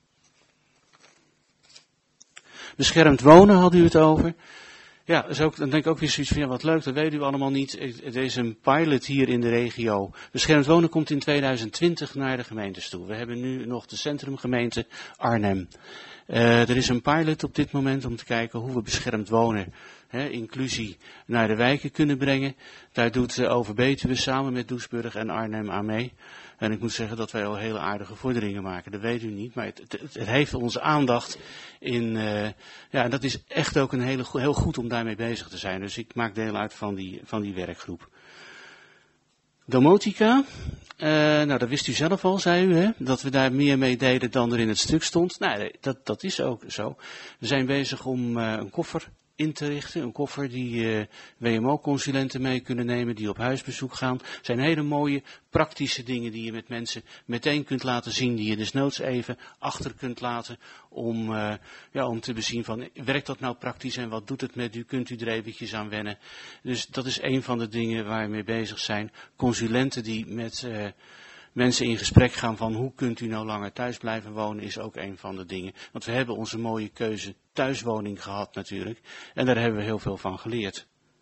Beschermd wonen had u het over. Ja, dat is ook, dan denk ik ook weer zoiets van, ja, wat leuk, dat weet u allemaal niet. Er is een pilot hier in de regio. Beschermd wonen komt in tweeduizend twintig naar de gemeentes toe. We hebben nu nog de centrumgemeente Arnhem. Uh, er is een pilot op dit moment om te kijken hoe we beschermd wonen, hè, inclusie naar de wijken kunnen brengen. Daar doet uh, Overbetuwe samen met Doesburg en Arnhem aan mee. En ik moet zeggen dat wij al hele aardige vorderingen maken. Dat weet u niet, maar het, het, het heeft onze aandacht in, uh, ja, en dat is echt ook een hele, heel goed om daarmee bezig te zijn. Dus ik maak deel uit van die, van die werkgroep. Domotica, uh, nou dat wist u zelf al, zei u, hè, dat we daar meer mee deden dan er in het stuk stond. Nou, dat, dat is ook zo. We zijn bezig om uh, een koffer in te richten, een koffer die uh, W M O-consulenten mee kunnen nemen, die op huisbezoek gaan. Het zijn hele mooie, praktische dingen die je met mensen meteen kunt laten zien, die je desnoods even achter kunt laten om, uh, ja, om te bezien van, werkt dat nou praktisch en wat doet het met u, kunt u er eventjes aan wennen. Dus dat is een van de dingen waar we mee bezig zijn. Consulenten die met uh, mensen in gesprek gaan van hoe kunt u nou langer thuis blijven wonen, is ook een van de dingen. Want we hebben onze mooie keuze thuiswoning gehad natuurlijk. En daar hebben we heel veel van geleerd.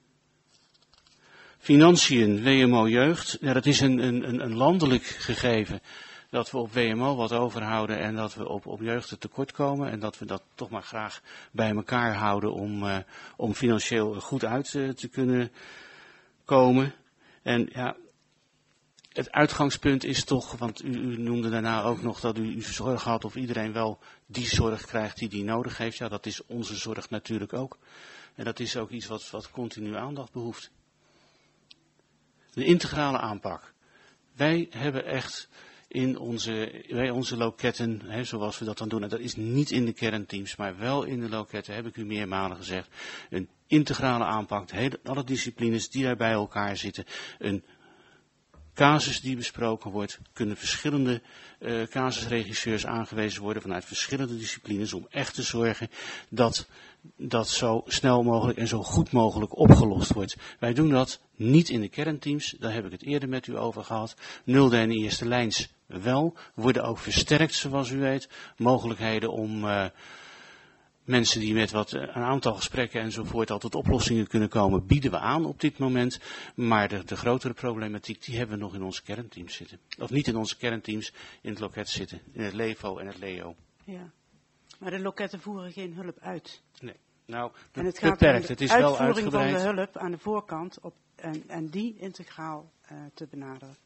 Financiën, W M O jeugd. Ja, dat is een, een, een landelijk gegeven. Dat we op W M O wat overhouden en dat we op, op jeugd tekort komen. En dat we dat toch maar graag bij elkaar houden om, uh, om financieel goed uit uh, te kunnen komen. En ja, het uitgangspunt is toch, want u, u noemde daarna ook nog dat u, u zorg had of iedereen wel die zorg krijgt die die nodig heeft. Ja, dat is onze zorg natuurlijk ook. En dat is ook iets wat, wat continu aandacht behoeft. De integrale aanpak. Wij hebben echt in onze, wij onze loketten, hè, zoals we dat dan doen, en dat is niet in de kernteams, maar wel in de loketten, heb ik u meermalen gezegd, een integrale aanpak, hele, alle disciplines die daar bij elkaar zitten, een casus die besproken wordt, kunnen verschillende uh, casusregisseurs aangewezen worden vanuit verschillende disciplines om echt te zorgen dat dat zo snel mogelijk en zo goed mogelijk opgelost wordt. Wij doen dat niet in de kernteams, daar heb ik het eerder met u over gehad. Nulde en eerste lijns wel, worden ook versterkt zoals u weet. Mogelijkheden om uh, mensen die met wat een aantal gesprekken enzovoort al tot oplossingen kunnen komen, bieden we aan op dit moment. Maar de, de grotere problematiek, die hebben we nog in onze kernteams zitten. Of niet in onze kernteams, in het loket zitten. In het LEVO en het LEO. Ja. Maar de loketten voeren geen hulp uit. Nee. Nou, en het beperkt. gaat om de het is wel uitvoering uitgebreid. van de hulp aan de voorkant op, en, en die integraal uh, te benaderen.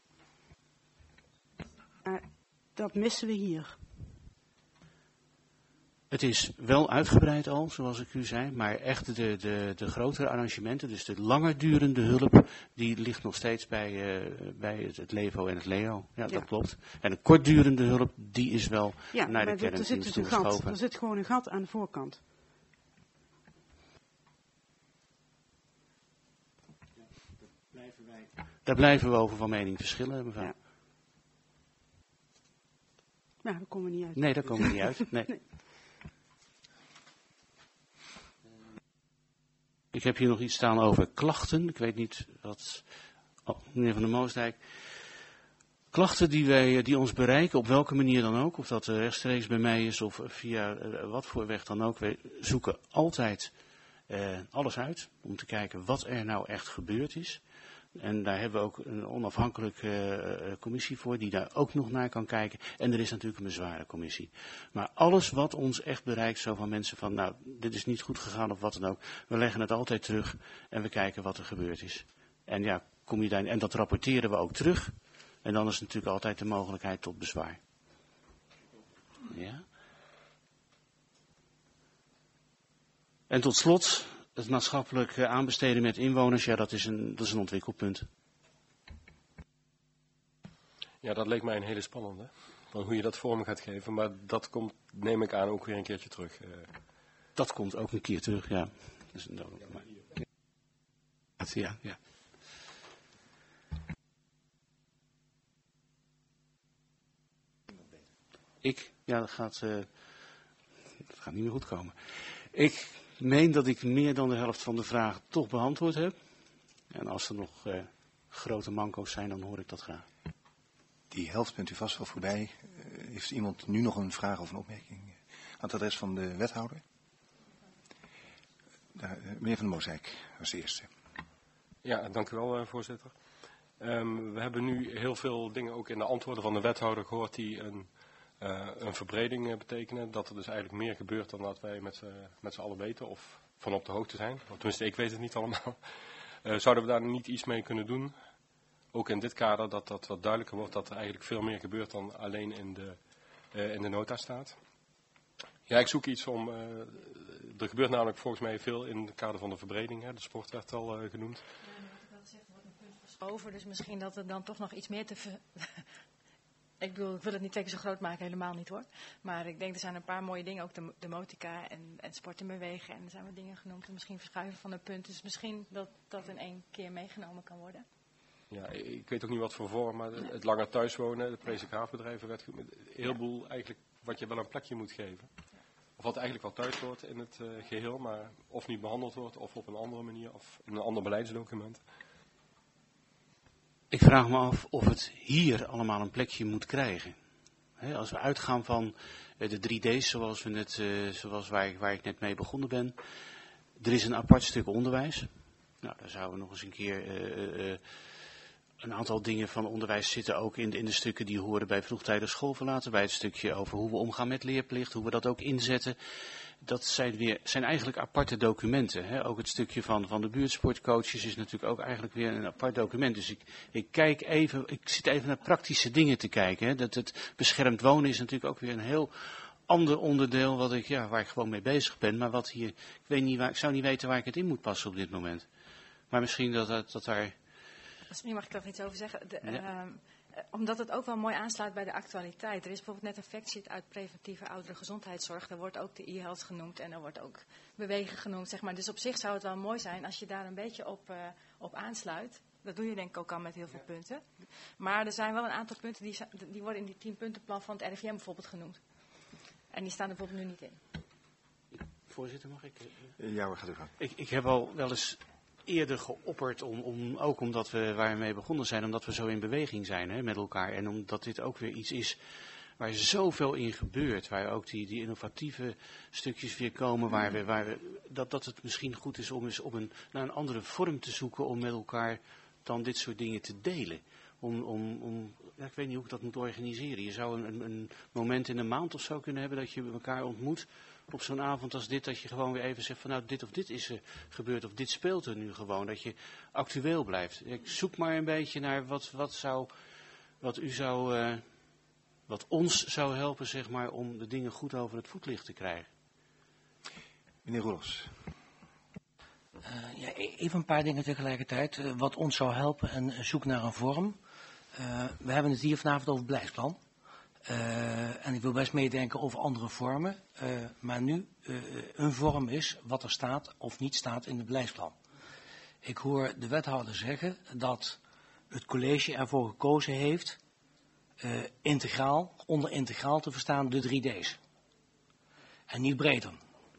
Uh, dat missen we hier. Het is wel uitgebreid al, zoals ik u zei, maar echt de, de, de grotere arrangementen, dus de langer durende hulp, die ligt nog steeds bij, uh, bij het, het LEVO en het LEO. Ja, dat ja. klopt. En de kortdurende hulp, die is wel ja, naar de kernteams kernteams dus toegeschoven. Er zit gewoon een gat aan de voorkant. Daar blijven we over van mening verschillen, mevrouw. Ja. Nou, daar komen we niet uit. Nee, daar komen we niet uit. Nee. nee. Ik heb hier nog iets staan over klachten. Ik weet niet wat... Oh, meneer Van der Moosdijk. Klachten die, wij, die ons bereiken, op welke manier dan ook. Of dat rechtstreeks bij mij is of via uh, wat voor weg dan ook. Wij zoeken altijd uh, alles uit om te kijken wat er nou echt gebeurd is. En daar hebben we ook een onafhankelijke uh, commissie voor die daar ook nog naar kan kijken. En er is natuurlijk een bezwarencommissie. Maar alles wat ons echt bereikt, zo van mensen van, nou, dit is niet goed gegaan of wat dan ook. We leggen het altijd terug en we kijken wat er gebeurd is. En ja, kom je daar, en dat rapporteren we ook terug. En dan is natuurlijk altijd de mogelijkheid tot bezwaar. Ja. En tot slot... Het maatschappelijk aanbesteden met inwoners, ja, dat is een, dat is een ontwikkelpunt. Ja, dat leek mij een hele spannende. Van hoe je dat vorm gaat geven, maar dat komt, neem ik aan, ook weer een keertje terug. Uh. Dat komt ook een keer terug, ja. Dus, ja, maar, ja, ja. Ik, ja, dat gaat, uh, dat gaat niet meer goed komen. Ik... Ik meen dat ik meer dan de helft van de vragen toch beantwoord heb. En als er nog uh, grote manco's zijn, dan hoor ik dat graag. Die helft bent u vast wel voorbij. Uh, heeft iemand nu nog een vraag of een opmerking aan het adres van de wethouder? Daar, uh, meneer Van der Moosdijk als eerste. Ja, dank u wel, uh, voorzitter. Um, we hebben nu heel veel dingen ook in de antwoorden van de wethouder gehoord die een... Uh, een verbreding uh, betekenen, dat er dus eigenlijk meer gebeurt dan dat wij met z'n allen weten of van op de hoogte zijn. Of tenminste, ik weet het niet allemaal. Uh, zouden we daar niet iets mee kunnen doen? Ook in dit kader, dat dat wat duidelijker wordt, dat er eigenlijk veel meer gebeurt dan alleen in de, uh, in de nota staat. Ja, ik zoek iets om, uh, er gebeurt namelijk volgens mij veel in het kader van de verbreding, hè. De sport werd al uh, genoemd. Ja, dat zegt, er wordt een punt verschoven, dus misschien dat er dan toch nog iets meer te... Ver... Ik bedoel, ik wil het niet tegen zo groot maken, helemaal niet hoor. Maar ik denk, er zijn een paar mooie dingen, ook de, de motica en, en sport en bewegen. En er zijn wat dingen genoemd en misschien verschuiven van de punten. Dus misschien dat dat in één keer meegenomen kan worden. Ja, ik weet ook niet wat voor vorm, maar het, het langer thuiswonen, de presenkaafbedrijven, werd een heleboel eigenlijk wat je wel een plekje moet geven. Of wat eigenlijk wel thuis hoort in het uh, geheel, maar of niet behandeld wordt of op een andere manier of in een ander beleidsdocument. Ik vraag me af of het hier allemaal een plekje moet krijgen. He, als we uitgaan van uh, de drie D's zoals, we net, uh, zoals waar, ik, waar ik net mee begonnen ben. Er is een apart stuk onderwijs. Nou, daar zouden we nog eens een keer uh, uh, een aantal dingen van onderwijs zitten ook in de, in de stukken die horen bij vroegtijdig schoolverlaten. Bij het stukje over hoe we omgaan met leerplicht, hoe we dat ook inzetten. Dat zijn, weer, zijn eigenlijk aparte documenten. Hè? Ook het stukje van, van de buurtsportcoaches is natuurlijk ook eigenlijk weer een apart document. Dus ik, ik, kijk even, ik zit even naar praktische dingen te kijken. Hè? Dat het beschermd wonen is natuurlijk ook weer een heel ander onderdeel wat ik, ja, waar ik gewoon mee bezig ben. Maar wat hier, ik, weet niet waar, ik zou niet weten waar ik het in moet passen op dit moment. Maar misschien dat, dat, dat daar... Misschien mag ik er nog iets over zeggen. De, ja. uh, omdat het ook wel mooi aansluit bij de actualiteit. Er is bijvoorbeeld net een factsheet uit preventieve oudere gezondheidszorg. Daar wordt ook de e-health genoemd en er wordt ook bewegen genoemd. Zeg maar. Dus op zich zou het wel mooi zijn als je daar een beetje op, uh, op aansluit. Dat doe je denk ik ook al met heel veel punten. Maar er zijn wel een aantal punten die, die worden in die tienpuntenplan van het R I V M bijvoorbeeld genoemd. En die staan er bijvoorbeeld nu niet in. Voorzitter, mag ik? Ja, we gaan u gaan. Ik, ik heb al wel eens eerder geopperd, om, om, ook omdat we waar we mee begonnen zijn, omdat we zo in beweging zijn hè, met elkaar. En omdat dit ook weer iets is waar zoveel in gebeurt. Waar ook die, die innovatieve stukjes weer komen. Waar we, waar we, dat, dat het misschien goed is om eens op een, naar een andere vorm te zoeken om met elkaar dan dit soort dingen te delen. Om, om, om, ja, ik weet niet hoe ik dat moet organiseren. Je zou een, een moment in een maand of zo kunnen hebben dat je elkaar ontmoet op zo'n avond als dit. Dat je gewoon weer even zegt van nou dit of dit is er gebeurd of dit speelt er nu gewoon. Dat je actueel blijft. Ik zoek maar een beetje naar wat, wat, zou, wat u zou, uh, wat ons zou helpen zeg maar om de dingen goed over het voetlicht te krijgen. Meneer Roelofs. Uh, ja, even een paar dingen tegelijkertijd. Uh, wat ons zou helpen en uh, zoek naar een vorm. Uh, we hebben het hier vanavond over het beleidsplan. Uh, en ik wil best meedenken over andere vormen. Uh, maar nu uh, een vorm is wat er staat of niet staat in het beleidsplan. Ik hoor de wethouder zeggen dat het college ervoor gekozen heeft uh, integraal, onder integraal te verstaan de drie D's. En niet breder.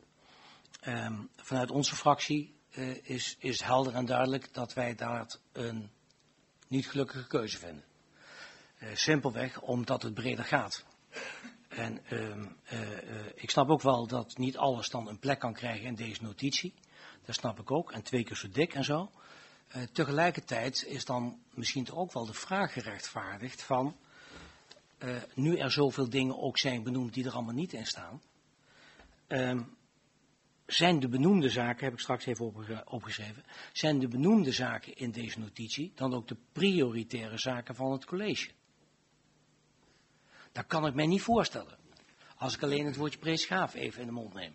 Um, vanuit onze fractie uh, is, is helder en duidelijk dat wij daar een niet gelukkige keuze vinden. Uh, simpelweg omdat het breder gaat. En um, uh, uh, ik snap ook wel dat niet alles dan een plek kan krijgen in deze notitie. Dat snap ik ook. En twee keer zo dik en zo. Uh, tegelijkertijd is dan misschien toch ook wel de vraag gerechtvaardigd van uh, nu er zoveel dingen ook zijn benoemd die er allemaal niet in staan. Um, Zijn de benoemde zaken, heb ik straks even opgeschreven, zijn de benoemde zaken in deze notitie dan ook de prioritaire zaken van het college? Dat kan ik mij niet voorstellen. Als ik alleen het woordje preesgaaf even in de mond neem.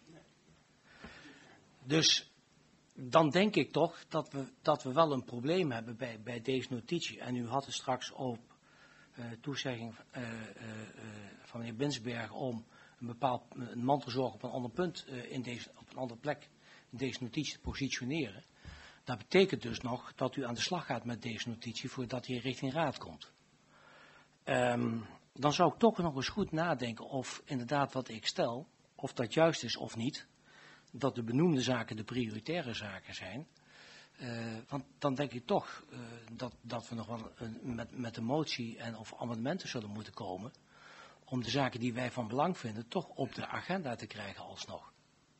Dus dan denk ik toch dat we, dat we wel een probleem hebben bij, bij deze notitie. En u had het straks op uh, toezegging uh, uh, uh, van meneer Binsberg om een bepaald een mantelzorg op een ander punt uh, in deze, op een andere plek in deze notitie te positioneren. Dat betekent dus nog dat u aan de slag gaat met deze notitie voordat hij richting raad komt. Um, dan zou ik toch nog eens goed nadenken of inderdaad wat ik stel, of dat juist is of niet, dat de benoemde zaken de prioritaire zaken zijn. Uh, want dan denk ik toch uh, dat, dat we nog wel een, met, met een motie en of amendementen zullen moeten komen om de zaken die wij van belang vinden toch op de agenda te krijgen alsnog.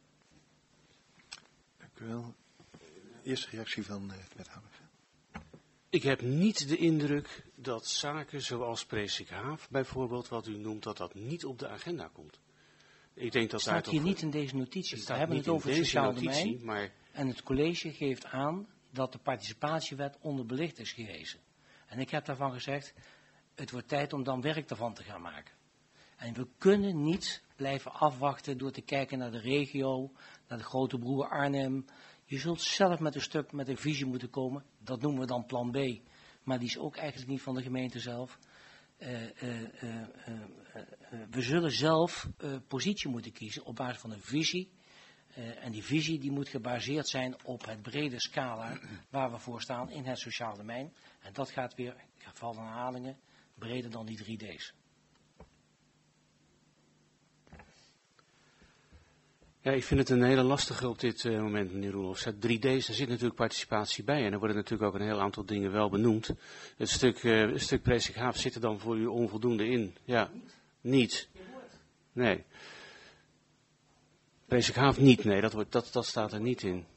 Dank u wel. Eerste reactie van de wethouder. Ik heb niet de indruk dat zaken zoals Presikhaaf bijvoorbeeld, wat u noemt, dat dat niet op de agenda komt. Ik denk dat het staat daar hier toch, niet in deze notitie. Het We hebben het over het sociaal domein. Maar En het college geeft aan dat de participatiewet onderbelicht is gewezen. En ik heb daarvan gezegd, het wordt tijd om dan werk ervan te gaan maken. En we kunnen niet blijven afwachten door te kijken naar de regio, naar de grote broer Arnhem. Je zult zelf met een stuk, met een visie moeten komen. Dat noemen we dan plan B. Maar die is ook eigenlijk niet van de gemeente zelf. Uh, uh, uh, uh, uh, uh, we zullen zelf uh, positie moeten kiezen op basis van een visie. Uh, en die visie die moet gebaseerd zijn op het brede scala waar we voor staan in het sociaal domein. En dat gaat weer, in geval van herhalingen, breder dan die drie D's. Ja, ik vind het een hele lastige op dit uh, moment, meneer Roelofs. drie D's, daar zit natuurlijk participatie bij en er worden natuurlijk ook een heel aantal dingen wel benoemd. Het stuk, uh, het stuk Presikhaaf zit er dan voor u onvoldoende in. Ja, niet. Nee. Presikhaaf niet, nee, dat, wordt, dat, dat staat er niet in.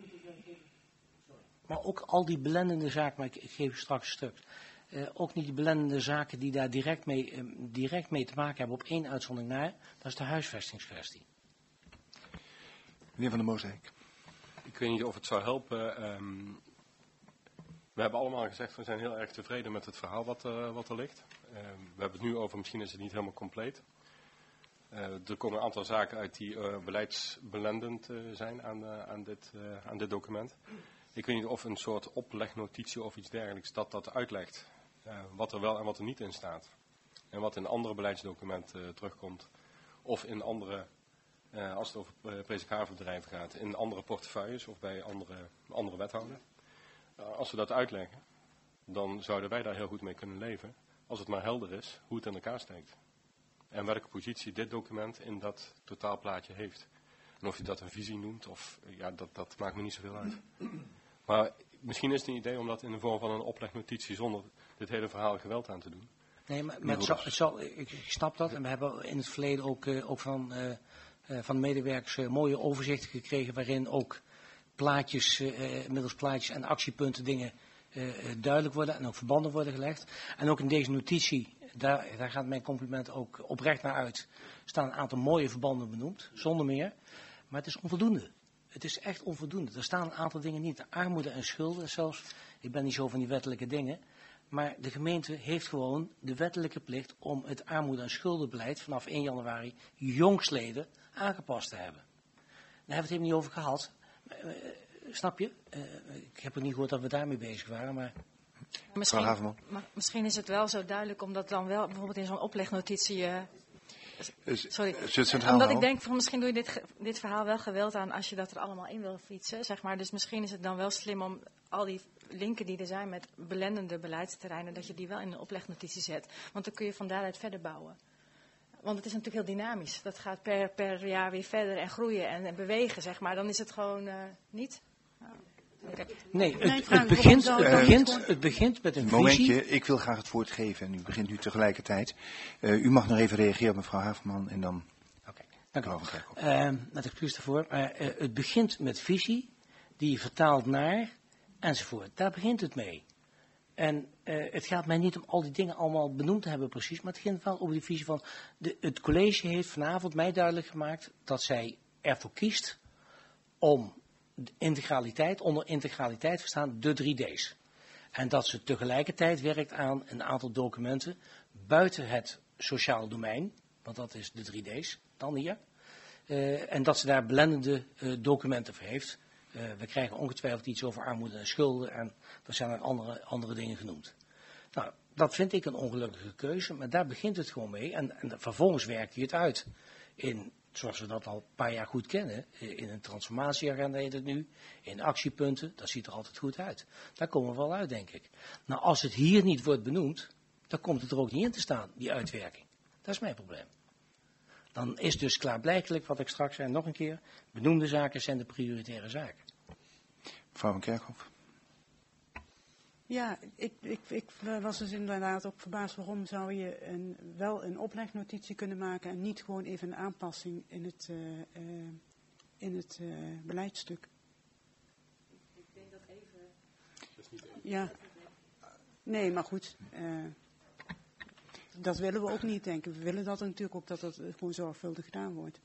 Maar ook al die belendende zaken, maar ik, ik geef u straks een stuk. Uh, ook niet die belendende zaken die daar direct mee, uh, direct mee te maken hebben op één uitzondering naar, dat is de huisvestingskwestie. Meneer Van der Moosdijk. Ik weet niet of het zou helpen. Um, we hebben allemaal gezegd, we zijn heel erg tevreden met het verhaal wat, uh, wat er ligt. Um, we hebben het nu over, misschien is het niet helemaal compleet. Uh, er komen een aantal zaken uit die uh, beleidsbelendend uh, zijn aan, uh, aan, dit, uh, aan dit document. Ik weet niet of een soort oplegnotitie of iets dergelijks dat dat uitlegt. Uh, wat er wel en wat er niet in staat. En wat in andere beleidsdocumenten uh, terugkomt. Of in andere... Uh, als het over uh, Presikhaafbedrijven gaat, in andere portefeuilles of bij andere, andere wethouders. Uh, als we dat uitleggen, dan zouden wij daar heel goed mee kunnen leven, als het maar helder is hoe het in elkaar steekt. En welke positie dit document in dat totaalplaatje heeft. En of je dat een visie noemt, of ja, dat, dat maakt me niet zoveel uit. Maar misschien is het een idee om dat in de vorm van een oplegnotitie zonder dit hele verhaal geweld aan te doen. Nee, maar, maar het zal, het zal, ik, ik snap dat. En we hebben in het verleden ook, uh, ook van, uh, uh, van de medewerkers uh, mooie overzichten gekregen waarin ook plaatjes, uh, middels plaatjes en actiepunten dingen uh, duidelijk worden en ook verbanden worden gelegd. En ook in deze notitie, daar, daar gaat mijn compliment ook oprecht naar uit, staan een aantal mooie verbanden benoemd, zonder meer. Maar het is onvoldoende. Het is echt onvoldoende. Er staan een aantal dingen niet. Armoede en schulden zelfs. Ik ben niet zo van die wettelijke dingen. Maar de gemeente heeft gewoon de wettelijke plicht om het armoede- en schuldenbeleid vanaf één januari jongstleden aangepast te hebben. Daar hebben we het even niet over gehad. Uh, snap je? Uh, ik heb ook niet gehoord dat we daarmee bezig waren, maar... Misschien, maar misschien is het wel zo duidelijk, omdat dan wel bijvoorbeeld in zo'n oplegnotitie... Uh, Sorry, omdat ik denk van misschien doe je dit, dit verhaal wel geweld aan als je dat er allemaal in wil fietsen, zeg maar. Dus misschien is het dan wel slim om al die linken die er zijn met belendende beleidsterreinen, dat je die wel in een oplegnotitie zet. Want dan kun je van daaruit verder bouwen. Want het is natuurlijk heel dynamisch. Dat gaat per, per jaar weer verder en groeien en, en bewegen, zeg maar. Dan is het gewoon uh, niet... Nou, okay. Nee, het, het, begint, het, begint, het begint met een visie. Momentje, ik wil graag het woord geven en u begint nu tegelijkertijd. Uh, u mag nog even reageren, mevrouw Haverman, en dan... Oké, dank u wel. Uh, met excuus daarvoor. Uh, uh, het begint met visie, die je vertaalt naar, enzovoort. Daar begint het mee. En uh, het gaat mij niet om al die dingen allemaal benoemd te hebben precies, maar het gaat wel over die visie van... De, het college heeft vanavond mij duidelijk gemaakt dat zij ervoor kiest om... integraliteit, onder integraliteit verstaan de drie D's. En dat ze tegelijkertijd werkt aan een aantal documenten buiten het sociaal domein, want dat is de drie D's, dan hier. Uh, en dat ze daar blendende uh, documenten voor heeft. Uh, we krijgen ongetwijfeld iets over armoede en schulden en er zijn er andere, andere dingen genoemd. Nou, dat vind ik een ongelukkige keuze, maar daar begint het gewoon mee. En, en vervolgens werkt hij het uit in... zoals we dat al een paar jaar goed kennen, in een transformatieagenda heet het nu, in actiepunten, dat ziet er altijd goed uit. Daar komen we wel uit, denk ik. Nou, als het hier niet wordt benoemd, dan komt het er ook niet in te staan, die uitwerking. Dat is mijn probleem. Dan is dus klaarblijkelijk, wat ik straks zei, nog een keer, benoemde zaken zijn de prioritaire zaken. Mevrouw van Kerkhoff. Ja, ik, ik, ik was dus inderdaad ook verbaasd waarom zou je een, wel een oplegnotitie kunnen maken en niet gewoon even een aanpassing in het, uh, uh, in het uh, beleidstuk. Ik denk dat even... Ja, nee, maar goed, uh, dat willen we ook niet, denk ik. We willen dat natuurlijk ook dat dat gewoon zorgvuldig gedaan wordt.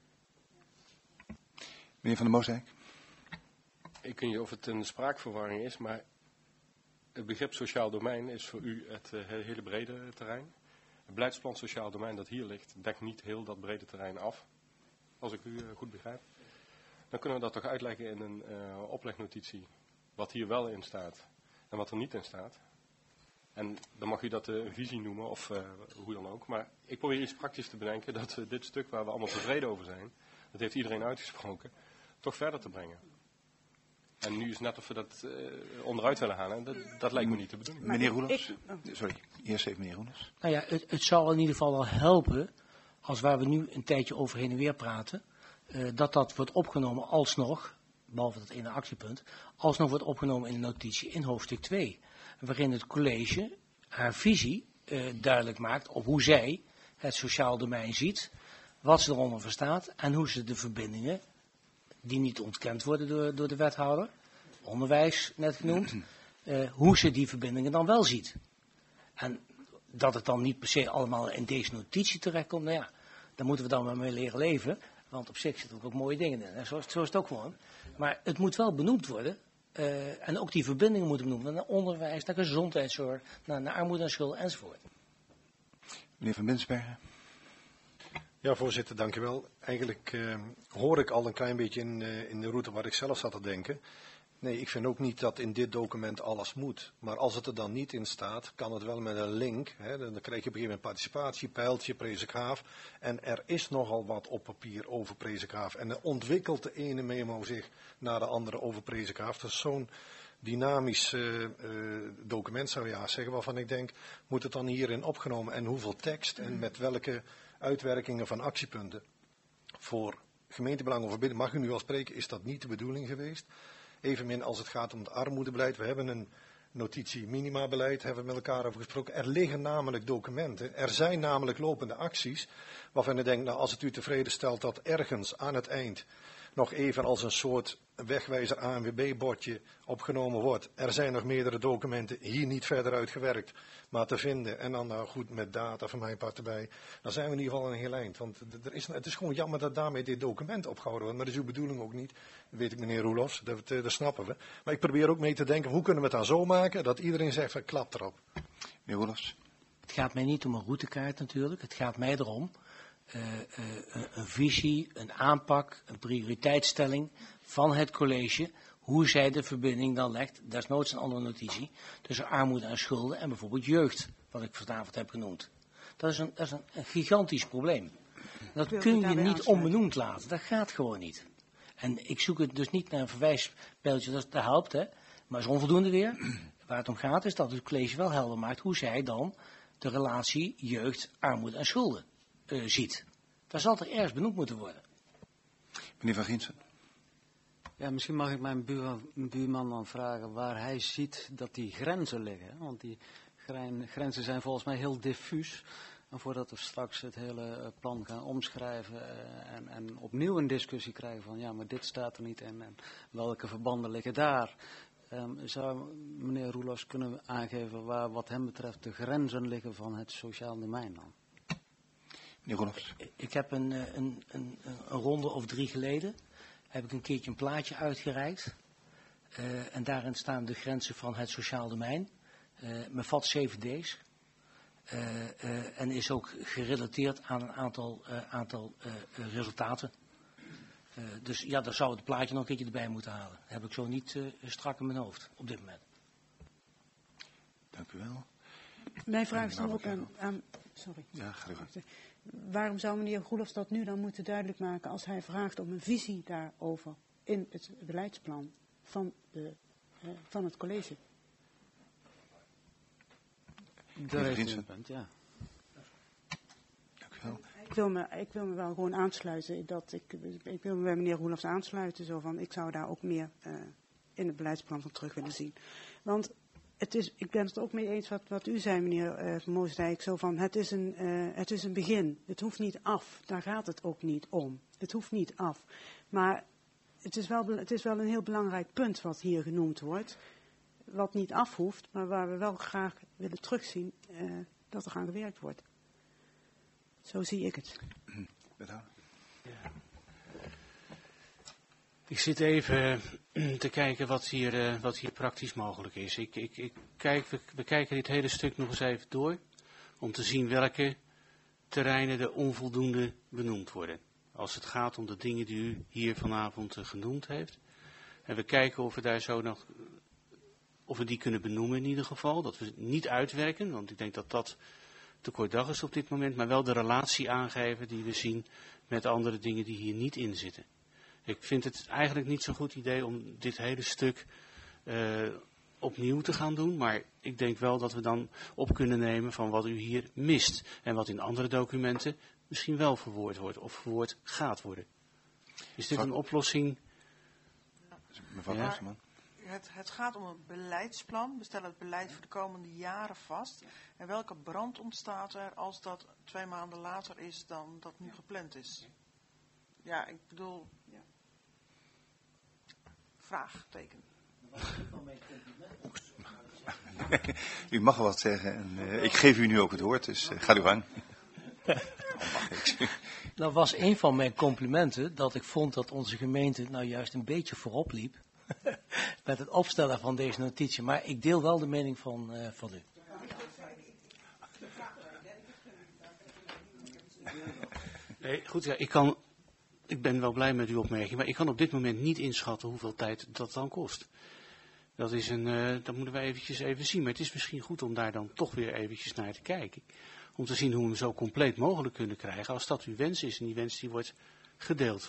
Meneer Van der Moosdijk. Ik weet niet of het een spraakverwarring is, maar... Het begrip sociaal domein is voor u het uh, hele brede terrein. Het beleidsplan sociaal domein dat hier ligt, dekt niet heel dat brede terrein af. Als ik u uh, goed begrijp. Dan kunnen we dat toch uitleggen in een uh, oplegnotitie. Wat hier wel in staat en wat er niet in staat. En dan mag u dat uh, een visie noemen of uh, hoe dan ook. Maar ik probeer iets praktisch te bedenken dat uh, dit stuk waar we allemaal tevreden over zijn. Dat heeft iedereen uitgesproken. Toch verder te brengen. En nu is het net of we dat uh, onderuit willen halen. Dat, dat lijkt me niet de bedoeling. Meneer Roelofs? Sorry, eerst even meneer Roelofs. Nou ja, het, het zal in ieder geval wel helpen, als waar we nu een tijdje over heen en weer praten, uh, dat dat wordt opgenomen alsnog, behalve dat ene actiepunt, alsnog wordt opgenomen in de notitie in hoofdstuk twee. Waarin het college haar visie uh, duidelijk maakt op hoe zij het sociaal domein ziet, wat ze eronder verstaat en hoe ze de verbindingen die niet ontkend worden door, door de wethouder, onderwijs net genoemd, uh, hoe ze die verbindingen dan wel ziet. En dat het dan niet per se allemaal in deze notitie terechtkomt, nou ja, daar moeten we dan maar mee leren leven, want op zich zitten ook mooie dingen in, en zo, zo is het ook gewoon. Maar het moet wel benoemd worden, uh, en ook die verbindingen moeten benoemd worden, naar onderwijs, naar gezondheidszorg, naar, naar armoede en schulden enzovoort. Meneer Van Binsbergen. Ja, voorzitter, dank u wel. Eigenlijk uh, hoor ik al een klein beetje in, uh, in de route waar ik zelf zat te denken. Nee, ik vind ook niet dat in dit document alles moet. Maar als het er dan niet in staat, kan het wel met een link. Hè, dan krijg je op een gegeven moment participatie, pijltje, Presikhaaf. En er is nogal wat op papier over Presikhaaf. En dan ontwikkelt de ene memo zich naar de andere over Presikhaaf. Dat is zo'n dynamisch uh, uh, document, zou je ja zeggen, waarvan ik denk, moet het dan hierin opgenomen en hoeveel tekst en met welke uitwerkingen van actiepunten. Voor gemeentebelang of verbinding, mag u nu al spreken, is dat niet de bedoeling geweest. Evenmin als het gaat om het armoedebeleid. We hebben een notitie minimabeleid, hebben we met elkaar over gesproken. Er liggen namelijk documenten, er zijn namelijk lopende acties, waarvan ik denk, nou, als het u tevreden stelt dat ergens aan het eind nog even als een soort wegwijzer A N W B-bordje opgenomen wordt. Er zijn nog meerdere documenten hier niet verder uitgewerkt, maar te vinden. En dan nou goed met data van mijn part erbij. Dan zijn we in ieder geval een heel eind. Want er is, het is gewoon jammer dat daarmee dit document opgehouden wordt. Maar dat is uw bedoeling ook niet. Dat weet ik, meneer Roelofs, dat, dat snappen we. Maar ik probeer ook mee te denken, hoe kunnen we het dan zo maken dat iedereen zegt, van, klap erop. Meneer Roelofs. Het gaat mij niet om een routekaart natuurlijk. Het gaat mij erom uh, uh, een visie, een aanpak, een prioriteitsstelling van het college, hoe zij de verbinding dan legt, desnoods een andere notitie, tussen armoede en schulden en bijvoorbeeld jeugd, wat ik vanavond heb genoemd. Dat is een, dat is een, een gigantisch probleem. Dat kun je niet onbenoemd laten, dat gaat gewoon niet. En ik zoek het dus niet naar een verwijspijltje, dat, dat helpt, hè, maar is onvoldoende weer. Waar het om gaat is dat het college wel helder maakt hoe zij dan de relatie jeugd, armoede en schulden uh, ziet. Dat zal toch ergens benoemd moeten worden. Meneer Van Ginsen. Ja, misschien mag ik mijn buurman, buurman dan vragen waar hij ziet dat die grenzen liggen. Want die grenzen zijn volgens mij heel diffuus. En voordat we straks het hele plan gaan omschrijven en, en opnieuw een discussie krijgen van ja, maar dit staat er niet in en welke verbanden liggen daar. Um, zou meneer Roelofs kunnen aangeven waar wat hem betreft de grenzen liggen van het sociaal domein dan? Meneer Roelofs. Ik heb een, een, een, een ronde of drie geleden heb ik een keertje een plaatje uitgereikt. Uh, en daarin staan de grenzen van het sociaal domein. Uh, met vat zeven D's. Uh, uh, en is ook gerelateerd aan een aantal, uh, aantal uh, uh, resultaten. Uh, dus ja, daar zou het plaatje nog een keertje erbij moeten halen. Dat heb ik zo niet uh, strak in mijn hoofd op dit moment. Dank u wel. Mijn vraag is dan ook aan, aan... Sorry. Ja, ga u gang. Waarom zou meneer Roelofs dat nu dan moeten duidelijk maken als hij vraagt om een visie daarover in het beleidsplan van, de, uh, van het college? Daar heeft u een punt, ja. Dank u wel. Ik wil, me, ik wil me wel gewoon aansluiten. Dat ik, ik wil me bij meneer Roelofs aansluiten. Zo van, ik zou daar ook meer uh, in het beleidsplan van terug willen zien. Want het is, ik ben het ook mee eens wat, wat u zei, meneer uh, Moosdijk. Zo van, het is, een, uh, het is een begin. Het hoeft niet af. Daar gaat het ook niet om. Het hoeft niet af. Maar het is wel, het is wel een heel belangrijk punt wat hier genoemd wordt. Wat niet af hoeft, maar waar we wel graag willen terugzien uh, dat er aan gewerkt wordt. Zo zie ik het. Bedankt. Ja. Ik zit even te kijken wat hier, uh, wat hier praktisch mogelijk is. Ik, ik, ik kijk, we, we kijken dit hele stuk nog eens even door, om te zien welke terreinen er onvoldoende benoemd worden. Als het gaat om de dingen die u hier vanavond uh, genoemd heeft. En we kijken of we daar zo nog, of we die kunnen benoemen in ieder geval. Dat we het niet uitwerken, want ik denk dat dat te kort dag is op dit moment. Maar wel de relatie aangeven die we zien met andere dingen die hier niet in zitten. Ik vind het eigenlijk niet zo'n goed idee om dit hele stuk uh, opnieuw te gaan doen. Maar ik denk wel dat we dan op kunnen nemen van wat u hier mist. En wat in andere documenten misschien wel verwoord wordt of verwoord gaat worden. Is dit een oplossing? Mevrouw Ja. Oosterman. Het, het gaat om een beleidsplan. We stellen het beleid voor de komende jaren vast. En welke brand ontstaat er als dat twee maanden later is dan dat nu gepland is? Ja, ik bedoel... Ja. Vraagteken. U mag wel wat zeggen en uh, ik geef u nu ook het woord, dus uh, ga uw gang. Dat was een van mijn complimenten, dat ik vond dat onze gemeente nou juist een beetje voorop liep met het opstellen van deze notitie. Maar ik deel wel de mening van, uh, van u. Nee, goed, ja, ik kan, ik ben wel blij met uw opmerking, maar ik kan op dit moment niet inschatten hoeveel tijd dat dan kost. Dat is een, uh, dat moeten we eventjes even zien, maar het is misschien goed om daar dan toch weer eventjes naar te kijken. Om te zien hoe we hem zo compleet mogelijk kunnen krijgen, als dat uw wens is en die wens die wordt gedeeld.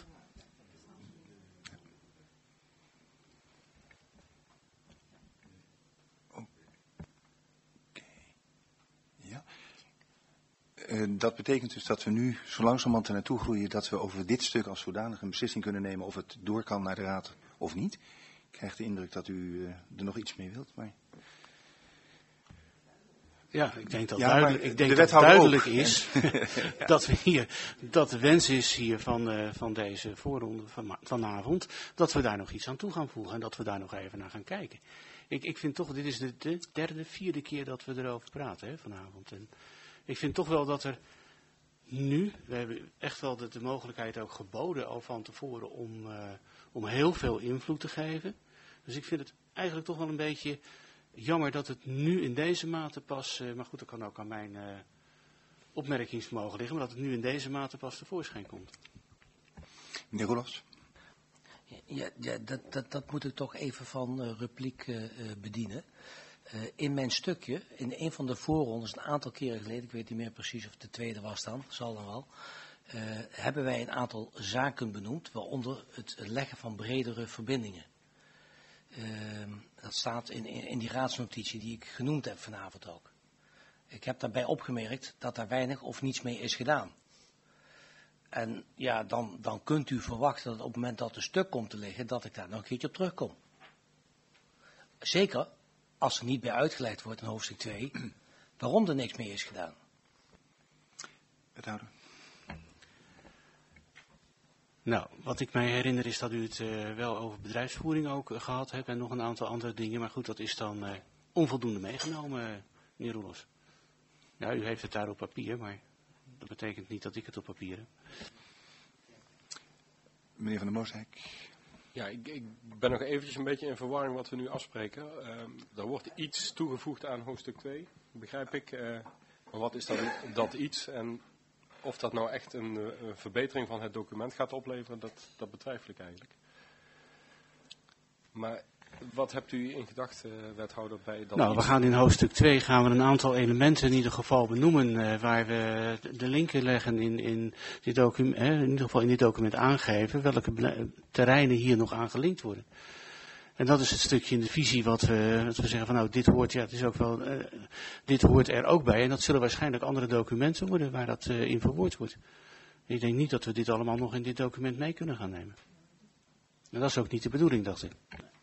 Uh, dat betekent dus dat we nu zo langzamerhand er naartoe groeien dat we over dit stuk als zodanig een beslissing kunnen nemen of het door kan naar de raad of niet. Ik krijg de indruk dat u uh, er nog iets mee wilt. Maar... Ja, ik denk dat ja, duidelijk, ik denk de dat duidelijk ook, is ja. dat, we hier, dat de wens is hier van, uh, van deze voorronde van, vanavond, dat we daar nog iets aan toe gaan voegen en dat we daar nog even naar gaan kijken. Ik, ik vind toch, dit is de, de derde, vierde keer dat we erover praten hè, vanavond. En ik vind toch wel dat er nu, we hebben echt wel de, de mogelijkheid ook geboden al van tevoren om, uh, om heel veel invloed te geven. Dus ik vind het eigenlijk toch wel een beetje jammer dat het nu in deze mate pas, uh, maar goed, dat kan ook aan mijn uh, opmerkingsvermogen liggen, maar dat het nu in deze mate pas tevoorschijn komt. Meneer Roelofs? Ja, ja dat, dat, dat moet ik toch even van uh, repliek uh, bedienen. Uh, in mijn stukje, in een van de voorrondes, een aantal keren geleden, ik weet niet meer precies of de tweede was dan, zal dan wel, uh, hebben wij een aantal zaken benoemd, waaronder het leggen van bredere verbindingen. Uh, dat staat in, in, in die raadsnotitie die ik genoemd heb vanavond ook. Ik heb daarbij opgemerkt dat daar weinig of niets mee is gedaan. En ja, dan, dan kunt u verwachten dat op het moment dat het stuk komt te liggen, dat ik daar nog een keertje op terugkom. Zeker als er niet bij uitgelegd wordt in hoofdstuk twee, waarom er niks mee is gedaan. Wethouder. Nou, wat ik mij herinner is dat u het uh, wel over bedrijfsvoering ook uh, gehad hebt en nog een aantal andere dingen. Maar goed, dat is dan uh, onvoldoende meegenomen, uh, meneer Roelofs. Ja, u heeft het daar op papier, maar dat betekent niet dat ik het op papier heb. Meneer Van der Moosdijk. Ja, ik, ik ben nog eventjes een beetje in verwarring wat we nu afspreken. Uh, er wordt iets toegevoegd aan hoofdstuk twee, begrijp ik. Uh, maar wat is dan dat iets? En of dat nou echt een, een verbetering van het document gaat opleveren, dat, dat betwijfel ik eigenlijk. Maar wat hebt u in gedachten, wethouder, bij dat Nou, iets? we gaan in hoofdstuk twee gaan we een aantal elementen in ieder geval benoemen, uh, waar we de linken leggen in, in, dit document, hè, in ieder geval in dit document aangeven welke terreinen hier nog aan gelinkt worden. En dat is het stukje in de visie wat we, wat we zeggen van nou, dit hoort, ja, het is ook wel, uh, dit hoort er ook bij. En dat zullen waarschijnlijk andere documenten worden waar dat uh, in verwoord wordt. Ik denk niet dat we dit allemaal nog in dit document mee kunnen gaan nemen. En dat is ook niet de bedoeling, dacht ik.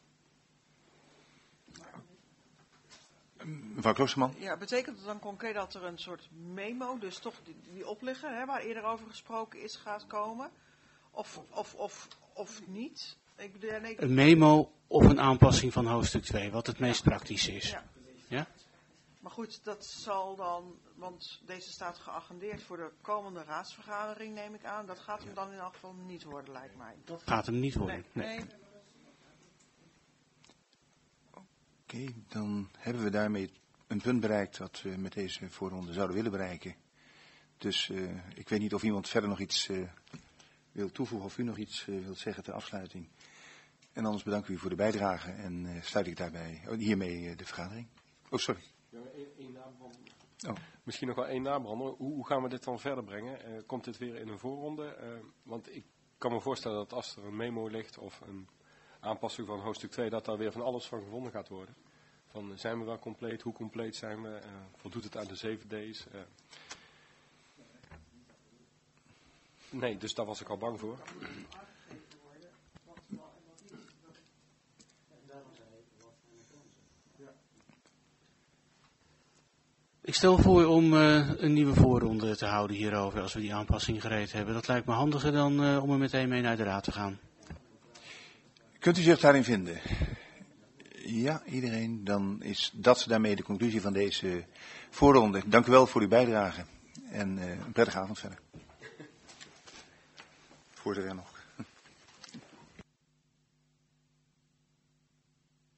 Mevrouw Kloosterman. Ja, betekent het dan concreet dat er een soort memo, dus toch die, die opligger, hè, waar eerder over gesproken is, gaat komen? Of, of, of, of niet? Ik bedoel, nee, ik... Een memo of een aanpassing van hoofdstuk twee, wat het meest praktisch is. Ja. Ja? Maar goed, dat zal dan, want deze staat geagendeerd voor de komende raadsvergadering, neem ik aan. Dat gaat hem dan in elk geval niet worden, lijkt mij. Dat gaat hem niet worden. Nee. nee. nee. Oké, okay, dan hebben we daarmee een punt bereikt dat we met deze voorronde zouden willen bereiken. Dus uh, ik weet niet of iemand verder nog iets uh, wil toevoegen of u nog iets uh, wilt zeggen ter afsluiting. En anders bedank ik u voor de bijdrage en uh, sluit ik daarbij oh, hiermee uh, de vergadering. Oh, sorry. Ja, één, één nabrander. Oh. Misschien nog wel één nabrander. Hoe, hoe gaan we dit dan verder brengen? Uh, komt dit weer in een voorronde? Uh, want ik kan me voorstellen dat als er een memo ligt of een aanpassing van hoofdstuk twee, dat daar weer van alles van gevonden gaat worden. Van zijn we wel compleet, hoe compleet zijn we, uh, voldoet het aan de zeven D's? Uh. Nee, dus daar was ik al bang voor. Ik stel voor om uh, een nieuwe voorronde te houden hierover als we die aanpassing gereed hebben. Dat lijkt me handiger dan uh, om er meteen mee naar de raad te gaan. Kunt u zich daarin vinden? Ja, iedereen. Dan is dat daarmee de conclusie van deze voorronde. Dank u wel voor uw bijdrage en uh, een prettige avond verder. Voorzitter nog.